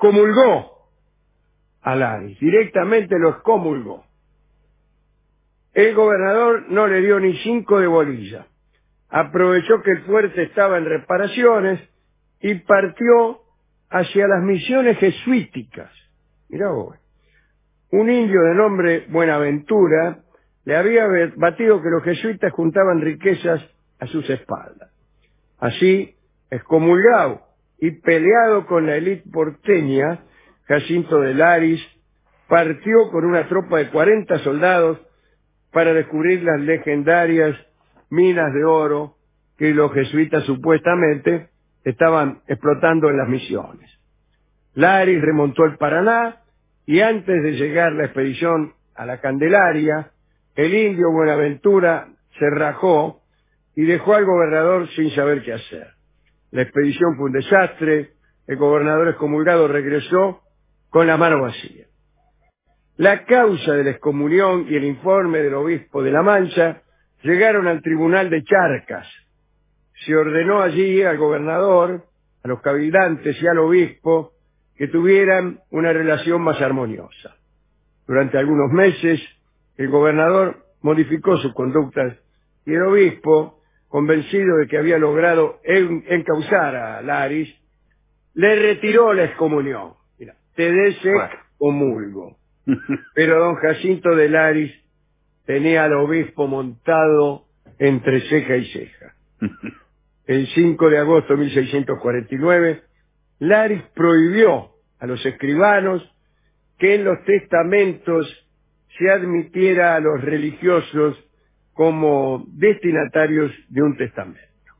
Speaker 13: excomulgó a Laris, directamente lo excomulgó. El gobernador no le dio ni cinco de bolilla. Aprovechó que el fuerte estaba en reparaciones y partió hacia las misiones jesuíticas. Mirá vos. Un indio de nombre Buenaventura le había batido que los jesuitas juntaban riquezas a sus espaldas. Así, excomulgado y peleado con la élite porteña, Jacinto de Laris partió con una tropa de cuarenta soldados para descubrir las legendarias minas de oro que los jesuitas supuestamente estaban explotando en las misiones. Laris remontó el Paraná y antes de llegar la expedición a la Candelaria, el indio Buenaventura se rajó y dejó al gobernador sin saber qué hacer. La expedición fue un desastre, el gobernador excomulgado regresó con la mano vacía. La causa de la excomunión y el informe del obispo de La Mancha llegaron al tribunal de Charcas. Se ordenó allí al gobernador, a los cabildantes y al obispo que tuvieran una relación más armoniosa. Durante algunos meses, el gobernador modificó sus conductas y el obispo, convencido de que había logrado en, encauzar a Laris, le retiró la excomunión. Mira, te desexcomulgo. Pero don Jacinto de Laris tenía al obispo montado entre ceja y ceja. El cinco de agosto de mil seiscientos cuarenta y nueve, Laris prohibió a los escribanos que en los testamentos se admitiera a los religiosos como destinatarios de un testamento.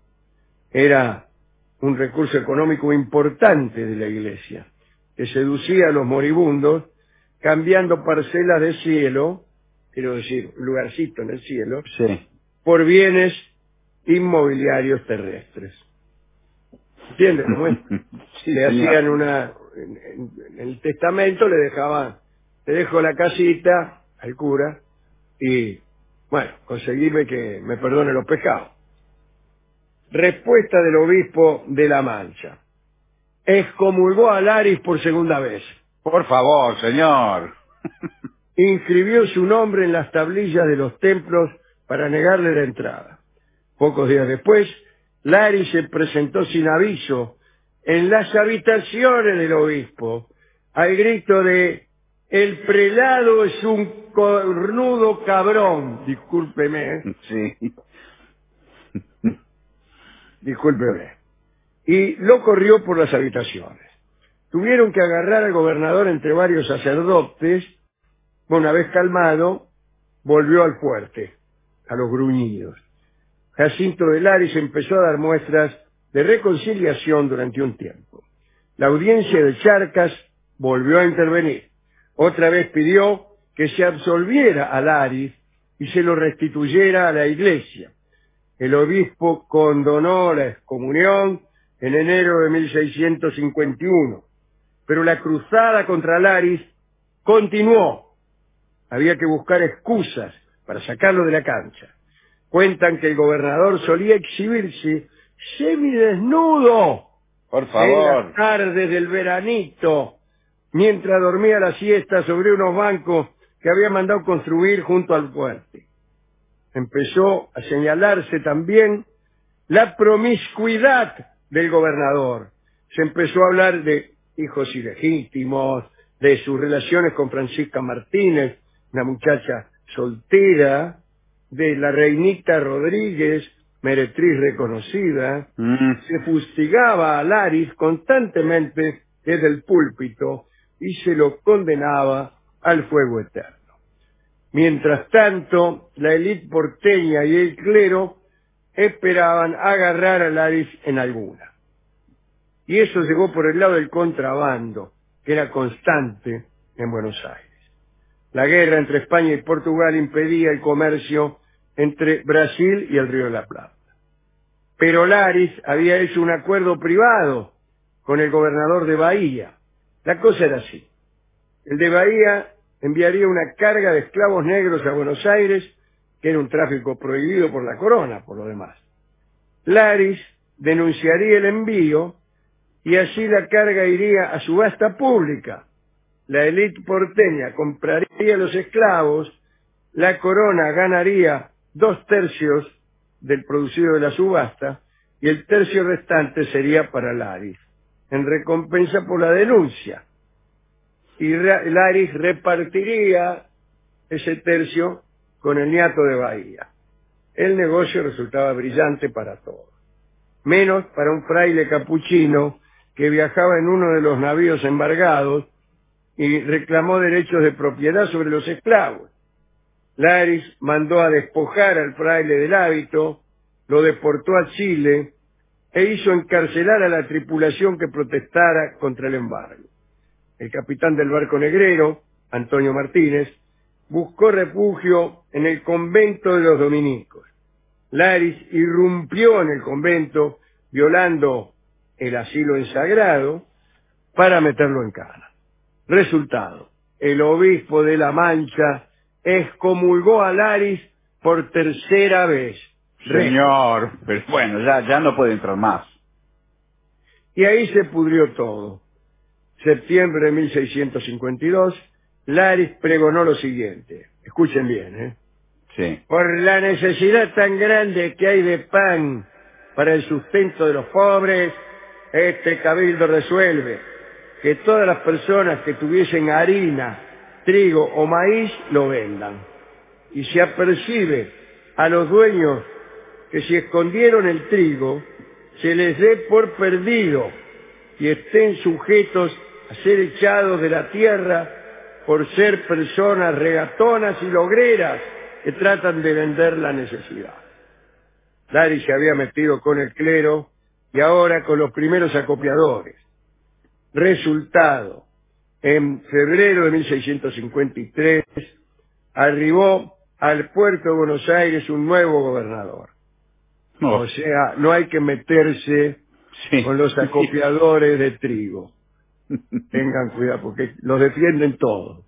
Speaker 13: Era un recurso económico importante de la Iglesia, que seducía a los moribundos cambiando parcelas de cielo, quiero decir, un lugarcito en el cielo,
Speaker 15: Sí.
Speaker 13: por bienes inmobiliarios terrestres. ¿Entiendes cómo es?
Speaker 15: Sí,
Speaker 13: Le
Speaker 15: señor.
Speaker 13: hacían una, en, en- en el testamento le dejaban, te dejo la casita al cura y, bueno, conseguirme que me perdone los pecados. Respuesta del obispo de La Mancha. Excomulgó a Laris por segunda vez.
Speaker 15: Por favor, señor.
Speaker 13: Inscribió su nombre en las tablillas de los templos para negarle la entrada. Pocos días después, Laris se presentó sin aviso en las habitaciones del obispo, al grito de «El prelado es un cornudo cabrón». Discúlpeme, ¿eh?
Speaker 15: Sí.
Speaker 13: discúlpeme. Y lo corrió por las habitaciones. Tuvieron que agarrar al gobernador entre varios sacerdotes. Una vez calmado, volvió al fuerte, a los gruñidos. Jacinto de Laris empezó a dar muestras de reconciliación durante un tiempo. La audiencia de Charcas volvió a intervenir. Otra vez pidió que se absolviera a Laris y se lo restituyera a la iglesia. El obispo condonó la excomunión en enero de mil seiscientos cincuenta y uno, pero la cruzada contra Laris continuó. Había que buscar excusas para sacarlo de la cancha. Cuentan que el gobernador solía exhibirse semidesnudo
Speaker 15: Por
Speaker 13: en
Speaker 15: favor.
Speaker 13: las tardes del veranito, mientras dormía la siesta sobre unos bancos que había mandado construir junto al fuerte. Empezó a señalarse también la promiscuidad del gobernador. Se empezó a hablar de hijos ilegítimos, de sus relaciones con Francisca Martínez, una muchacha soltera, de la reinita Rodríguez, meretriz reconocida.
Speaker 15: Mm.
Speaker 13: Se fustigaba a Laris constantemente desde el púlpito y se lo condenaba al fuego eterno. Mientras tanto, la élite porteña y el clero esperaban agarrar a Laris en alguna. Y eso llegó por el lado del contrabando, que era constante en Buenos Aires. La guerra entre España y Portugal impedía el comercio entre Brasil y el Río de la Plata. Pero Laris había hecho un acuerdo privado con el gobernador de Bahía. La cosa era así. El de Bahía enviaría una carga de esclavos negros a Buenos Aires, que era un tráfico prohibido por la corona, por lo demás. Laris denunciaría el envío y así la carga iría a subasta pública. La élite porteña compraría los esclavos la corona ganaría dos tercios del producido de la subasta y el tercio restante sería para Laris, en recompensa por la denuncia. Y Ra- Laris repartiría ese tercio con el niato de Bahía. El negocio resultaba brillante para todos, menos para un fraile capuchino que viajaba en uno de los navíos embargados y reclamó derechos de propiedad sobre los esclavos. Laris mandó a despojar al fraile del hábito, lo deportó a Chile e hizo encarcelar a la tripulación que protestara contra el embargo. El capitán del barco negrero, Antonio Martínez, buscó refugio en el convento de los dominicos. Laris irrumpió en el convento, violando el asilo en sagrado, para meterlo en cana. Resultado, el obispo de La Mancha excomulgó a Laris por tercera vez.
Speaker 15: Señor, pero bueno, ya, ya no puede entrar más.
Speaker 13: Y ahí se pudrió todo. Septiembre de mil seiscientos cincuenta y dos, Laris pregonó lo siguiente. Escuchen bien, ¿eh?
Speaker 15: Sí.
Speaker 13: Por la necesidad tan grande que hay de pan para el sustento de los pobres, este cabildo resuelve que todas las personas que tuviesen harina, trigo o maíz lo vendan. Y se apercibe a los dueños que si escondieron el trigo, se les dé por perdido y estén sujetos a ser echados de la tierra por ser personas regatonas y logreras que tratan de vender la necesidad. Laris se había metido con el clero y ahora con los primeros acopiadores. Resultado, en febrero de mil seiscientos cincuenta y tres arribó al puerto de Buenos Aires un nuevo gobernador.
Speaker 15: No.
Speaker 13: O sea, no hay que meterse
Speaker 15: Sí.
Speaker 13: con los acopiadores de trigo. Tengan cuidado porque los defienden todos.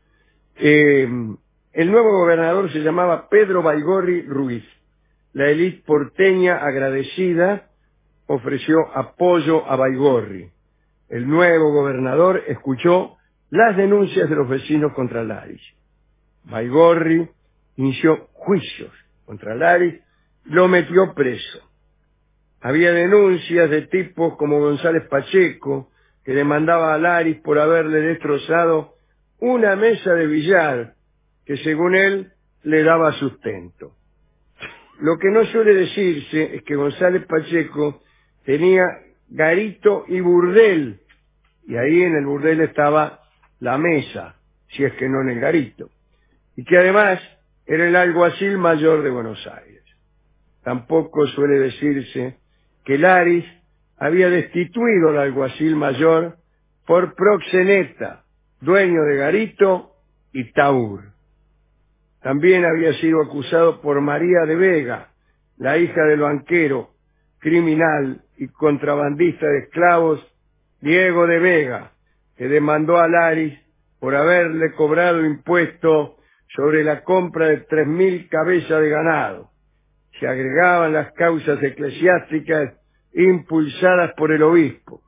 Speaker 13: Eh, el nuevo gobernador se llamaba Pedro Baigorri Ruiz. La élite porteña, agradecida, ofreció apoyo a Baigorri. El nuevo gobernador escuchó las denuncias de los vecinos contra Laris. Baigorri inició juicios contra Laris, lo metió preso. Había denuncias de tipos como González Pacheco, que demandaba a Laris por haberle destrozado una mesa de billar que según él le daba sustento. Lo que no suele decirse es que González Pacheco tenía garito y burdel, y ahí en el burdel estaba la mesa, si es que no en el garito, y que además era el alguacil mayor de Buenos Aires. Tampoco suele decirse que Laris había destituido al alguacil mayor por proxeneta, dueño de garito y taur. También había sido acusado por María de Vega, la hija del banquero, criminal y contrabandista de esclavos, Diego de Vega, que demandó a Laris por haberle cobrado impuesto sobre la compra de tres mil cabezas de ganado. Se agregaban las causas eclesiásticas impulsadas por el obispo.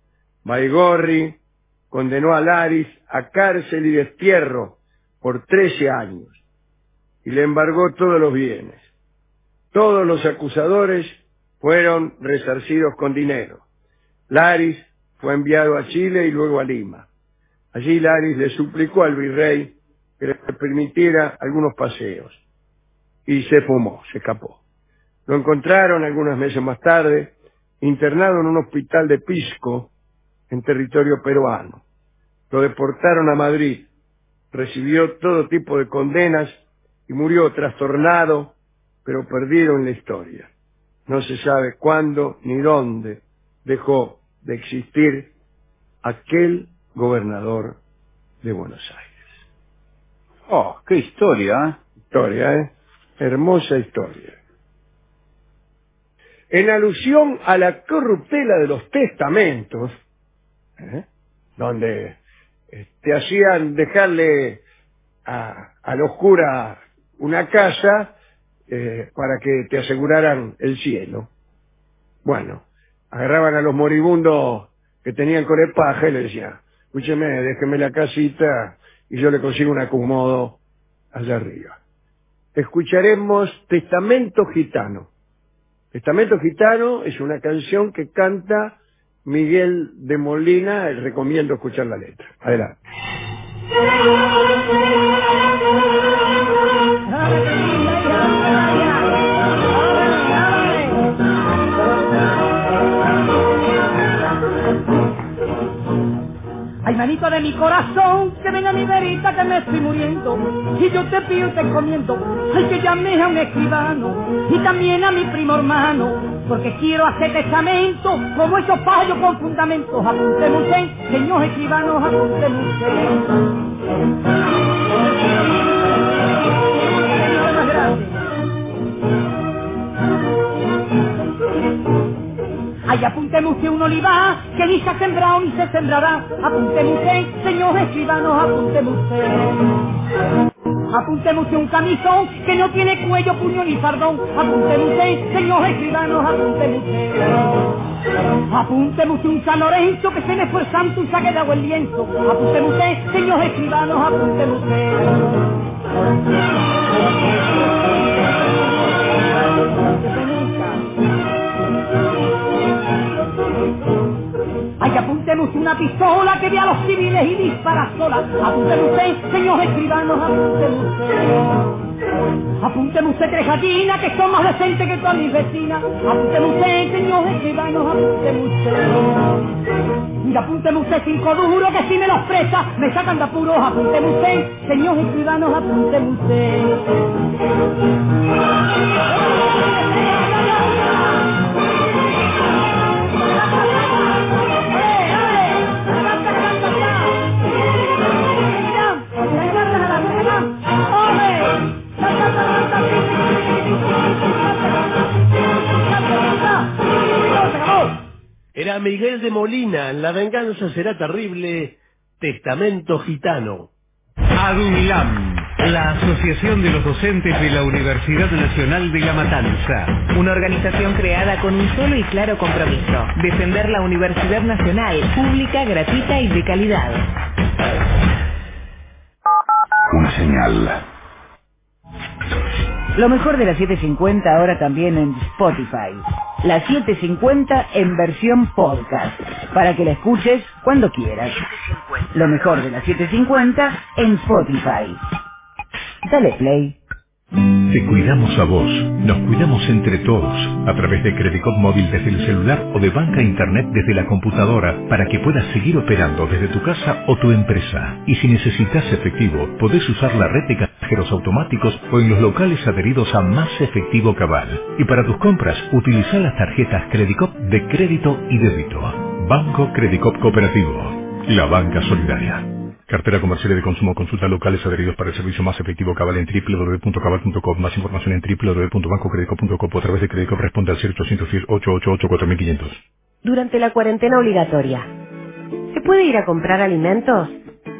Speaker 13: Baigorri condenó a Laris a cárcel y destierro por trece años y le embargó todos los bienes. Todos los acusadores fueron resarcidos con dinero. Laris fue enviado a Chile y luego a Lima. Allí Laris le suplicó al virrey que le permitiera algunos paseos y se fumó, se escapó. Lo encontraron algunos meses más tarde internado en un hospital de Pisco en territorio peruano. Lo deportaron a Madrid, recibió todo tipo de condenas y murió trastornado, pero perdido en la historia. No se sabe cuándo ni dónde dejó de existir aquel gobernador de Buenos Aires.
Speaker 15: Oh, qué historia, ¿eh?
Speaker 13: Historia, ¿eh? Hermosa historia. En alusión a la corruptela de los testamentos, ¿eh? donde eh, te hacían dejarle a, a los curas una casa eh, para que te aseguraran el cielo. Bueno, agarraban a los moribundos que tenían corepaje y le decían, escúcheme, déjeme la casita y yo le consigo un acomodo allá arriba. Escucharemos Testamento Gitano. Testamento Gitano es una canción que canta Miguel de Molina. Recomiendo escuchar la letra. Adelante.
Speaker 19: Ay, manito de mi corazón, que venga mi verita que me estoy muriendo. Y yo te pido y te encomiendo, ay, que llames a un escribano y también a mi primo hermano, porque quiero hacer testamento como esos payos con fundamentos. Apuntemos usted, señor escribanos, apuntemos usted. Ay, apuntemos usted un olivar que ni se ha sembrado ni se sembrará. Apuntemos usted, señor escribanos, apuntemos usted. Apuntemos usted un camisón que no tiene cuello, puño ni fardón. Apuntemos usted, señor escribanos, apuntemos usted. Apuntemos usted un San Lorenzo que se me fue el santo y se ha quedado el lienzo. Apuntemos usted, señor escribanos, apuntemos usted. Ay, apuntemos una pistola que ve a los civiles y dispara sola. Apuntemos usted, señor escribanos, apuntemos usted. Apuntemos usted tres gallinas que son más decentes que todas mis vecinas. Apuntemos usted, señor escribanos, apuntemos usted. Y apuntemos usted cinco duros que si me los presta me sacan de apuros. Apuntemos usted, señor escribanos, apuntemos usted.
Speaker 14: Era Miguel de Molina, La venganza será terrible, Testamento Gitano.
Speaker 20: ADUNLAM, la Asociación de los Docentes de la Universidad Nacional de La Matanza.
Speaker 2: Una organización creada con un solo y claro compromiso: defender la Universidad Nacional, pública, gratuita y de calidad.
Speaker 1: Una señal.
Speaker 2: Lo mejor de la setecientos cincuenta ahora también en Spotify. La setecientos cincuenta en versión podcast, para que la escuches cuando quieras. Lo mejor de la setecientos cincuenta en Spotify. Dale play.
Speaker 16: Te cuidamos a vos, nos cuidamos entre todos, a través de Credicop Móvil desde el celular o de banca internet desde la computadora, para que puedas seguir operando desde tu casa o tu empresa. Y si necesitas efectivo, podés usar la red de cajeros automáticos o en los locales adheridos a Más Efectivo Cabal. Y para tus compras, utiliza las tarjetas Credicop de crédito y débito. Banco Credicop Cooperativo, la banca solidaria. Cartera comercial y de consumo. Consulta locales adheridos para el servicio Más Efectivo Cabal en doble u doble u doble u punto cabal punto com. Más información en doble u doble u doble u punto banco credicop punto com o a través de Credicop. Responde al cero ochocientos diez, ochocientos ochenta y ocho, cuatro mil quinientos.
Speaker 21: Durante la cuarentena obligatoria, ¿se puede ir a comprar alimentos?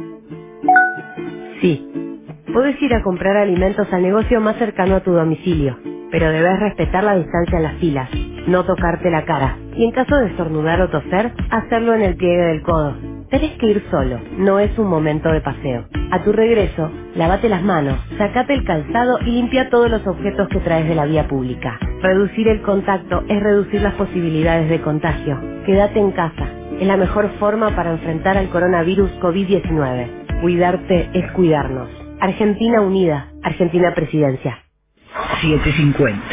Speaker 21: Sí. Puedes ir a comprar alimentos al negocio más cercano a tu domicilio, pero debes respetar la distancia en las filas, no tocarte la cara, y en caso de estornudar o toser, hacerlo en el pliegue del codo. Tenés que ir solo, no es un momento de paseo. A tu regreso, lávate las manos, sacate el calzado y limpia todos los objetos que traes de la vía pública. Reducir el contacto es reducir las posibilidades de contagio. Quédate en casa, es la mejor forma para enfrentar al coronavirus COVID diecinueve. Cuidarte es cuidarnos. Argentina Unida, Argentina Presidencia.
Speaker 2: setecientos cincuenta.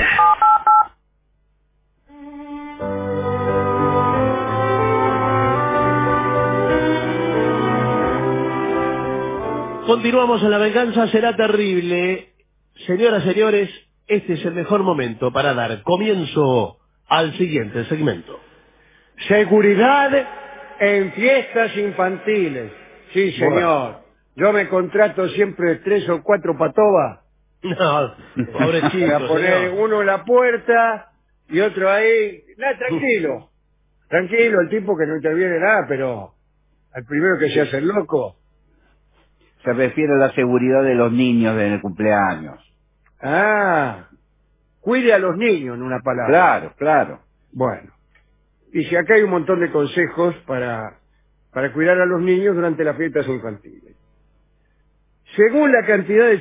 Speaker 14: Continuamos en La venganza será terrible. Señoras, señores, este es el mejor momento para dar comienzo al siguiente segmento.
Speaker 13: Seguridad en fiestas infantiles. Sí, señor. Yo me contrato siempre tres o cuatro patobas.
Speaker 14: No, pobrecito,
Speaker 13: para poner
Speaker 14: señor.
Speaker 13: uno en la puerta y otro ahí. Nada, tranquilo. Tranquilo, el tipo que no interviene nada, pero al primero que se hace el loco.
Speaker 15: Se refiere a la seguridad de los niños en el cumpleaños.
Speaker 13: Ah, cuide a los niños, en una palabra.
Speaker 15: Claro, claro.
Speaker 13: Bueno, y si acá hay un montón de consejos para, para cuidar a los niños durante las fiestas infantiles. Según la cantidad de chicos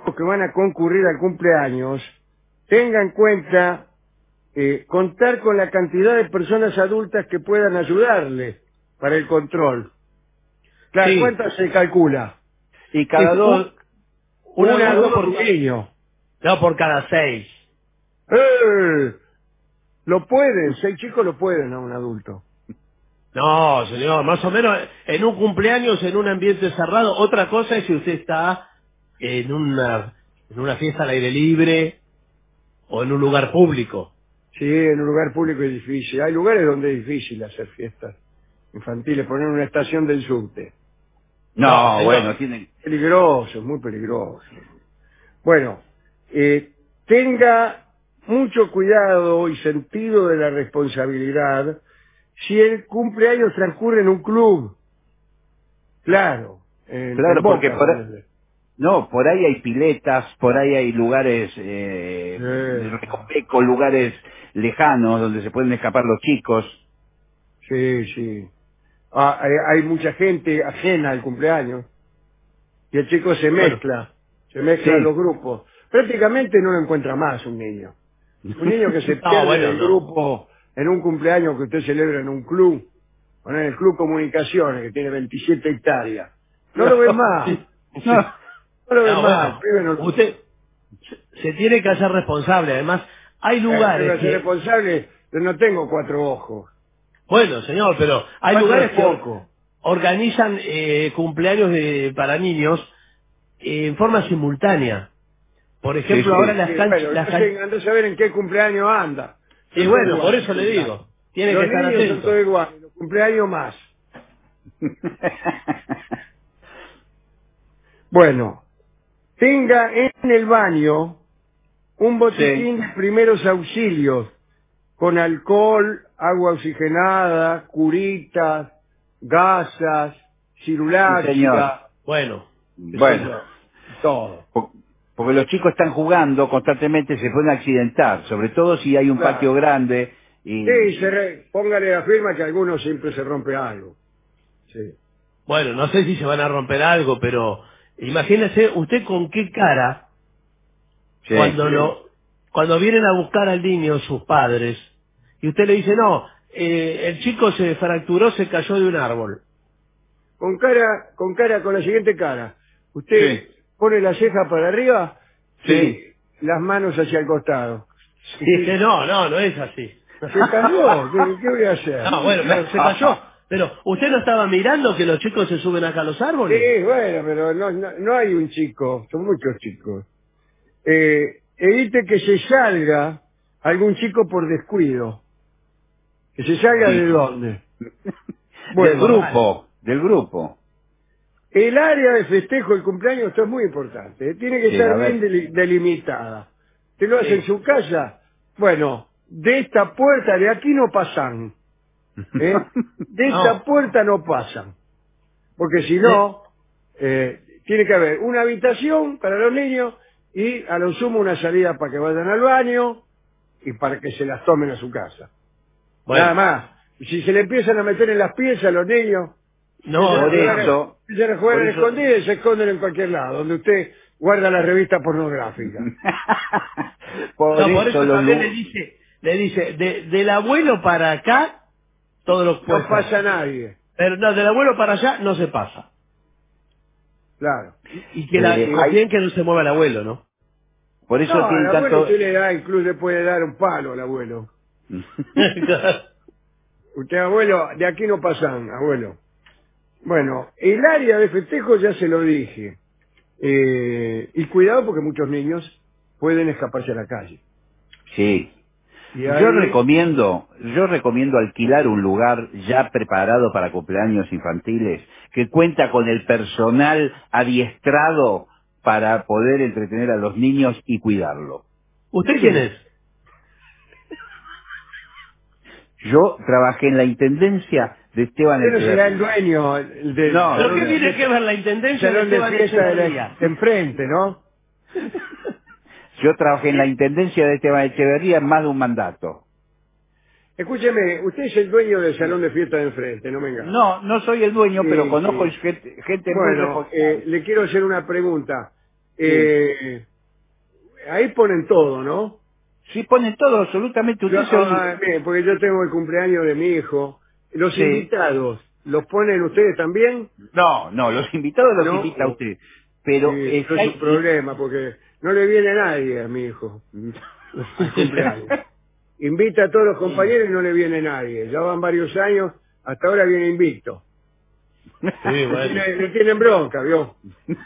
Speaker 13: que van a concurrir al cumpleaños tenga en cuenta eh, contar con la cantidad de personas adultas que puedan ayudarle para el control. Claro,
Speaker 14: Sí.
Speaker 13: ¿cuántas se calcula?
Speaker 15: Y cada
Speaker 13: Es
Speaker 15: dos,
Speaker 13: un-
Speaker 14: una
Speaker 13: una
Speaker 14: dos
Speaker 13: dos
Speaker 14: por
Speaker 13: por niño.
Speaker 14: No, por cada seis.
Speaker 13: ¡Eh! Lo pueden, seis chicos lo pueden a un adulto.
Speaker 14: No, señor, más o menos en un cumpleaños, en un ambiente cerrado. Otra cosa es si usted está en una, en una fiesta al aire libre o en un lugar público.
Speaker 13: Sí, en un lugar público es difícil. Hay lugares donde es difícil hacer fiestas infantiles, poner una estación del subte.
Speaker 15: no,
Speaker 14: No, señor.
Speaker 15: bueno, tienen,
Speaker 13: Peligroso, muy peligroso. Bueno, eh, tenga mucho cuidado y sentido de la responsabilidad si el cumpleaños transcurre en un club. Claro, en,
Speaker 15: claro,
Speaker 13: en
Speaker 15: porque
Speaker 13: Boca,
Speaker 15: por,
Speaker 13: ponele.
Speaker 15: no, por ahí hay piletas, por ahí hay lugares, eh,
Speaker 13: Sí.
Speaker 15: recovecos, lugares lejanos donde se pueden escapar los chicos.
Speaker 13: Sí, sí. Ah, hay, hay mucha gente ajena al cumpleaños y el chico se
Speaker 14: Bueno,
Speaker 13: mezcla, se mezclan
Speaker 15: sí.
Speaker 13: los grupos. Prácticamente no lo encuentra más un niño. Un niño que se
Speaker 14: No,
Speaker 13: pierde
Speaker 14: bueno,
Speaker 13: del
Speaker 14: no.
Speaker 13: grupo en un cumpleaños que usted celebra en un club, o en el Club Comunicaciones, que tiene veintisiete hectáreas. No lo ve más.
Speaker 15: No.
Speaker 13: No lo ve
Speaker 14: No,
Speaker 13: más.
Speaker 14: bueno,
Speaker 13: Pibe, no lo-
Speaker 14: usted se se tiene que hacer responsable. Además, hay
Speaker 13: Eh,
Speaker 14: lugares
Speaker 13: debe ser
Speaker 14: que...
Speaker 13: responsable, pero no tengo cuatro ojos.
Speaker 14: Bueno, señor, pero hay
Speaker 13: Cuatro
Speaker 14: lugares
Speaker 13: es
Speaker 14: que or-
Speaker 13: poco.
Speaker 14: organizan eh, cumpleaños de, para niños eh, en forma simultánea. Por ejemplo,
Speaker 15: sí.
Speaker 14: ahora las
Speaker 13: Sí,
Speaker 14: canchas...
Speaker 13: bueno,
Speaker 14: Las
Speaker 13: no
Speaker 14: can-
Speaker 13: sé, ando a saber en qué cumpleaños anda.
Speaker 14: Y
Speaker 13: Son
Speaker 14: bueno,
Speaker 13: todos
Speaker 14: por
Speaker 13: iguales,
Speaker 14: eso le
Speaker 13: cumpleaños.
Speaker 14: digo, tiene
Speaker 13: Los
Speaker 14: que estar
Speaker 13: niños son
Speaker 14: atento.
Speaker 13: todos iguales, los cumpleaños más. Bueno, tenga en el baño un botiquín de primeros auxilios con alcohol, agua oxigenada, curitas, gasas,
Speaker 15: Sí, señor.
Speaker 13: ciruláxica,
Speaker 14: Bueno,
Speaker 13: qué sé
Speaker 15: Bueno,
Speaker 13: yo, todo.
Speaker 15: po- porque los chicos están jugando constantemente, se pueden accidentar, sobre todo si hay un
Speaker 13: Claro.
Speaker 15: patio grande y
Speaker 13: Sí, se re- póngale la firma que a algunos siempre se rompe algo. Sí.
Speaker 14: bueno, no sé si se van a romper algo, pero imagínese usted con qué cara
Speaker 15: sí.
Speaker 14: cuando lo cuando vienen a buscar al niño sus padres y usted le dice, no, eh, el chico se fracturó, se cayó de un árbol.
Speaker 13: Con cara, con cara, con la siguiente cara. Usted
Speaker 15: Sí.
Speaker 13: pone la ceja para arriba
Speaker 15: Sí.
Speaker 13: y las manos hacia el costado.
Speaker 14: Dice, no, no, no es así.
Speaker 13: Se cayó, ¿qué, qué voy a hacer?
Speaker 14: No, bueno, pero se cayó. Pero, ¿usted no estaba mirando que los chicos se suben acá a los árboles?
Speaker 13: Sí, bueno, pero no, no, no hay un chico, son muchos chicos. Eh, evite que se salga algún chico por descuido. ¿Que se salga
Speaker 15: Sí.
Speaker 13: de dónde?
Speaker 15: del
Speaker 13: Bueno,
Speaker 15: grupo, del grupo.
Speaker 13: el área de festejo del cumpleaños, esto es muy importante, ¿eh? Tiene que
Speaker 15: Sí,
Speaker 13: estar
Speaker 15: a ver.
Speaker 13: bien deli- delimitada. ¿Usted lo hace
Speaker 14: Sí.
Speaker 13: en su casa? Bueno, de esta puerta, de aquí no pasan. ¿eh? De esta
Speaker 14: No.
Speaker 13: puerta no pasan. Porque si no, eh, tiene que haber una habitación para los niños y a lo sumo una salida para que vayan al baño y para que se las tomen a su casa.
Speaker 14: Bueno.
Speaker 13: Nada más. Y si se le empiezan a meter en las piezas a los niños,
Speaker 14: No,
Speaker 13: empiezan a
Speaker 15: por
Speaker 13: jugar-
Speaker 15: eso-
Speaker 13: empiezan a jugar
Speaker 15: por
Speaker 13: en
Speaker 15: eso-
Speaker 13: escondidas y se esconden en cualquier lado, donde usted guarda la revista pornográfica.
Speaker 15: por,
Speaker 14: no, por
Speaker 15: eso
Speaker 14: eso
Speaker 15: los
Speaker 14: también
Speaker 15: lu-
Speaker 14: le dice, le dice, de, del abuelo para acá, todo lo que puede
Speaker 13: No pasa
Speaker 14: ser.
Speaker 13: nadie,
Speaker 14: Pero no, del abuelo para allá no se pasa.
Speaker 13: claro.
Speaker 14: Y que la,
Speaker 15: Eh,
Speaker 14: más
Speaker 15: hay-
Speaker 14: bien que no se mueva el abuelo, ¿no?
Speaker 15: por eso
Speaker 13: No, al
Speaker 15: tienen
Speaker 13: abuelo
Speaker 15: tanto
Speaker 13: usted le da, incluso le puede dar un palo al abuelo. Usted, abuelo, de aquí no pasan, abuelo. Bueno, el área de festejo ya se lo dije. Eh, y cuidado porque muchos niños pueden escaparse a la calle.
Speaker 15: Sí.
Speaker 13: Y
Speaker 15: Yo
Speaker 13: ahí-
Speaker 15: recomiendo, yo recomiendo alquilar un lugar ya preparado para cumpleaños infantiles, que cuenta con el personal adiestrado para poder entretener a los niños y cuidarlo.
Speaker 14: ¿Usted quién es?
Speaker 15: Yo trabajé en la intendencia de Esteban
Speaker 13: Usted no será el
Speaker 15: Echeverría.
Speaker 13: dueño el del
Speaker 15: No.
Speaker 14: ¿Pero
Speaker 13: salón
Speaker 14: qué
Speaker 13: de
Speaker 14: tiene
Speaker 13: fiesta-
Speaker 14: que ver la intendencia de
Speaker 13: salón de
Speaker 14: Esteban
Speaker 13: fiesta de, la-
Speaker 14: Echeverría?
Speaker 13: de enfrente, ¿no?
Speaker 15: Yo trabajé en la intendencia de Esteban Echeverría en más de un mandato.
Speaker 13: Escúcheme, usted es el dueño del salón de fiesta de enfrente, no me engañe.
Speaker 15: No, no soy el dueño,
Speaker 13: Sí,
Speaker 15: pero conozco
Speaker 13: sí.
Speaker 15: gente, gente muy
Speaker 13: Bueno,
Speaker 15: responsable.
Speaker 13: eh, le quiero hacer una pregunta. Eh, ahí ponen todo, ¿no?
Speaker 15: Sí, ponen todo, absolutamente. Usted
Speaker 13: Yo,
Speaker 15: se
Speaker 13: ah, bien, porque yo tengo el cumpleaños de mi hijo. Los
Speaker 15: Sí.
Speaker 13: invitados, ¿los ponen ustedes también?
Speaker 15: No, no, los invitados los
Speaker 13: No.
Speaker 15: invita usted. Pero
Speaker 13: Sí,
Speaker 15: eh,
Speaker 13: eso es
Speaker 15: hay-
Speaker 13: un problema, porque no le viene nadie a mi hijo al cumpleaños. Invita a todos los compañeros y no le viene nadie. Ya van varios años, hasta ahora viene invicto.
Speaker 14: Sí,
Speaker 13: Le,
Speaker 14: bueno.
Speaker 13: tiene- le tienen bronca, ¿vio?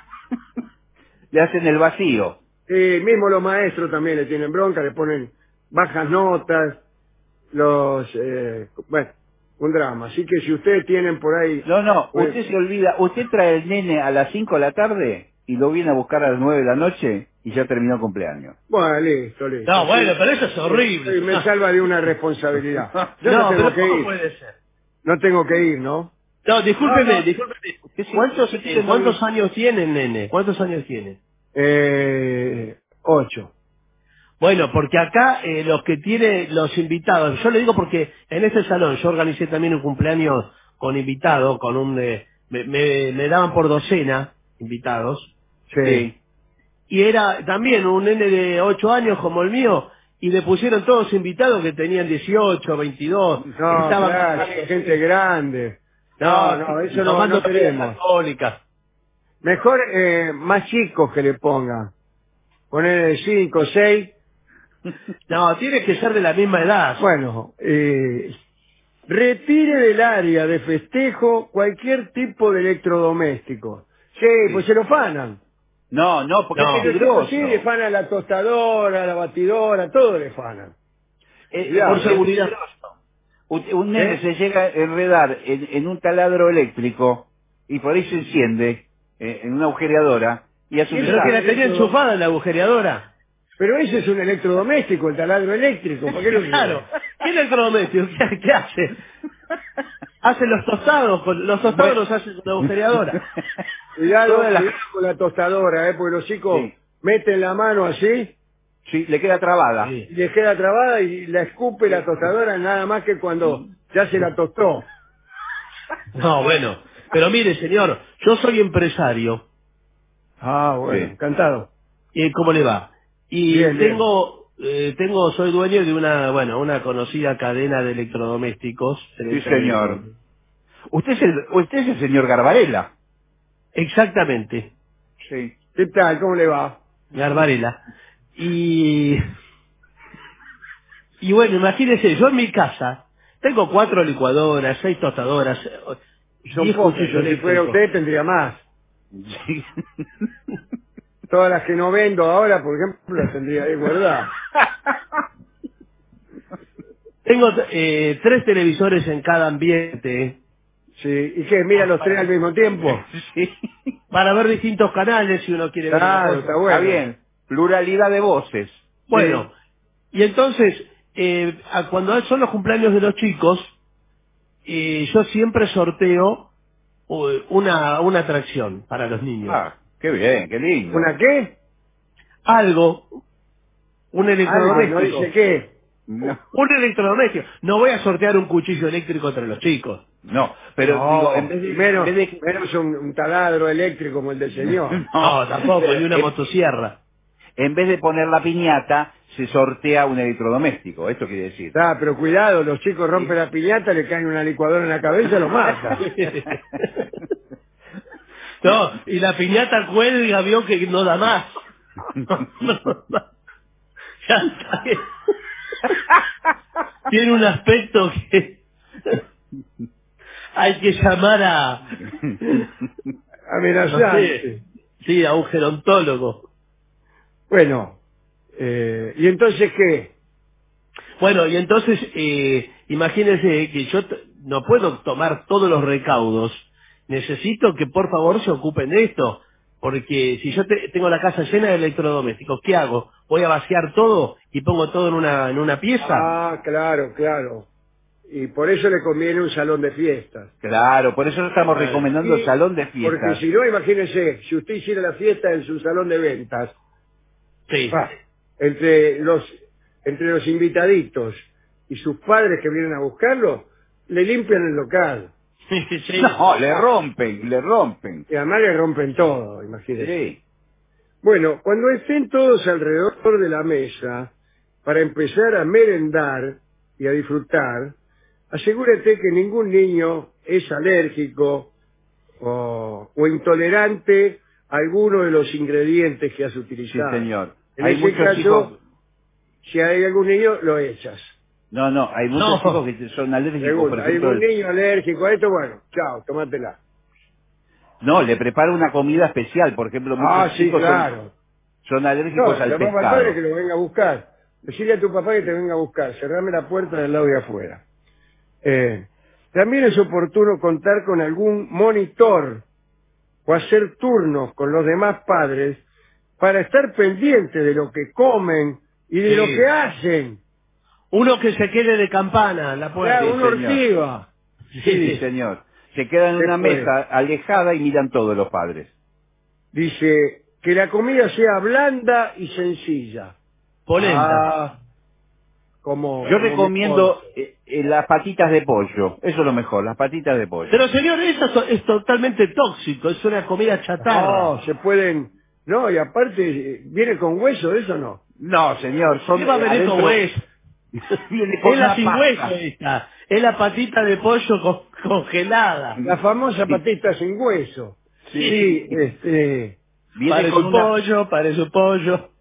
Speaker 15: le hacen el vacío.
Speaker 13: Sí, mismo los maestros también le tienen bronca, le ponen bajas notas, los... eh, bueno, un drama. Así que si ustedes tienen por ahí...
Speaker 15: No, no,
Speaker 13: pues,
Speaker 15: usted se olvida, usted trae el nene a las cinco de la tarde y lo viene a buscar a las nueve de la noche y ya terminó el cumpleaños.
Speaker 13: bueno, listo, listo.
Speaker 14: No, bueno,
Speaker 13: Sí,
Speaker 14: pero eso es horrible.
Speaker 13: sí, me salva de una responsabilidad. Yo no,
Speaker 14: No,
Speaker 13: tengo
Speaker 14: pero
Speaker 13: que
Speaker 14: ¿cómo
Speaker 13: ir.
Speaker 14: puede ser?
Speaker 13: No tengo que ir, ¿no?
Speaker 14: No, discúlpeme,
Speaker 13: No, no.
Speaker 14: discúlpeme.
Speaker 13: Usted sí-
Speaker 14: ¿Cuántos,
Speaker 13: usted
Speaker 14: eh,
Speaker 13: tiene
Speaker 14: ¿cuántos
Speaker 13: novio.
Speaker 14: años tiene el nene? ¿Cuántos años tiene?
Speaker 13: Eh, ocho.
Speaker 14: Bueno, porque acá eh, los que tiene los invitados, yo le digo porque en este salón yo organicé también un cumpleaños con invitados, con un, eh, me, me, me daban por docena invitados,
Speaker 13: Sí.
Speaker 14: y era también un nene de ocho años como el mío, y le pusieron todos invitados que tenían dieciocho, veintidós,
Speaker 13: No,
Speaker 14: estaban
Speaker 13: claro, hay gente grande. No,
Speaker 14: no,
Speaker 13: no, eso no,
Speaker 14: tomando
Speaker 13: no
Speaker 14: bebidas
Speaker 13: queremos.
Speaker 14: alcohólicas.
Speaker 13: Mejor eh, más chicos que le pongan. Poner cinco, seis.
Speaker 14: No, tiene que ser de la misma edad.
Speaker 13: Bueno, eh, retire del área de festejo cualquier tipo de electrodoméstico. Sí, pues se lo fanan.
Speaker 15: No, no, porque
Speaker 14: No.
Speaker 15: es peligroso.
Speaker 13: Sí, le fanan la tostadora, la batidora, todo le fanan.
Speaker 15: Eh, eh,
Speaker 13: Cuidado,
Speaker 14: Por
Speaker 15: porque
Speaker 13: ¿eh?
Speaker 15: es
Speaker 14: seguridad.
Speaker 15: peligroso. Un, un nene
Speaker 13: ¿Eh?
Speaker 15: se llega a enredar en, en un taladro eléctrico y por ahí se enciende eh, en una agujereadora y hace un
Speaker 14: Pero es que la
Speaker 15: desastre.
Speaker 14: tenía enchufada en la agujereadora.
Speaker 13: Pero ese es un electrodoméstico, el taladro eléctrico. ¿Por qué lo
Speaker 14: Claro. ¿Qué electrodoméstico? ¿Qué, qué hace? Hace los tostados, con, los tostados
Speaker 15: Bueno.
Speaker 14: los hace con la agujereadora.
Speaker 13: Cuidado,
Speaker 15: Todas las-
Speaker 13: cuidado con la tostadora, ¿eh? Porque los chicos
Speaker 15: Sí.
Speaker 13: meten la mano así
Speaker 15: Sí, le queda trabada.
Speaker 14: Sí.
Speaker 13: y les queda trabada y la escupe la tostadora nada más que cuando ya se la tostó.
Speaker 14: No, bueno. Pero mire, señor, yo soy empresario.
Speaker 13: Ah, bueno,
Speaker 15: Sí.
Speaker 13: encantado.
Speaker 14: ¿Y cómo le va? Y
Speaker 13: Bien, bien.
Speaker 14: tengo, eh, tengo, soy dueño de una, bueno, una conocida cadena de electrodomésticos.
Speaker 15: Sí, señor. Usted es el, usted es el señor Garbarella.
Speaker 14: Exactamente.
Speaker 15: Sí.
Speaker 13: ¿Qué tal? ¿Cómo le va?
Speaker 14: Garbarela. Y, y bueno, imagínese, yo en mi casa tengo cuatro licuadoras, seis tostadoras, eh,
Speaker 13: Son
Speaker 14: diez
Speaker 13: pocas,
Speaker 14: cuchillos
Speaker 13: pero si fuera
Speaker 14: eléctricos.
Speaker 13: usted tendría más.
Speaker 15: Sí.
Speaker 13: Todas las que no vendo ahora, por ejemplo, las tendría ahí guardadas.
Speaker 14: Tengo eh, tres televisores en cada ambiente
Speaker 13: Sí, ¿y qué? ¿Mira los tres al mismo tiempo?
Speaker 15: Sí.
Speaker 14: para ver distintos canales si uno quiere ver una
Speaker 13: Claro,
Speaker 14: cosa.
Speaker 13: está bueno.
Speaker 15: Está bien. Pluralidad de voces.
Speaker 14: Bueno, y entonces, eh, a- cuando son los cumpleaños de los chicos, eh, yo siempre sorteo eh, una, una atracción para los niños.
Speaker 15: Ah, qué bien, qué lindo.
Speaker 13: ¿Una qué?
Speaker 14: Algo, un
Speaker 13: Algo,
Speaker 14: electrodoméstico.
Speaker 13: no dice qué.
Speaker 15: No,
Speaker 14: Un electrodoméstico. No voy a sortear un cuchillo eléctrico entre los chicos.
Speaker 15: no, pero
Speaker 13: No,
Speaker 15: digo, en vez de...
Speaker 13: menos,
Speaker 15: en vez de-
Speaker 13: menos un, un taladro eléctrico como el del señor.
Speaker 14: No, tampoco, ni una
Speaker 15: en,
Speaker 14: motosierra.
Speaker 15: en vez de poner la piñata, se sortea un electrodoméstico. Esto quiere decir.
Speaker 13: Ah, pero cuidado, los chicos rompen la piñata, le caen una licuadora en la cabeza y lo matan.
Speaker 14: No, y la piñata cuelga, vio que no da más. Ya está. Tiene un aspecto que hay que llamar a, no
Speaker 13: Amenazante.
Speaker 14: sé, sí, a un gerontólogo.
Speaker 13: Bueno, eh, ¿y entonces qué?
Speaker 14: Bueno, y entonces, eh, imagínense que yo t- no puedo tomar todos los recaudos. Necesito que por favor se ocupen de esto. Porque si yo te- tengo la casa llena de electrodomésticos, ¿qué hago? ¿Voy a vaciar todo y pongo todo en una, en una pieza?
Speaker 13: Ah, claro, claro. Y por eso le conviene un salón de fiestas.
Speaker 15: Claro, por eso estamos
Speaker 14: Claro.
Speaker 15: recomendando el
Speaker 13: Y-
Speaker 15: salón de
Speaker 13: Porque
Speaker 15: fiestas.
Speaker 13: si no, imagínese, si usted hiciera la fiesta en su salón de ventas,
Speaker 14: Sí.
Speaker 13: ah, entre los entre los invitaditos y sus padres que vienen a buscarlo, le limpian el local.
Speaker 14: Sí.
Speaker 15: No, le rompen, le rompen.
Speaker 13: Y además le rompen todo, imagínese.
Speaker 15: Sí.
Speaker 13: Bueno, cuando estén todos alrededor de la mesa para empezar a merendar y a disfrutar, asegúrate que ningún niño es alérgico o, o intolerante a alguno de los ingredientes que has
Speaker 15: Sí,
Speaker 13: utilizado.
Speaker 15: señor.
Speaker 13: En
Speaker 15: Hay
Speaker 13: ese
Speaker 15: muchos
Speaker 13: caso,
Speaker 15: chicos...
Speaker 13: si hay algún niño, lo echas.
Speaker 15: No, no, hay muchos
Speaker 13: No.
Speaker 15: chicos que son alérgicos,
Speaker 13: Según,
Speaker 15: por
Speaker 13: hay
Speaker 15: ejemplo...
Speaker 13: algún
Speaker 15: el-
Speaker 13: niño alérgico a esto, bueno, chao, tomátela.
Speaker 15: No, le prepara una comida especial. Por ejemplo,
Speaker 13: Ah,
Speaker 15: muchos
Speaker 13: sí,
Speaker 15: chicos son,
Speaker 13: claro.
Speaker 15: son
Speaker 13: No,
Speaker 15: alérgicos al
Speaker 13: llamamos al padre que
Speaker 15: pescado.
Speaker 13: lo venga a buscar. Decirle a tu papá que te venga a buscar. Cerrame la puerta del lado de afuera. Eh, también es oportuno contar con algún monitor o hacer turnos con los demás padres para estar pendiente de lo que comen y de
Speaker 14: Sí.
Speaker 13: lo que hacen.
Speaker 14: Uno que se quede de campana en la puerta.
Speaker 13: Claro,
Speaker 15: Sí,
Speaker 13: una
Speaker 15: señor.
Speaker 13: ortiga.
Speaker 15: Sí, señor. Se quedan en una
Speaker 13: Después.
Speaker 15: mesa alejada y miran todos los padres.
Speaker 13: Dice que la comida sea blanda y sencilla.
Speaker 14: Polenta.
Speaker 13: Ah, como,
Speaker 15: Yo
Speaker 13: como mi
Speaker 15: recomiendo
Speaker 13: esposa.
Speaker 15: eh, eh, las patitas de pollo. Eso es lo mejor, las patitas de pollo.
Speaker 14: Pero señor, eso es, to- es totalmente tóxico, es una comida chatarra.
Speaker 13: No, se pueden... No, y aparte, eh, ¿viene con hueso eso o no?
Speaker 15: No, señor, son
Speaker 14: ¿Qué va a
Speaker 15: eh,
Speaker 14: venir con
Speaker 15: adentro...
Speaker 14: hueso?
Speaker 15: Viene con
Speaker 14: Es la
Speaker 15: una
Speaker 14: sin
Speaker 15: pasta.
Speaker 14: hueso esta. Es la patita de pollo con- congelada.
Speaker 13: La famosa patita sin hueso.
Speaker 14: Sí.
Speaker 13: Sí, este...
Speaker 15: Viene
Speaker 14: Parece
Speaker 15: con
Speaker 14: un
Speaker 15: una...
Speaker 14: pollo, parece un pollo.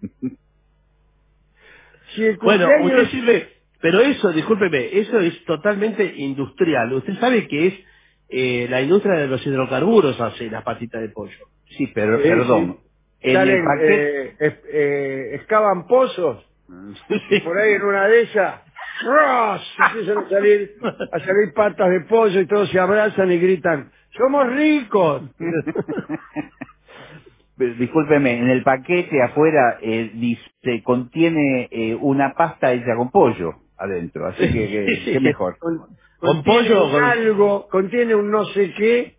Speaker 13: Si el
Speaker 14: Bueno, usted
Speaker 13: cumpleaños...
Speaker 14: sirve, pero eso, discúlpeme, eso es totalmente industrial. Usted sabe que es eh, la industria de los hidrocarburos hace la patita de pollo.
Speaker 15: Sí, pero
Speaker 13: Sí,
Speaker 15: perdón.
Speaker 13: sí.
Speaker 15: En el
Speaker 13: Salen,
Speaker 15: paquete...
Speaker 13: eh, es- eh, excavan pozos y por ahí en una de esas ¡ras! Empiezan a salir, a salir patas de pollo y todos se abrazan y gritan ¡somos ricos!
Speaker 15: Pero, discúlpeme, en el paquete afuera eh, dice, contiene eh, una pasta hecha con pollo adentro, así que, que,
Speaker 14: Sí.
Speaker 15: ¿qué mejor?
Speaker 13: Con,
Speaker 14: Con
Speaker 13: contiene
Speaker 14: pollo o
Speaker 13: un
Speaker 14: con...
Speaker 13: algo, contiene un no sé qué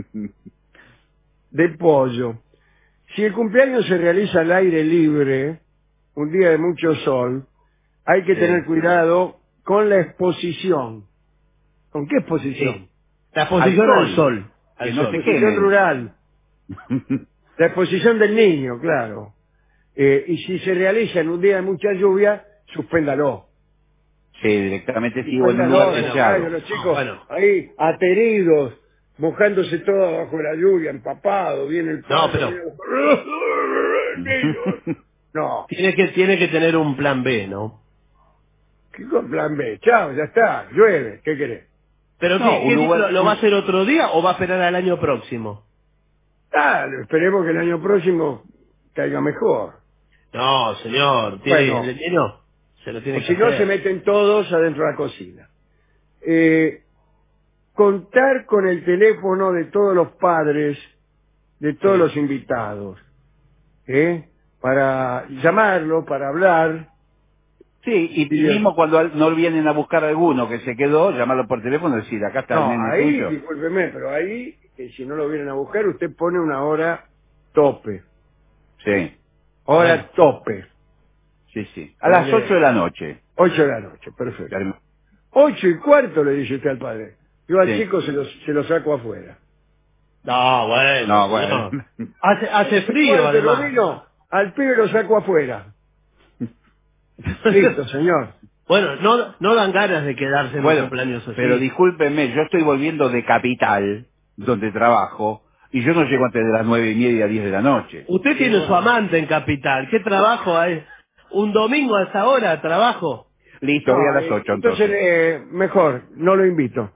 Speaker 13: de pollo. Si el cumpleaños se realiza al aire libre, un día de mucho sol, hay que
Speaker 15: Sí.
Speaker 13: tener cuidado con la exposición. ¿Con qué exposición?
Speaker 14: Sí. La
Speaker 15: Al
Speaker 14: exposición al
Speaker 15: sol,
Speaker 14: sol.
Speaker 15: que
Speaker 14: Al
Speaker 15: no
Speaker 14: sol.
Speaker 15: se
Speaker 13: Exposición
Speaker 15: quemen.
Speaker 13: rural. La exposición del niño, claro. Eh, y si se realiza en un día de mucha lluvia, suspéndalo.
Speaker 15: Sí, directamente sí, o en un
Speaker 13: Suspéndalo,
Speaker 15: lugar
Speaker 13: no
Speaker 14: bueno,
Speaker 15: sellado.
Speaker 13: caigan los chicos
Speaker 14: bueno.
Speaker 13: ahí ateridos, mojándose todo bajo la lluvia, empapado, viene el
Speaker 14: No,
Speaker 13: padre.
Speaker 14: pero
Speaker 13: viene- No,
Speaker 14: tiene que, tiene que tener un plan B, ¿no?
Speaker 13: ¿qué con plan B? Chao, ya está, llueve, ¿qué querés?
Speaker 14: Pero
Speaker 15: No,
Speaker 14: ¿qué,
Speaker 15: un
Speaker 14: qué di-
Speaker 15: lugar-
Speaker 14: lo, lo va a
Speaker 15: un-
Speaker 14: hacer otro día o va a esperar al año próximo?
Speaker 13: Ah, esperemos que el año próximo caiga mejor.
Speaker 14: No, señor, tiene
Speaker 13: Bueno.
Speaker 14: el niño se lo
Speaker 13: O
Speaker 14: tiene que
Speaker 13: si no, se
Speaker 14: hacer.
Speaker 13: meten todos adentro de la cocina. Eh, contar con el teléfono de todos los padres, de todos
Speaker 14: Sí.
Speaker 13: los invitados, ¿eh? Para llamarlo, para hablar.
Speaker 15: Sí, y, y
Speaker 13: Y el-
Speaker 15: mismo cuando al- no vienen a buscar a alguno que se quedó, llamarlo por teléfono y decir, acá está el
Speaker 13: No,
Speaker 15: nene
Speaker 13: ahí,
Speaker 15: tuyo.
Speaker 13: discúlpeme, pero ahí, que si no lo vienen a buscar, usted pone una hora tope.
Speaker 15: Sí,
Speaker 13: Hora
Speaker 14: Bueno.
Speaker 13: tope.
Speaker 15: sí, sí. A las ocho de la noche.
Speaker 13: Ocho de la noche, perfecto.
Speaker 15: Term-
Speaker 13: Ocho y cuarto le dice usted al padre. Yo al
Speaker 15: Sí.
Speaker 13: chico se lo, se lo saco afuera.
Speaker 14: No, bueno,
Speaker 15: No,
Speaker 14: señor.
Speaker 15: bueno.
Speaker 14: Hace, hace frío,
Speaker 13: Cuarto no
Speaker 14: además.
Speaker 13: vino, al pibe lo saco afuera. Listo, señor.
Speaker 14: Bueno, no, no dan ganas de quedarse en un
Speaker 15: Bueno,
Speaker 14: cumpleaños así.
Speaker 15: pero discúlpenme, yo estoy volviendo de Capital, donde trabajo, y yo no llego antes de las nueve y media, diez de la noche.
Speaker 14: Usted tiene su amante en Capital. ¿Qué trabajo hay? ¿Un domingo a esa hora trabajo?
Speaker 15: Listo, voy a
Speaker 13: No,
Speaker 15: las
Speaker 13: eh,
Speaker 15: ocho
Speaker 13: entonces,
Speaker 15: entonces.
Speaker 13: eh, mejor, no lo invito.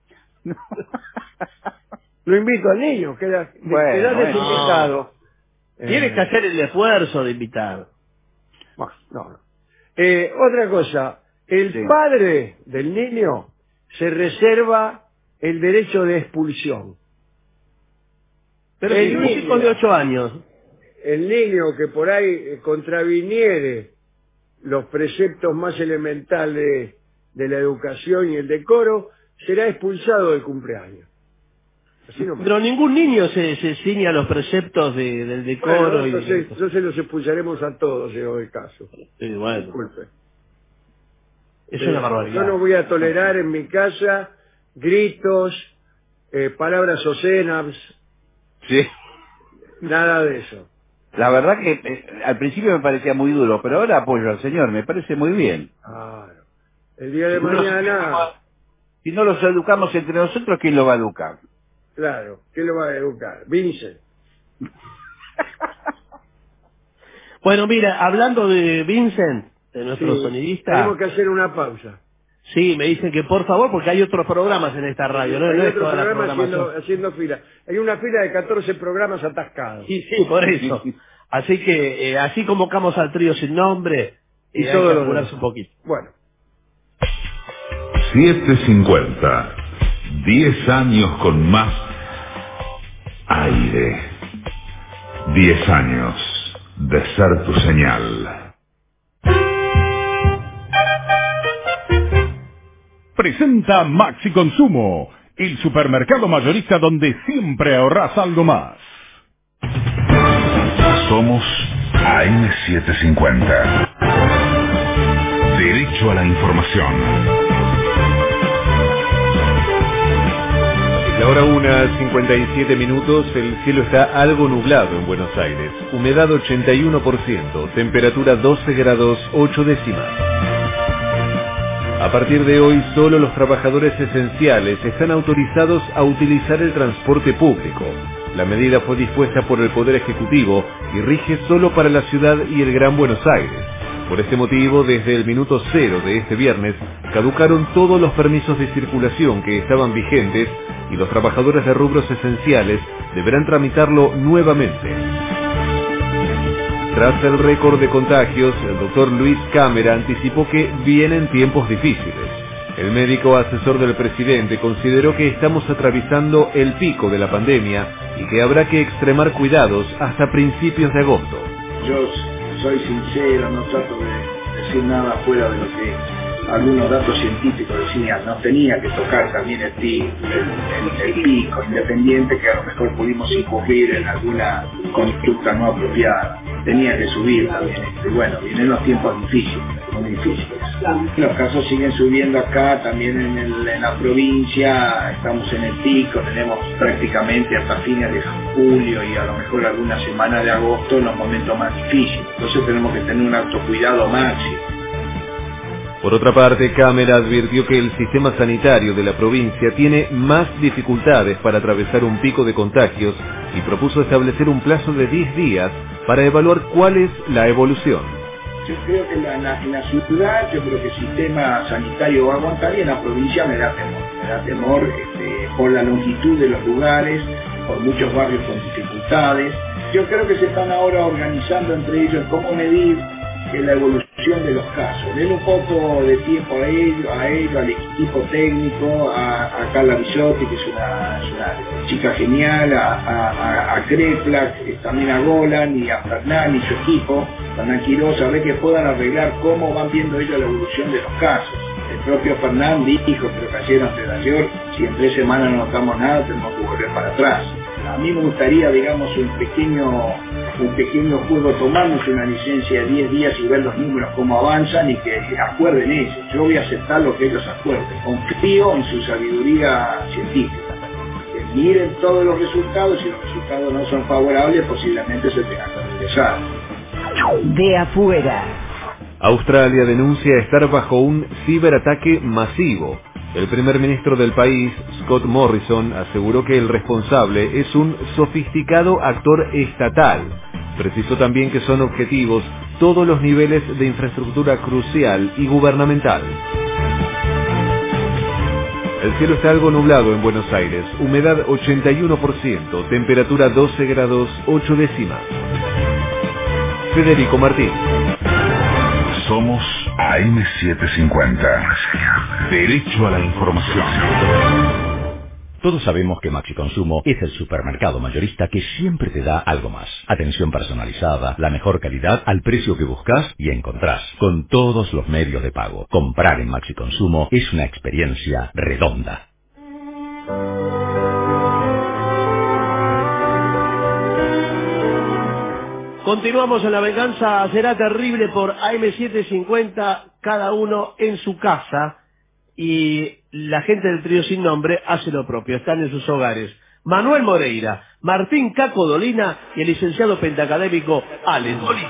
Speaker 13: Lo invito al niño, queda, de-
Speaker 15: Bueno,
Speaker 13: quedás
Speaker 15: bueno.
Speaker 13: desinvitado.
Speaker 14: Tiene
Speaker 13: Eh,
Speaker 14: que hacer el esfuerzo de invitar.
Speaker 13: bueno, no, no. Eh, otra cosa, el
Speaker 15: Sí.
Speaker 13: padre del niño se reserva el derecho de expulsión.
Speaker 14: Pero
Speaker 13: El
Speaker 14: si son
Speaker 13: niño-
Speaker 14: chicos de ocho años.
Speaker 13: El niño que por ahí eh, contraviniere los preceptos más elementales de la educación y el decoro, será expulsado del cumpleaños. Así nomás.
Speaker 14: Pero ningún niño se, se ciña a los preceptos de- del decoro.
Speaker 13: Bueno,
Speaker 14: y de-
Speaker 13: entonces, entonces los expulsaremos a todos, si es el caso.
Speaker 14: Sí, bueno,
Speaker 13: Disculpe.
Speaker 14: es
Speaker 13: Eh,
Speaker 14: una
Speaker 13: Yo
Speaker 14: barbaridad.
Speaker 13: no voy a tolerar en mi casa gritos, eh, palabras obscenas,
Speaker 15: Sí.
Speaker 13: nada de eso.
Speaker 15: La verdad que eh, al principio me parecía muy duro, pero ahora apoyo al señor, me parece muy bien.
Speaker 13: Claro. El día de
Speaker 15: Si no los
Speaker 13: mañana,
Speaker 15: educamos- si no los educamos entre nosotros, ¿quién lo va a educar?
Speaker 13: claro, ¿quién lo va a educar? Vincent.
Speaker 14: Bueno, mira, hablando de Vincent, de nuestro
Speaker 13: Sí,
Speaker 14: sonidista,
Speaker 13: tenemos que hacer una pausa.
Speaker 14: sí, me dicen que por favor, porque hay otros programas en esta radio, no,
Speaker 13: Hay
Speaker 14: no es
Speaker 13: otro
Speaker 14: toda la
Speaker 13: programa haciendo,
Speaker 14: programación.
Speaker 13: haciendo fila. Hay una fila de catorce programas atascados.
Speaker 14: Sí, sí, por eso. Así que, eh, así convocamos al trío sin nombre,
Speaker 13: Y
Speaker 14: eh, hay
Speaker 13: todo
Speaker 14: que
Speaker 13: lo
Speaker 14: apurarse
Speaker 13: demás.
Speaker 14: un poquito.
Speaker 13: Bueno.
Speaker 1: siete cincuenta. diez años con más aire. diez años de ser tu señal.
Speaker 16: Presenta Maxi Consumo, el supermercado mayorista donde siempre ahorras algo más.
Speaker 1: Somos A M setecientos cincuenta. Derecho a la información.
Speaker 5: La hora una, cincuenta y siete minutos, el cielo está algo nublado en Buenos Aires. Humedad ochenta y uno por ciento, temperatura doce grados ocho décimas. A partir de hoy, solo los trabajadores esenciales están autorizados a utilizar el transporte público. La medida fue dispuesta por el Poder Ejecutivo y rige solo para la ciudad y el Gran Buenos Aires. Por este motivo, desde el minuto cero de este viernes, caducaron todos los permisos de circulación que estaban vigentes y los trabajadores de rubros esenciales deberán tramitarlo nuevamente. Tras el récord de contagios, el doctor Luis Cámara anticipó que vienen tiempos difíciles. El médico asesor del presidente consideró que estamos atravesando el pico de la pandemia y que habrá que extremar cuidados hasta principios de agosto.
Speaker 10: Yo soy sincero, no trato de decir nada fuera de lo que algunos datos científicos decían. No tenía que tocar también el, pi- el, el, el pico, independiente que a lo mejor pudimos incurrir en alguna conducta no apropiada. Tenía que subir también esto. Y bueno, vienen los tiempos difíciles, muy difíciles. Los casos siguen subiendo acá, también en, el, en la provincia, estamos en el pico, tenemos prácticamente hasta fines de julio y a lo mejor alguna semana de agosto los momentos más difíciles. Entonces tenemos que tener un autocuidado máximo.
Speaker 5: Por otra parte, Cámara advirtió que el sistema sanitario de la provincia tiene más dificultades para atravesar un pico de contagios y propuso establecer un plazo de diez días para evaluar cuál es la evolución.
Speaker 10: Yo creo que en la, en la, en la ciudad, yo creo que el sistema sanitario va a aguantar y en la provincia me da temor. Me da temor este, por la longitud de los lugares, por muchos barrios con dificultades. Yo creo que se están ahora organizando entre ellos cómo medir que la evolución de los casos. Den un poco de tiempo a ellos, a ellos, al equipo técnico, a, a Carla Bisotti, que es una, es una chica genial, a, a, a Kreplak, también a Golan y a Fernán y su equipo, Fernán Quiroz, a ver que puedan arreglar cómo van viendo ellos la evolución de los casos. El propio Fernán dijo, creo que ayer antes de ayer, si en tres semanas no notamos nada, tenemos que volver para atrás. A mí me gustaría, digamos, un pequeño, un pequeño juego, tomarnos una licencia de diez días y ver los números cómo avanzan y que acuerden ellos. Yo voy a aceptar lo que ellos acuerden. Confío en su sabiduría científica. Que miren todos los resultados y los resultados no son favorables, posiblemente se tenga que regresar.
Speaker 2: De afuera.
Speaker 5: Australia denuncia estar bajo un ciberataque masivo. El primer ministro del país, Scott Morrison, aseguró que el responsable es un sofisticado actor estatal. Precisó también que son objetivos todos los niveles de infraestructura crucial y gubernamental. El cielo está algo nublado en Buenos Aires, humedad ochenta y uno por ciento, temperatura doce grados ocho décimas. Federico Martín.
Speaker 1: Somos A M setecientos cincuenta. Derecho a la información.
Speaker 3: Todos sabemos que Maxi Consumo es el supermercado mayorista que siempre te da algo más. Atención personalizada, la mejor calidad al precio que buscas y encontrás. Con todos los medios de pago. Comprar en Maxi Consumo es una experiencia redonda.
Speaker 14: Continuamos en La Venganza Será Terrible por A M setecientos cincuenta, cada uno en su casa, y la gente del trío sin nombre hace lo propio, están en sus hogares. Manuel Moreira, Martín Caco Dolina y el licenciado pentacadémico Alex Dolina.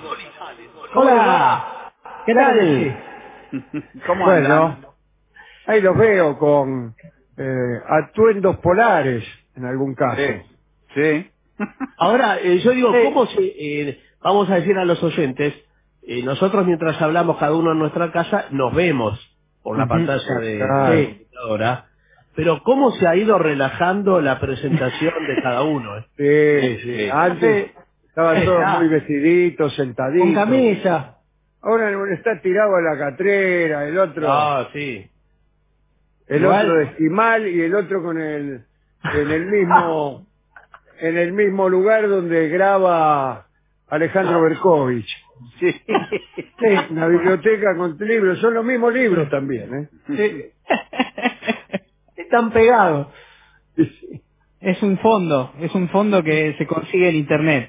Speaker 6: Hola, ¿qué tal?
Speaker 15: ¿Cómo
Speaker 6: Bueno,
Speaker 15: andan?
Speaker 6: ahí los veo con eh, atuendos polares en algún caso.
Speaker 15: Sí. Sí.
Speaker 14: Ahora, eh, yo digo,
Speaker 6: Sí.
Speaker 14: ¿cómo se, eh, vamos a decir a los oyentes, eh, nosotros mientras hablamos cada uno en nuestra casa, nos vemos por la
Speaker 6: Ujú.
Speaker 14: pantalla de,
Speaker 6: Claro.
Speaker 14: de la computadora, pero ¿cómo se ha ido relajando la presentación de cada uno?
Speaker 6: Sí, sí.
Speaker 14: Sí.
Speaker 6: Antes estaban todos
Speaker 14: Ah.
Speaker 6: muy vestiditos, sentaditos.
Speaker 14: Con camisa.
Speaker 6: Ahora uno está tirado a la catrera, el otro,
Speaker 14: Ah, sí.
Speaker 6: el
Speaker 14: Igual-
Speaker 6: otro de esquimal y el otro con el en el mismo en el mismo lugar donde graba Alejandro Berkovich.
Speaker 15: Sí.
Speaker 6: Sí, una biblioteca con libros, son los mismos libros también, ¿eh?
Speaker 14: Sí.
Speaker 22: Están pegados. Es un fondo, es un fondo que se consigue en internet.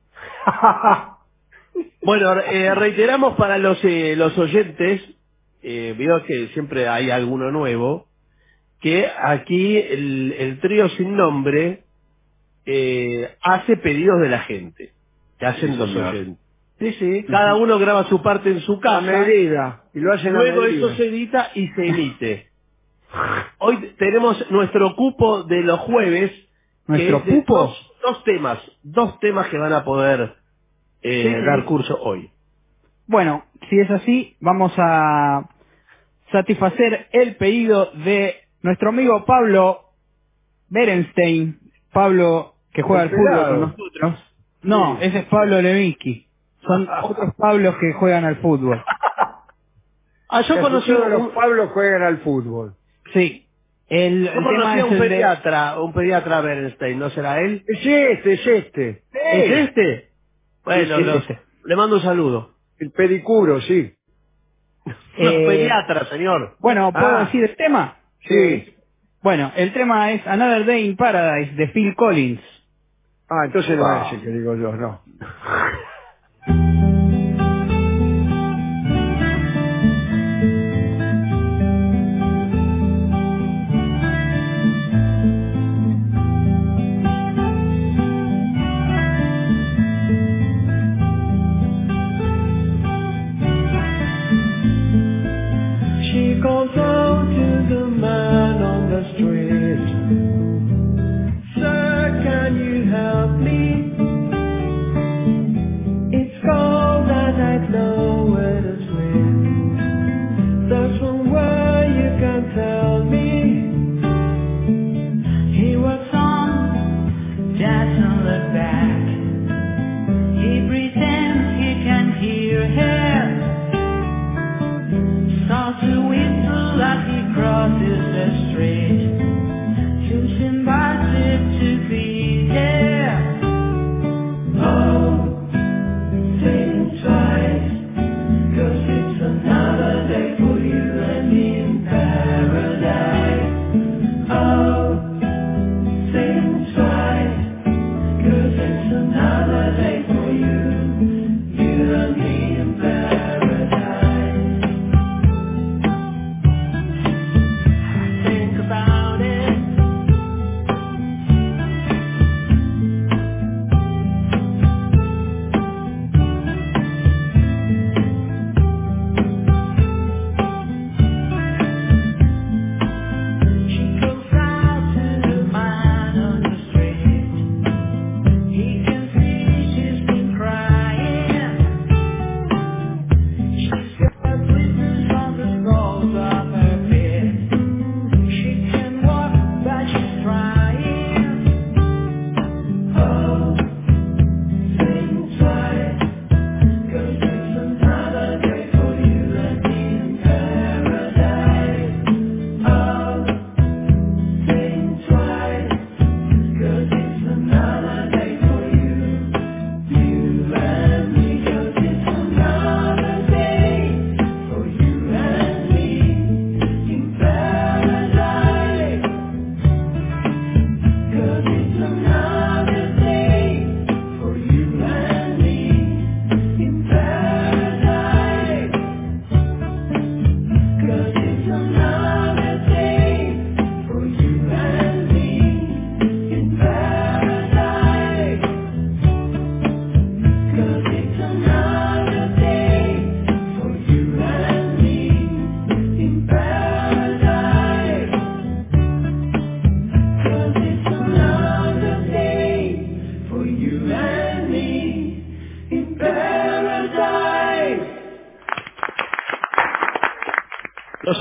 Speaker 14: Bueno, eh, reiteramos para los eh, los oyentes, eh, veo que siempre hay alguno nuevo, que aquí el, el trío sin nombre eh, hace pedidos de la gente, que hacen
Speaker 6: Sí,
Speaker 14: los
Speaker 6: señor.
Speaker 14: oyentes. Sí, sí, cada uno graba su parte en su casa.
Speaker 6: A medida, y lo hacen a
Speaker 14: Luego
Speaker 6: medida.
Speaker 14: eso se edita y se emite. Hoy tenemos nuestro cupo de los jueves, que
Speaker 22: ¿Nuestro
Speaker 14: es de
Speaker 22: cupo?
Speaker 14: dos, dos temas, dos temas que van a poder eh,
Speaker 22: Sí.
Speaker 14: dar curso hoy.
Speaker 22: Bueno, si es así, vamos a satisfacer el pedido de nuestro amigo Pablo Berenstein. Pablo que juega al
Speaker 6: El
Speaker 22: fútbol
Speaker 6: pelado.
Speaker 22: con nosotros. No,
Speaker 6: Sí.
Speaker 22: ese es Pablo Levinsky. Son otros Pablos que juegan al fútbol.
Speaker 14: Ah, yo
Speaker 6: Casi
Speaker 14: conocí
Speaker 6: todos
Speaker 14: un,
Speaker 6: los Pablos juegan al fútbol.
Speaker 22: Sí. El,
Speaker 14: yo
Speaker 22: el tema
Speaker 14: conocí a
Speaker 22: es
Speaker 14: un
Speaker 22: el de...
Speaker 14: pediatra, un pediatra Bernstein, ¿no será él?
Speaker 6: Es este, es este.
Speaker 14: ¿Es este? Bueno,
Speaker 22: Sí, sí,
Speaker 14: los-
Speaker 22: sí.
Speaker 14: le mando un saludo.
Speaker 6: El pedicuro, sí.
Speaker 14: Los
Speaker 22: Eh,
Speaker 14: pediatras, señor.
Speaker 22: Bueno, ¿puedo
Speaker 6: Ah.
Speaker 22: decir el tema?
Speaker 6: Sí.
Speaker 22: Bueno, el tema es Another Day in Paradise de Phil Collins.
Speaker 6: Ah, entonces no
Speaker 22: Ah.
Speaker 6: es el que digo yo, no.
Speaker 23: She calls out to the man on the street. Sir, can you help me? It's cold and I know where to swim. There's somewhere you can tell me.
Speaker 24: He walks on, doesn't look back. He pretends he can hear her. Starts to whistle as he crosses the street. Seems impossible to be there.
Speaker 23: Oh, think twice, 'cause it's another day for you and me in paradise. Oh, think twice, 'cause it's another day for you, you and me in paradise. Think about it,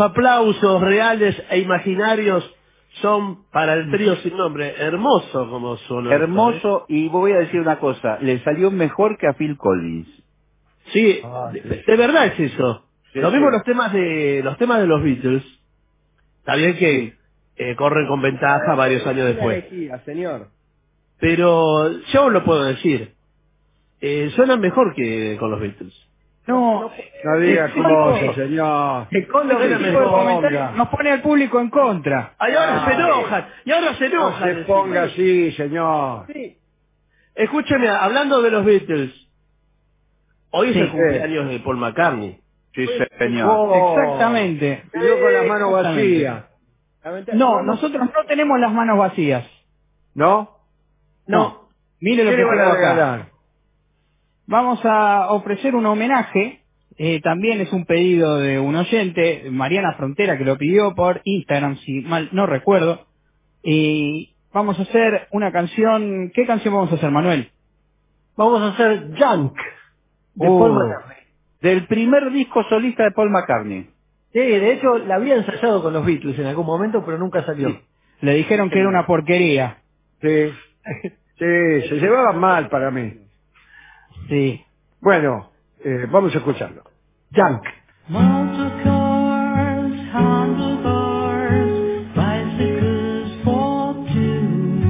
Speaker 14: aplausos reales e imaginarios son para el trío sin nombre. Hermoso como sonó.
Speaker 15: Hermoso, y voy a decir una cosa, le salió mejor que a Phil Collins.
Speaker 14: Sí, de, de verdad es eso.
Speaker 15: Sí,
Speaker 14: Lo
Speaker 15: sí.
Speaker 14: mismo los temas de los temas de los Beatles. Está bien que eh, corren con ventaja varios años después.
Speaker 7: Señor.
Speaker 14: Pero yo lo puedo decir. Eh, suenan mejor que con los Beatles.
Speaker 22: No,
Speaker 6: No diga
Speaker 22: eh,
Speaker 6: cosas,
Speaker 22: no,
Speaker 6: señor.
Speaker 22: que con los
Speaker 14: Suena
Speaker 22: tipos de
Speaker 14: mejor.
Speaker 22: comentarios nos pone al público en contra.
Speaker 14: Ay, ahora se enojan. Y ahora se
Speaker 6: No
Speaker 14: enojan.
Speaker 6: se ponga así, señor.
Speaker 14: Sí. Escúcheme, hablando de los Beatles. Hoy es
Speaker 22: Sí.
Speaker 14: el cumpleaños de Paul McCartney.
Speaker 15: Sí, señor.
Speaker 6: Oh,
Speaker 22: Exactamente.
Speaker 6: y yo con las manos
Speaker 22: Exactamente.
Speaker 6: vacías.
Speaker 22: No, nosotros no tenemos las manos vacías.
Speaker 6: ¿No?
Speaker 22: No. Mire lo
Speaker 6: ¿Qué
Speaker 22: que
Speaker 6: le van
Speaker 22: tengo
Speaker 6: a
Speaker 22: acá.
Speaker 6: regalar?
Speaker 22: Vamos a ofrecer un homenaje. Eh, también es un pedido de un oyente, Mariana Frontera, que lo pidió por Instagram, si mal no recuerdo. Y vamos a hacer una canción. ¿Qué canción vamos a hacer, Manuel?
Speaker 7: Vamos a hacer Junk de
Speaker 22: Uh,
Speaker 7: Paul McCartney.
Speaker 15: Del primer disco solista de Paul McCartney.
Speaker 7: Sí, de hecho la había ensayado con los Beatles en algún momento, pero nunca salió.
Speaker 22: Sí. Le dijeron que era una porquería.
Speaker 6: Sí. Sí, se llevaban mal para mí.
Speaker 22: Sí.
Speaker 6: Bueno, eh, vamos a escucharlo.
Speaker 7: Junk.
Speaker 24: Motor cars, handlebars, bicycles for two,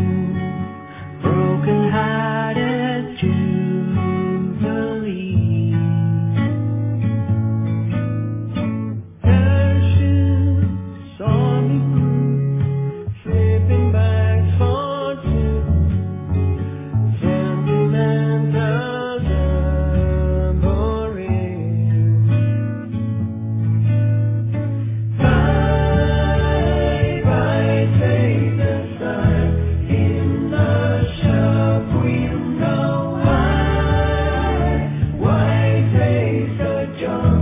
Speaker 24: broken-hearted Jubilee. Parachute, sawing, sleeping bags for two, sentimental tambourine. Bye, bye, take the sun in the shop window. Why, why take the jump?